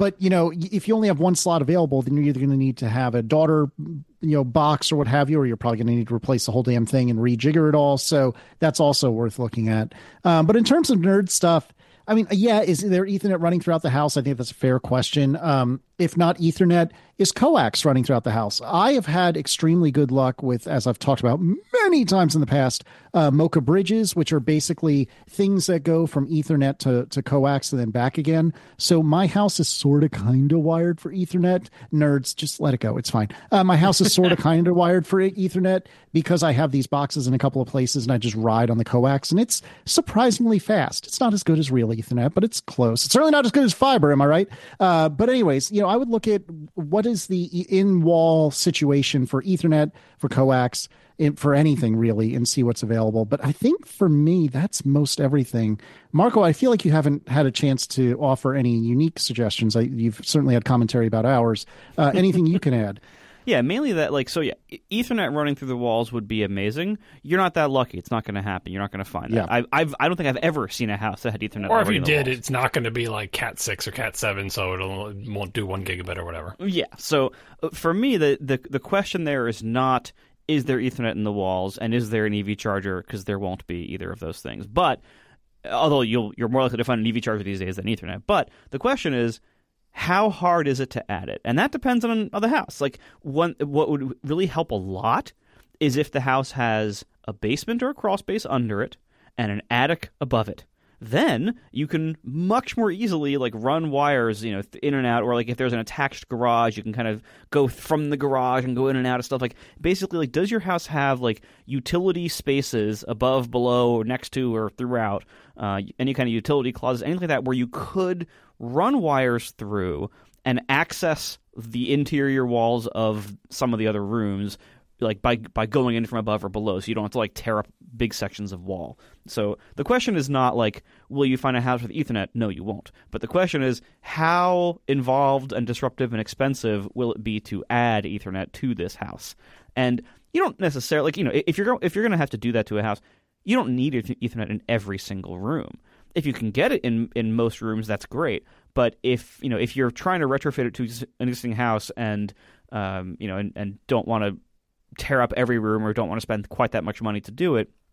if you only have one slot available, then you're either going to need to have a daughter box or what have you, or you're probably going to need to replace the whole damn thing and rejigger it all. So that's also worth looking at. But in terms of nerd stuff, I mean, is there Ethernet running throughout the house? I think that's a fair question. If not Ethernet, is coax running throughout the house? I have had extremely good luck with, as I've talked about many times in the past, Mocha bridges, which are basically things that go from Ethernet to coax and then back again. So my house is sort of kind of wired for Ethernet. Nerds, just let it go. It's fine. My house is sort of kind of wired for Ethernet because I have these boxes in a couple of places and I just ride on the coax, and it's surprisingly fast. It's not as good as real Ethernet, but it's close. It's certainly not as good as fiber. Am I right? But anyways, I would look at what is the in-wall situation for Ethernet, for coax, for anything really, and see what's available. But I think for me, that's most everything. Marco, I feel like you haven't had a chance to offer any unique suggestions. You've certainly had commentary about ours. Anything you can add? Yeah, mainly that, Ethernet running through the walls would be amazing. You're not that lucky. It's not going to happen. You're not going to find that. I don't think I've ever seen a house that had Ethernet. Or if you did, it's not going to be like Cat 6 or Cat 7, so it won't do 1 gigabit or whatever. Yeah, so for me, the question there is not, is there Ethernet in the walls, and is there an EV charger, because there won't be either of those things. But, although you're more likely to find an EV charger these days than Ethernet. But the question is, how hard is it to add it? And that depends on the house. Like, what would really help a lot is if the house has a basement or a crawl space under it and an attic above it. Then you can much more easily run wires, in and out, or if there's an attached garage, you can kind of go from the garage and go in and out of stuff. Basically, does your house have utility spaces above, below, next to, or throughout, any kind of utility closets, anything like that, where you could run wires through and access the interior walls of some of the other rooms, by going in from above or below, so you don't have to tear up big sections of wall. So the question is not will you find a house with Ethernet? No, you won't. But the question is, how involved and disruptive and expensive will it be to add Ethernet to this house? And you don't necessarily, if you're going to have to do that to a house, you don't need Ethernet in every single room. If you can get it in most rooms, that's great. But if you're trying to retrofit it to an existing house and and don't want to tear up every room or don't want to spend quite that much money to do it,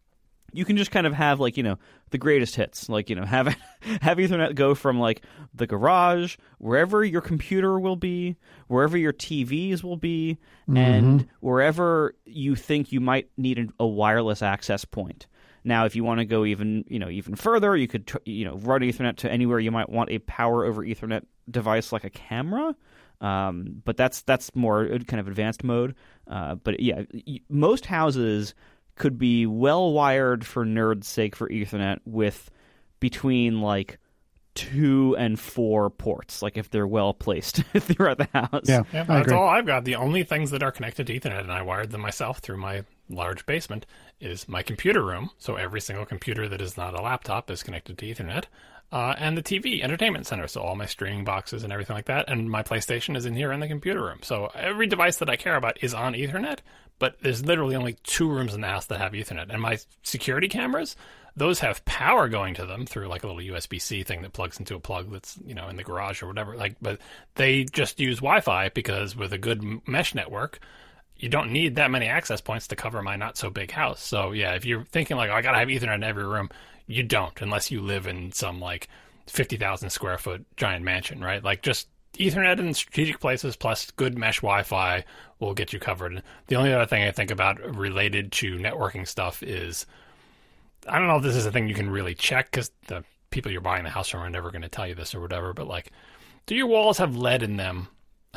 you can just kind of have like, the greatest hits, like, have Ethernet go from like the garage, wherever your computer will be, wherever your TVs will be, and wherever you think you might need a wireless access point. Now, if you want to go even further, you could run Ethernet to anywhere you might want a power over Ethernet device like a camera. But that's more kind of advanced mode. But yeah, most houses could be well wired for nerd's sake for Ethernet with between like 2 and 4 ports, like if they're well placed throughout the house. Yeah, that's all I've got. The only things that are connected to Ethernet, and I wired them myself through my large basement, is my computer room. So every single computer that is not a laptop is connected to Ethernet. And the TV entertainment center, so all my streaming boxes and everything like that. And my PlayStation is in here in the computer room. So every device that I care about is on Ethernet, but there's literally only 2 rooms in the house that have Ethernet. And my security cameras, those have power going to them through like a little USB-C thing that plugs into a plug that's, in the garage or whatever. But they just use Wi-Fi because with a good mesh network, you don't need that many access points to cover my not so big house. So yeah, if you're thinking like, I got to have Ethernet in every room, you don't, unless you live in some like 50,000 square foot giant mansion, right? Like just Ethernet in strategic places plus good mesh Wi-Fi will get you covered. The only other thing I think about related to networking stuff is, I don't know if this is a thing you can really check because the people you're buying the house from are never going to tell you this or whatever, but like, do your walls have lead in them?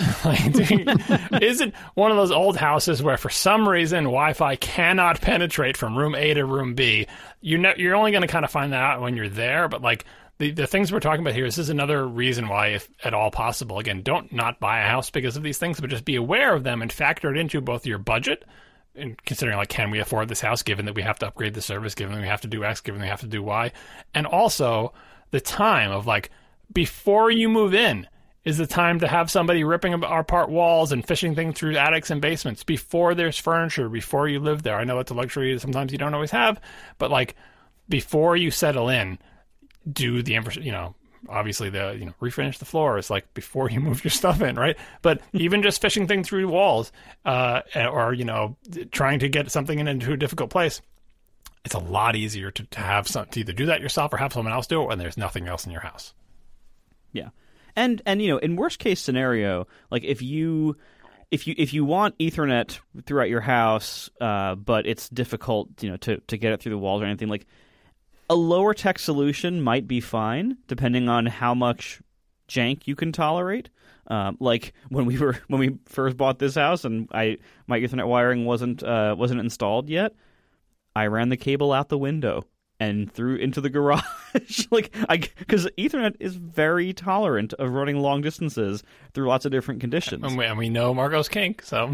Is it one of those old houses where for some reason Wi-Fi cannot penetrate from room A to room B? You're only going to kind of find that out when you're there, but like the things we're talking about here, this is another reason why, if at all possible, again, don't not buy a house because of these things, but just be aware of them and factor it into both your budget and considering like, can we afford this house given that we have to upgrade the service, given that we have to do X, given that we have to do Y, and also the time of like before you move in is the time to have somebody ripping apart walls and fishing things through attics and basements before there's furniture, before you live there. I know it's a luxury that sometimes you don't always have, but like before you settle in, do the infrastructure, obviously the, refinish the floors, like before you move your stuff in, right? But even just fishing things through walls, or, trying to get something into a difficult place, it's a lot easier to have to either do that yourself or have someone else do it when there's nothing else in your house. Yeah. And in worst case scenario, like if you want Ethernet throughout your house, but it's difficult, to get it through the walls or anything, like a lower tech solution might be fine, depending on how much jank you can tolerate. Like when we first bought this house and my Ethernet wiring wasn't installed yet, I ran the cable out the window and threw into the garage, because Ethernet is very tolerant of running long distances through lots of different conditions. And we know Margot's kink, so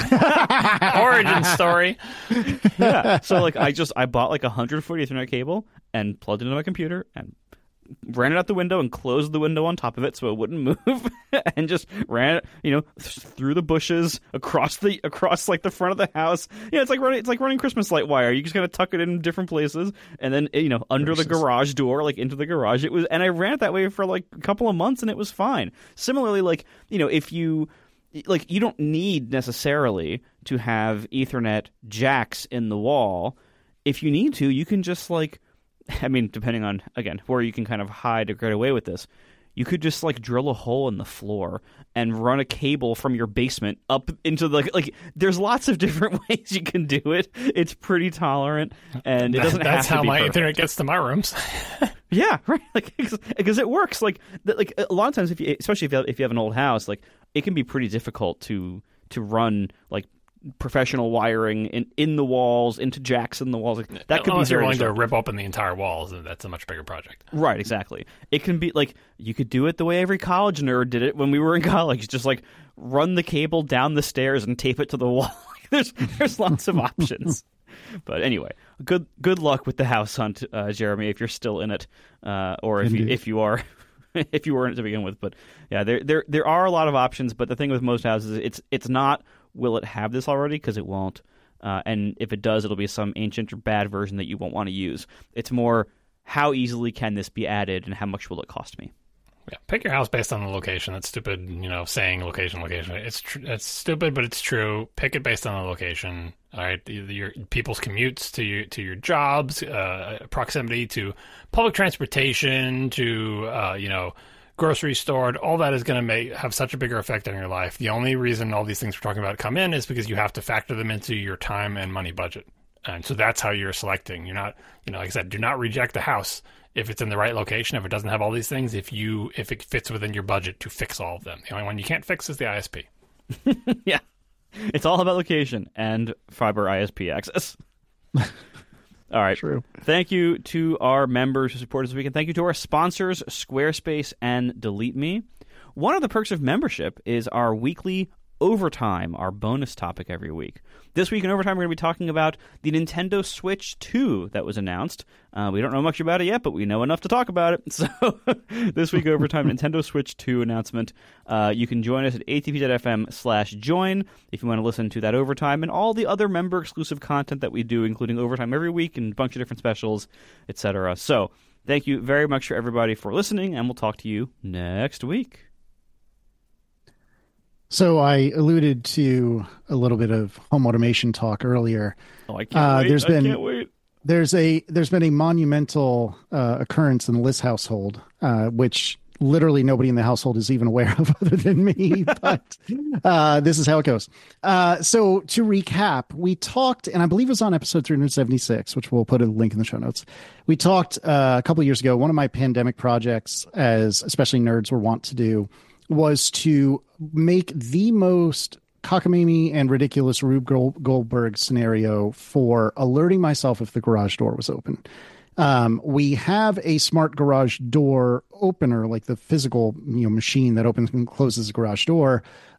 origin story. Yeah, so like I bought like 100-foot Ethernet cable and plugged it into my computer and ran it out the window and closed the window on top of it so it wouldn't move, and just ran it, through the bushes across like the front of the house. Yeah, it's like running Christmas light wire. You just gotta tuck it in different places, and then under the garage door, like into the garage. And I ran it that way for like a couple of months, and it was fine. Similarly, like if you don't need necessarily to have Ethernet jacks in the wall. If you need to, you can just depending on, again, where you can kind of hide or get away with this, you could just drill a hole in the floor and run a cable from your basement up into there's lots of different ways you can do it. It's pretty tolerant, and it doesn't have to be That's how my perfect. Ethernet gets to my rooms. Yeah, right. Because it works. Like a lot of times, especially if you have an old house, it can be pretty difficult to run professional wiring in the walls, into jacks in the walls. That could Unless be you're very willing to rip open the entire walls, that's a much bigger project. Right, exactly. It can be you could do it the way every college nerd did it when we were in college. Just run the cable down the stairs and tape it to the wall. There's lots of options. But anyway, good luck with the house hunt, Jeremy, if you're still in it, or if you are. If you were in it to begin with. But yeah, there are a lot of options. But the thing with most houses, it's not will it have this already, because it won't. And if it does, it'll be some ancient or bad version that you won't want to use. It's more, how easily can this be added and how much will it cost me? Yeah, pick your house based on the location. That's stupid, saying location. It's stupid, but it's true. Pick it based on the location. All right, your people's commutes to your jobs, proximity to public transportation, to grocery store. All that is going to have such a bigger effect on your life. The only reason all these things we're talking about come in is because you have to factor them into your time and money budget. And so that's how you're selecting. You're not, like I said, do not reject the house if it's in the right location, if it doesn't have all these things, if it fits within your budget to fix all of them. The only one you can't fix is the ISP. Yeah. It's all about location and fiber ISP access. All right. True. Thank you to our members who support us this week, and thank you to our sponsors, Squarespace and Delete Me. One of the perks of membership is our weekly Overtime, our bonus topic every week. This week in Overtime, we're going to be talking about the Nintendo Switch 2 that was announced. We don't know much about it yet, but we know enough to talk about it. So this week, Overtime, Nintendo Switch 2 announcement. You can join us at atp.fm/join if you want to listen to that Overtime and all the other member-exclusive content that we do, including Overtime every week and a bunch of different specials, etc. So thank you very much for everybody for listening, and we'll talk to you next week. So I alluded to a little bit of home automation talk earlier. Oh, I can't wait. I can't wait. There's been a monumental occurrence in the Liz household, which literally nobody in the household is even aware of other than me. But this is how it goes. So to recap, we talked, and I believe it was on episode 376, which we'll put a link in the show notes. We talked a couple of years ago. One of my pandemic projects, as especially nerds were wont to do, was to make the most cockamamie and ridiculous Rube Goldberg scenario for alerting myself if the garage door was open. We have a smart garage door opener, like the physical machine that opens and closes the garage door,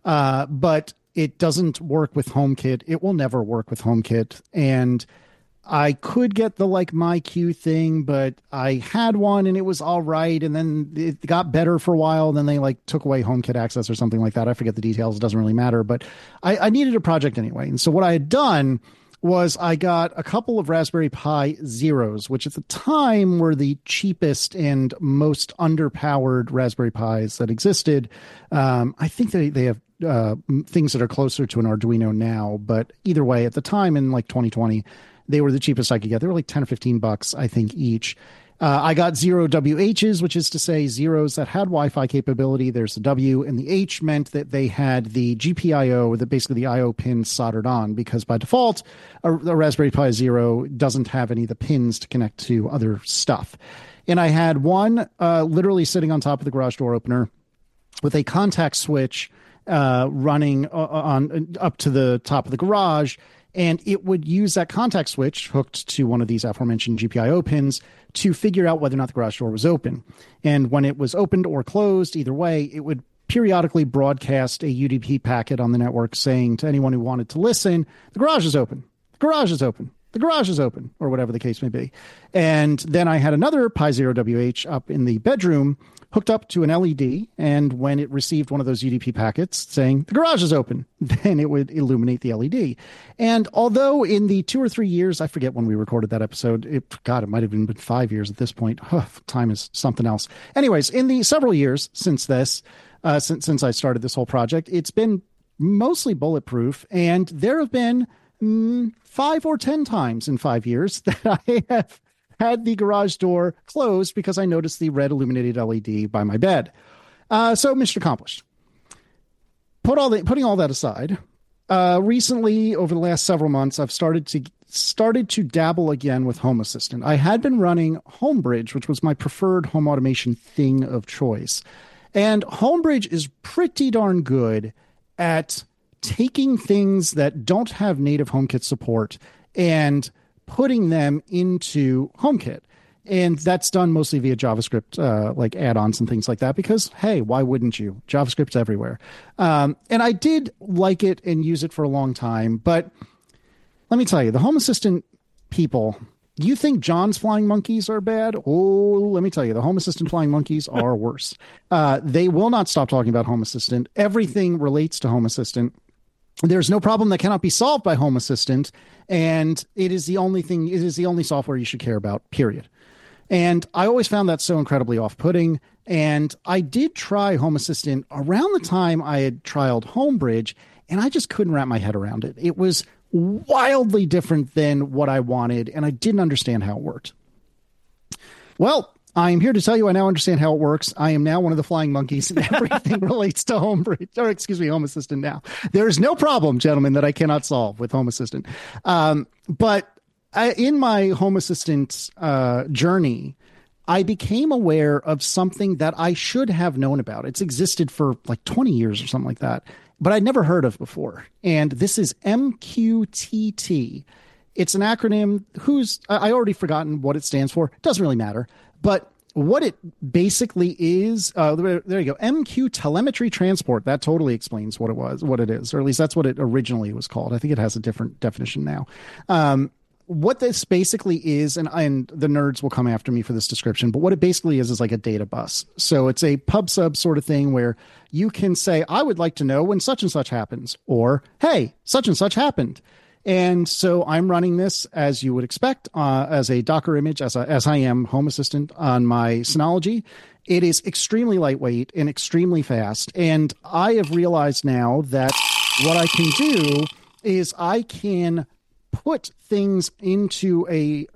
but it doesn't work with HomeKit. It will never work with HomeKit. And I could get the MyQ thing, but I had one and it was all right. And then it got better for a while. And then they took away HomeKit access or something like that. I forget the details. It doesn't really matter, but I needed a project anyway. And so what I had done was I got a couple of Raspberry Pi Zeros, which at the time were the cheapest and most underpowered Raspberry Pis that existed. I think they have things that are closer to an Arduino now, but either way, at the time in 2020, they were the cheapest I could get. They were like $10 or $15, I think, each. I got 0 WHs, which is to say zeros that had Wi-Fi capability. There's the W, and the H meant that they had the GPIO, basically the I/O pins soldered on, because by default, a Raspberry Pi Zero doesn't have any of the pins to connect to other stuff. And I had one literally sitting on top of the garage door opener with a contact switch running on up to the top of the garage. And it would use that contact switch hooked to one of these aforementioned GPIO pins to figure out whether or not the garage door was open. And when it was opened or closed, either way, it would periodically broadcast a UDP packet on the network saying to anyone who wanted to listen, the garage is open, the garage is open, the garage is open, or whatever the case may be. And then I had another Pi Zero WH up in the bedroom hooked up to an LED, and when it received one of those UDP packets saying the garage is open, then it would illuminate the LED. And although in the 2 or 3 years, I forget when we recorded that episode, it might have been 5 years at this point. Time is something else. Anyways, in the several years since this, since I started this whole project, it's been mostly bulletproof, and there have been 5 or 10 times in 5 years that I have had the garage door closed because I noticed the red illuminated LED by my bed. So mission accomplished. Putting all that aside, recently over the last several months, I've started to dabble again with Home Assistant. I had been running Homebridge, which was my preferred home automation thing of choice. And Homebridge is pretty darn good at taking things that don't have native HomeKit support and putting them into HomeKit. And that's done mostly via JavaScript, like add-ons and things like that, because, hey, why wouldn't you? JavaScript's everywhere. And I did like it and use it for a long time. But let me tell you, the Home Assistant people, you think John's flying monkeys are bad? Oh, let me tell you, the Home Assistant flying monkeys are worse. They will not stop talking about Home Assistant. Everything relates to Home Assistant. There's no problem that cannot be solved by Home Assistant, and it is the only software you should care about, period. And I always found that so incredibly off-putting. And I did try Home Assistant around the time I had trialed Homebridge, and I just couldn't wrap my head around it. It was wildly different than what I wanted, and I didn't understand how it worked. Well, I'm here to tell you I now understand how it works. I am now one of the flying monkeys, and everything relates to Home Assistant now. There's no problem, gentlemen, that I cannot solve with Home Assistant. But in my Home Assistant journey, I became aware of something that I should have known about. It's existed for like 20 years or something like that, but I'd never heard of before. And this is MQTT. It's an acronym I already forgotten what it stands for. It doesn't really matter. But what it basically is, there you go, MQ telemetry transport. That totally explains what it is, or at least that's what it originally was called. I think it has a different definition now. What this basically is, and the nerds will come after me for this description, but what it basically is like a data bus. So it's a pub sub sort of thing where you can say, I would like to know when such and such happens, or, hey, such and such happened. And so I'm running this, as you would expect, as a Docker image, as I am Home Assistant on my Synology. It is extremely lightweight and extremely fast. And I have realized now that what I can do is I can put things into an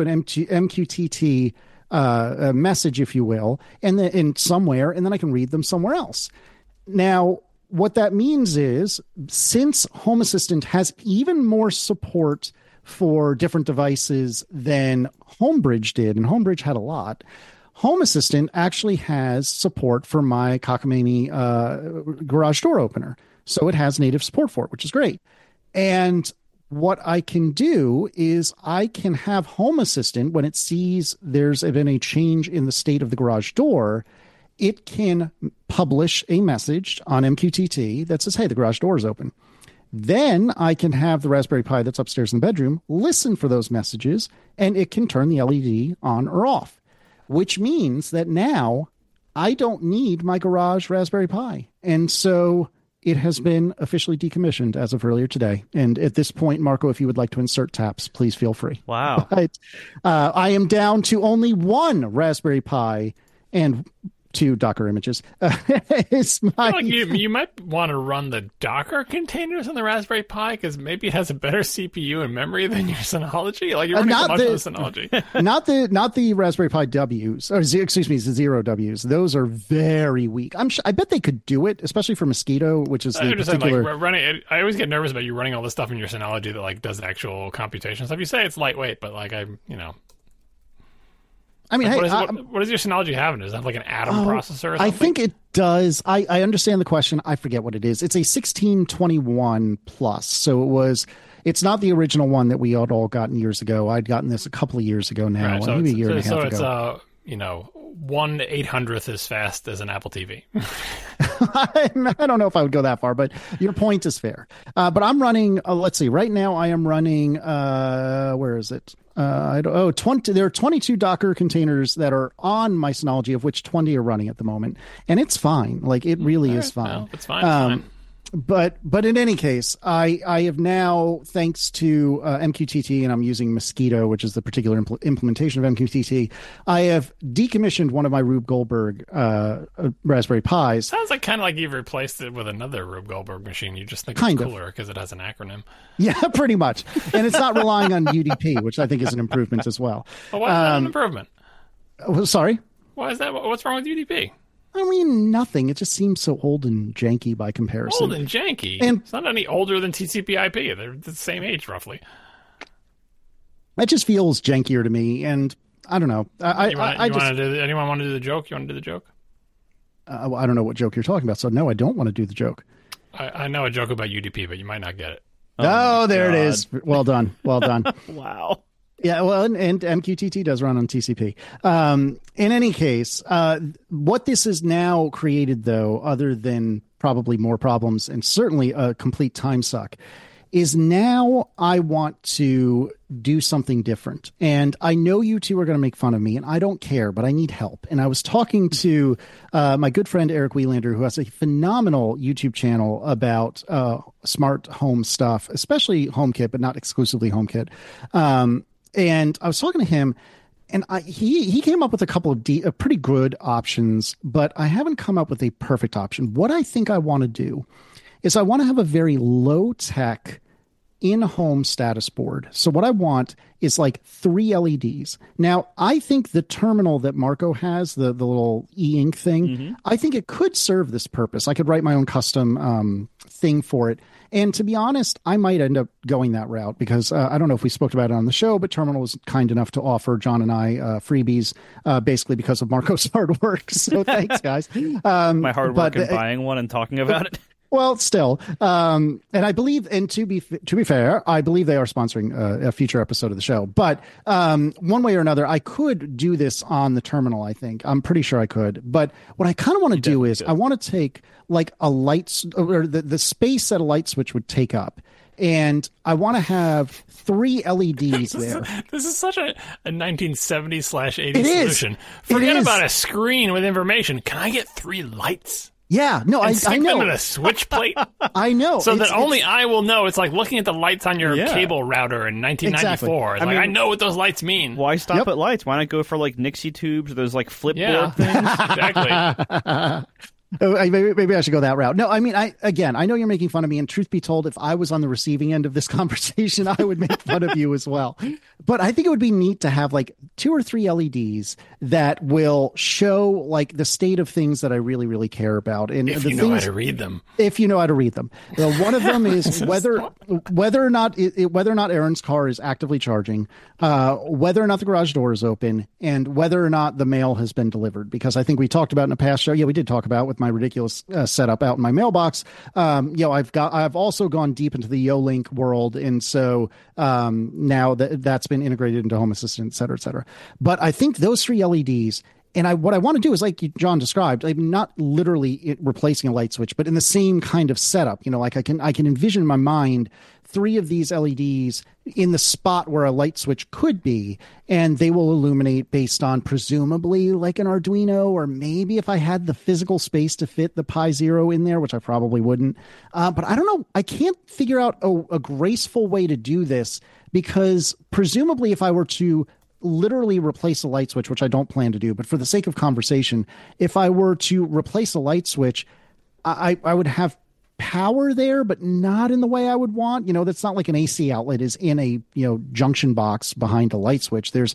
MQTT message, if you will, and then in somewhere, and then I can read them somewhere else. Now, what that means is, since Home Assistant has even more support for different devices than Homebridge did, and Homebridge had a lot, Home Assistant actually has support for my cockamamie garage door opener. So it has native support for it, which is great. And what I can do is I can have Home Assistant, when it sees there's been a change in the state of the garage door, it can publish a message on MQTT that says, hey, the garage door is open. Then I can have the Raspberry Pi that's upstairs in the bedroom listen for those messages, and it can turn the LED on or off, which means that now I don't need my garage Raspberry Pi. And so it has been officially decommissioned as of earlier today. And at this point, Marco, if you would like to insert taps, please feel free. Wow. But, I am down to only one Raspberry Pi and 2 Docker images. It's my... you might want to run the Docker containers on the Raspberry Pi, because maybe it has a better CPU and memory than your Synology. Like, you're running so much on the Synology. not the Raspberry Pi W's, or excuse me, the Zero W's. Those are very weak. I bet they could do it, especially for Mosquito, which is the particular... Like, running. I always get nervous about you running all this stuff in your Synology that like does actual computation stuff. You say it's lightweight, but like I mean, hey, what does your Synology have? Does it have like an Atom processor or something? I think it does. I understand the question. I forget what it is. It's a 1621 plus. So it's not the original one that we had all gotten years ago. I'd gotten this a couple of years ago now, right, so maybe a year and a half ago. So it's 1/800th as fast as an Apple TV. I don't know if I would go that far, but your point is fair. But I'm running, let's see, right now I am running, where is it? 20. There are 22 Docker containers that are on my Synology, of which 20 are running at the moment. And it's fine. Like, it really is fine. Well, it's fine. It's fine. But in any case, I have now, thanks to MQTT, and I'm using Mosquito, which is the particular implementation of MQTT, I have decommissioned one of my Rube Goldberg Raspberry Pis. Sounds like kind of like you've replaced it with another Rube Goldberg machine. You just think it's cooler because it has an acronym. Yeah, pretty much. And it's not relying on UDP, which I think is an improvement as well. Well, why is that an improvement? Sorry? Why is that? What's wrong with UDP? I mean, nothing. It just seems so old and janky by comparison. Old and janky? And it's not any older than TCP/IP. They're the same age, roughly. It just feels jankier to me, and I don't know. Anyone want to do the joke? You want to do the joke? I don't know what joke you're talking about, so no, I don't want to do the joke. I know a joke about UDP, but you might not get it. Oh, there it is. Well done. Well done. Wow. Yeah, well, and MQTT does run on TCP. In any case, what this has now created, though, other than probably more problems and certainly a complete time suck, is now I want to do something different. And I know you two are going to make fun of me, and I don't care, but I need help. And I was talking to my good friend Eric Wielander, who has a phenomenal YouTube channel about smart home stuff, especially HomeKit, but not exclusively HomeKit. And I was talking to him. he came up with a couple of pretty good options, but I haven't come up with a perfect option. What I think I want to do is I want to have a very low tech in-home status board. So what I want is like 3 LEDs. Now, I think the terminal that Marco has, the little e-ink thing, I think it could serve this purpose. I could write my own custom thing for it. And to be honest, I might end up going that route because I don't know if we spoke about it on the show, but Terminal was kind enough to offer John and I freebies basically because of Marco's hard work. So thanks, guys. My hard work in buying one and talking about it. Well, still, and I believe, and to be fair, I believe they are sponsoring a future episode of the show. But one way or another, I could do this on the Terminal. I think I'm pretty sure I could. But what I kind of want to do is I want to take like a light or the space that a light switch would take up. And I want to have 3 LEDs there. This is such a 1970s/80s solution. Forget about a screen with information. Can I get 3 lights? Yeah, no, I stick know. them in a switch plate. I know. So that only I will know. It's like looking at the lights on your cable router in 1994. Exactly. I know what those lights mean. Why stop at lights? Why not go for like Nixie tubes or those like flipboard things? Exactly. Maybe I should go that route. No, I mean, I know you're making fun of me, and truth be told, if I was on the receiving end of this conversation, I would make fun of you as well. But I think it would be neat to have like 2 or 3 LEDs that will show like the state of things that I really, really care about. And if you know how to read them. If you know how to read them. One of them is whether or not Aaron's car is actively charging, whether or not the garage door is open, and whether or not the mail has been delivered. Because I think we talked about in a past show. Yeah, we did talk about with my ridiculous setup out in my mailbox. I've also gone deep into the YoLink world, and so now that's been integrated into Home Assistant, et cetera, et cetera. But I think those 3 LEDs, and what I want to do is like John described, I'm not literally replacing a light switch, but in the same kind of setup. You know, like I can envision in my mind 3 of these LEDs in the spot where a light switch could be, and they will illuminate based on presumably like an Arduino, or maybe if I had the physical space to fit the Pi Zero in there, which I probably wouldn't. But I don't know. I can't figure out a graceful way to do this, because presumably if I were to literally replace a light switch, which I don't plan to do, but for the sake of conversation, if I were to replace a light switch, I would have power there, but not in the way I would want. You know, that's not like an AC outlet is in a, junction box behind a light switch. There's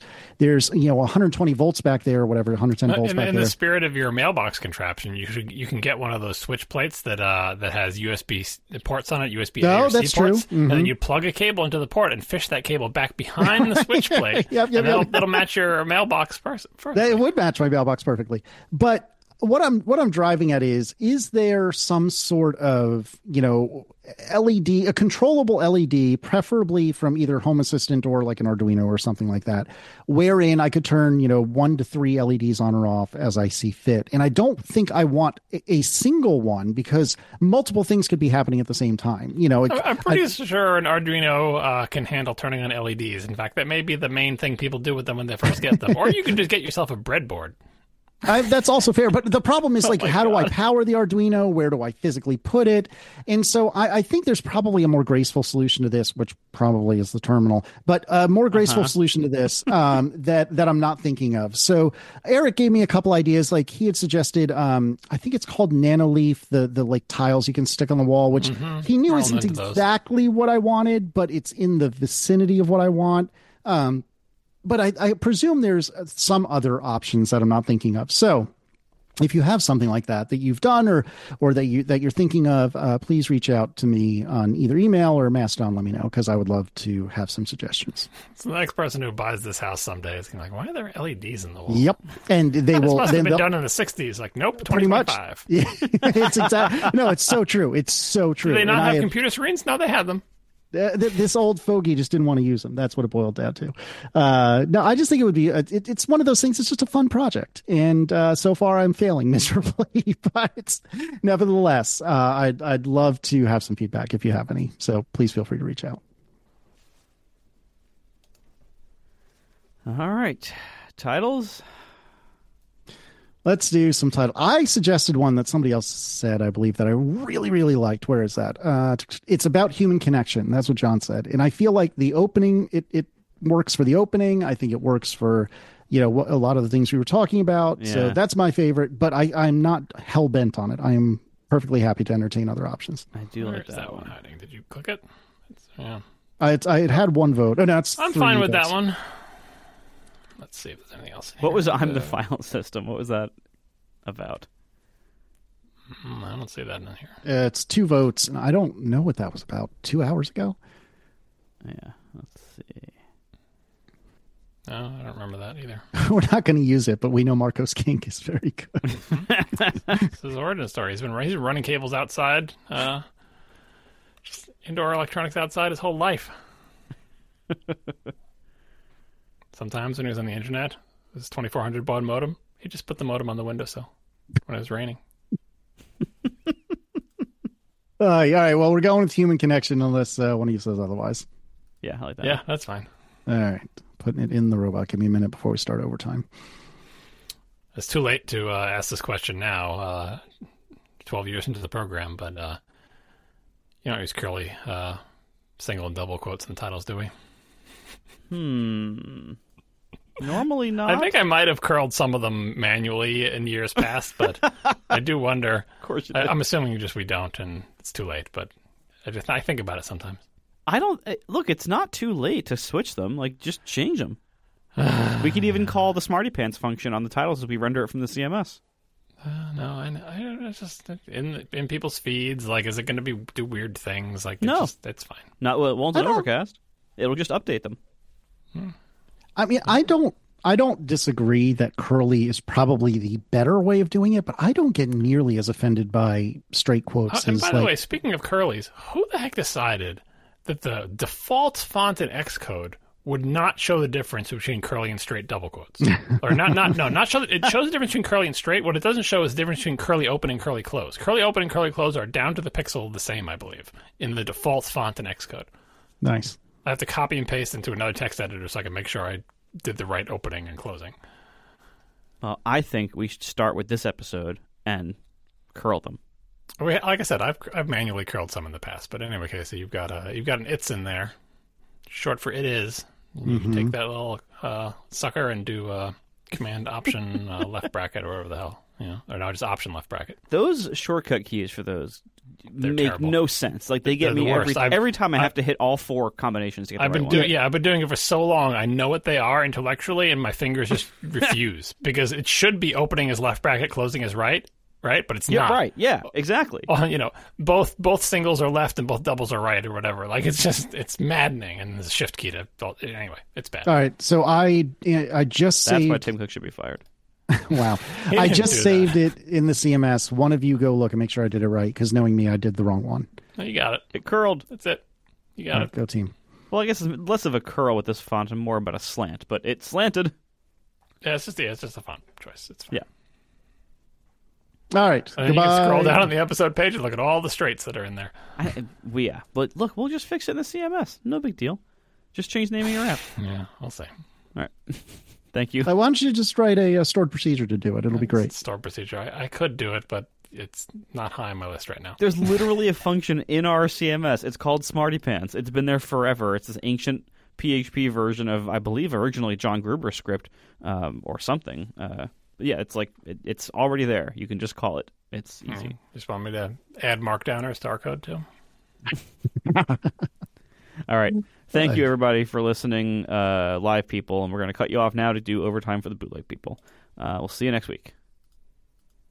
120 volts back there, or whatever, 110 volts back there. In the spirit of your mailbox contraption, you can get one of those switch plates that has USB ports on it, USB A or C ports, true. Mm-hmm. And then you plug a cable into the port and fish that cable back behind the switch plate. That'll match your mailbox perfectly. It would match my mailbox perfectly. But what I'm driving at is there some sort of, LED, a controllable LED, preferably from either Home Assistant or like an Arduino or something like that, wherein I could turn, 1 to 3 LEDs on or off as I see fit. And I don't think I want a single one, because multiple things could be happening at the same time. I'm pretty sure an Arduino can handle turning on LEDs. In fact, that may be the main thing people do with them when they first get them. Or you can just get yourself a breadboard. That's also fair, but the problem is how do I power the Arduino? Where do I physically put it? And so I think there's probably a more graceful solution to this, which probably is the Terminal, but a more graceful solution to this that I'm not thinking of. So Eric gave me a couple ideas. Like he had suggested, I think it's called Nanoleaf, the like tiles you can stick on the wall, which he knew isn't exactly what I wanted, but it's in the vicinity of what I want. But I presume there's some other options that I'm not thinking of. So if you have something like that you've done or that you're thinking of, please reach out to me on either email or Mastodon. Let me know, because I would love to have some suggestions. So the next person who buys this house someday is going to be like, why are there LEDs in the wall? Yep. And they will. Must have been done in the 60s. Like, nope, 2025. Pretty much. Yeah, it's exactly. No, it's so true. It's so true. Do they not have computer screens? No, they had them. This old fogey just didn't want to use them. That's what it boiled down to. No, I just think it would be, it's one of those things. It's just a fun project. And so far I'm failing miserably, but nevertheless, I'd love to have some feedback if you have any. So please feel free to reach out. All right. Titles? Let's do some title. I suggested one that somebody else said, I believe, that I really, really liked. Where is that? It's about human connection. That's what John said. And I feel like the opening, it works for the opening. I think it works for, a lot of the things we were talking about. So Yeah. that's my favorite, but I'm not hell bent on it. I am perfectly happy to entertain other options. I do Where like is that one one. hiding? Did you click it? Yeah. It had one vote. Oh, no, it's I'm 3 fine with votes. that one. Let's see if there's anything else. What here. was I'm the Final System? What was that about? I don't see that in here. It's 2 votes, and I don't know what that was about. 2 hours ago? Yeah, let's see. No, I don't remember that either. We're not going to use it, but we know Marcos Kink is very good. This is his origin story. He's running cables outside, just indoor electronics outside his whole life. Sometimes when he was on the internet, his 2400 baud modem, he just put the modem on the windowsill when it was raining. All right, well, we're going with Human Connection unless one of you says otherwise. Yeah, I like that. Yeah, one. that's fine. All right, putting it in the robot. Give me a minute before we start overtime. It's too late to ask this question now, 12 years into the program, but you don't use curly single and double quotes in the titles, do we? Normally not. I think I might have curled some of them manually in years past, but I do wonder. Of course you did. I'm assuming just we don't, and it's too late, but I think about it sometimes. I don't look. It's not too late to switch them. Like, just change them. We could even call the Smarty Pants function on the titles as we render it from the CMS. No, I it's just in people's feeds. Like, is it going to do weird things? Like, No. it's fine. Not well, it won't I do don't- Overcast. It'll just update them. I mean, I don't disagree that curly is probably the better way of doing it, but I don't get nearly as offended by straight quotes And as by like, the way, speaking of curlies, who the heck decided that the default font in Xcode would not show the difference between curly and straight double quotes? Or not show. It shows the difference between curly and straight. What it doesn't show is the difference between curly open and curly close. Curly open and curly close are down to the pixel the same, I believe, in the default font in Xcode. nice. I have to copy and paste into another text editor so I can make sure I did the right opening and closing. Well, I think we should start with this episode and curl them. Like I said, I've manually curled some in the past, but anyway, Casey, you've got an it's in there, short for it is. You can take that little sucker and do Command Option left bracket or whatever the hell, or no, just Option left bracket. Those shortcut keys for those They're make terrible. no sense. Like, they get They're the me worst. every time I have to hit all 4 combinations to get the I've right been one. I've been doing it for so long. I know what they are intellectually, and my fingers just refuse because it should be opening as left bracket, closing as right, but it's Yeah, not. right. Yeah, exactly. Well, both singles are left and both doubles are right or whatever. Like, it's maddening, and there's a shift key to anyway. It's bad. All right, so I just That's saved. why Tim Cook should be fired. Wow, He I didn't just do saved it in the CMS. One of you go look and make sure I did it right, because knowing me, I did the wrong one. No, you got it. It curled. That's it. You got All it. right, go team. Well, I guess it's less of a curl with this font and more about a slant, but it slanted. Yeah, it's just a font choice. It's fine. Yeah. All right, And then goodbye. you can scroll down on the episode page and look at all the straights that are in there. Yeah, but look, we'll just fix it in the CMS. No big deal. Just change the name of your app. Yeah, I'll say. All right. Thank you. Why don't you just write a stored procedure to do it? It'll be great. It's stored procedure. I could do it, but it's not high on my list right now. There's literally a function in our CMS. It's called Smarty Pants. It's been there forever. It's this ancient PHP version of, I believe, originally John Gruber's script or something. Yeah, it's like it's already there. You can just call it. It's easy. Just want me to add markdowners to our code too? All right. Thank you, everybody, for listening, live people. And we're going to cut you off now to do overtime for the bootleg people. We'll see you next week.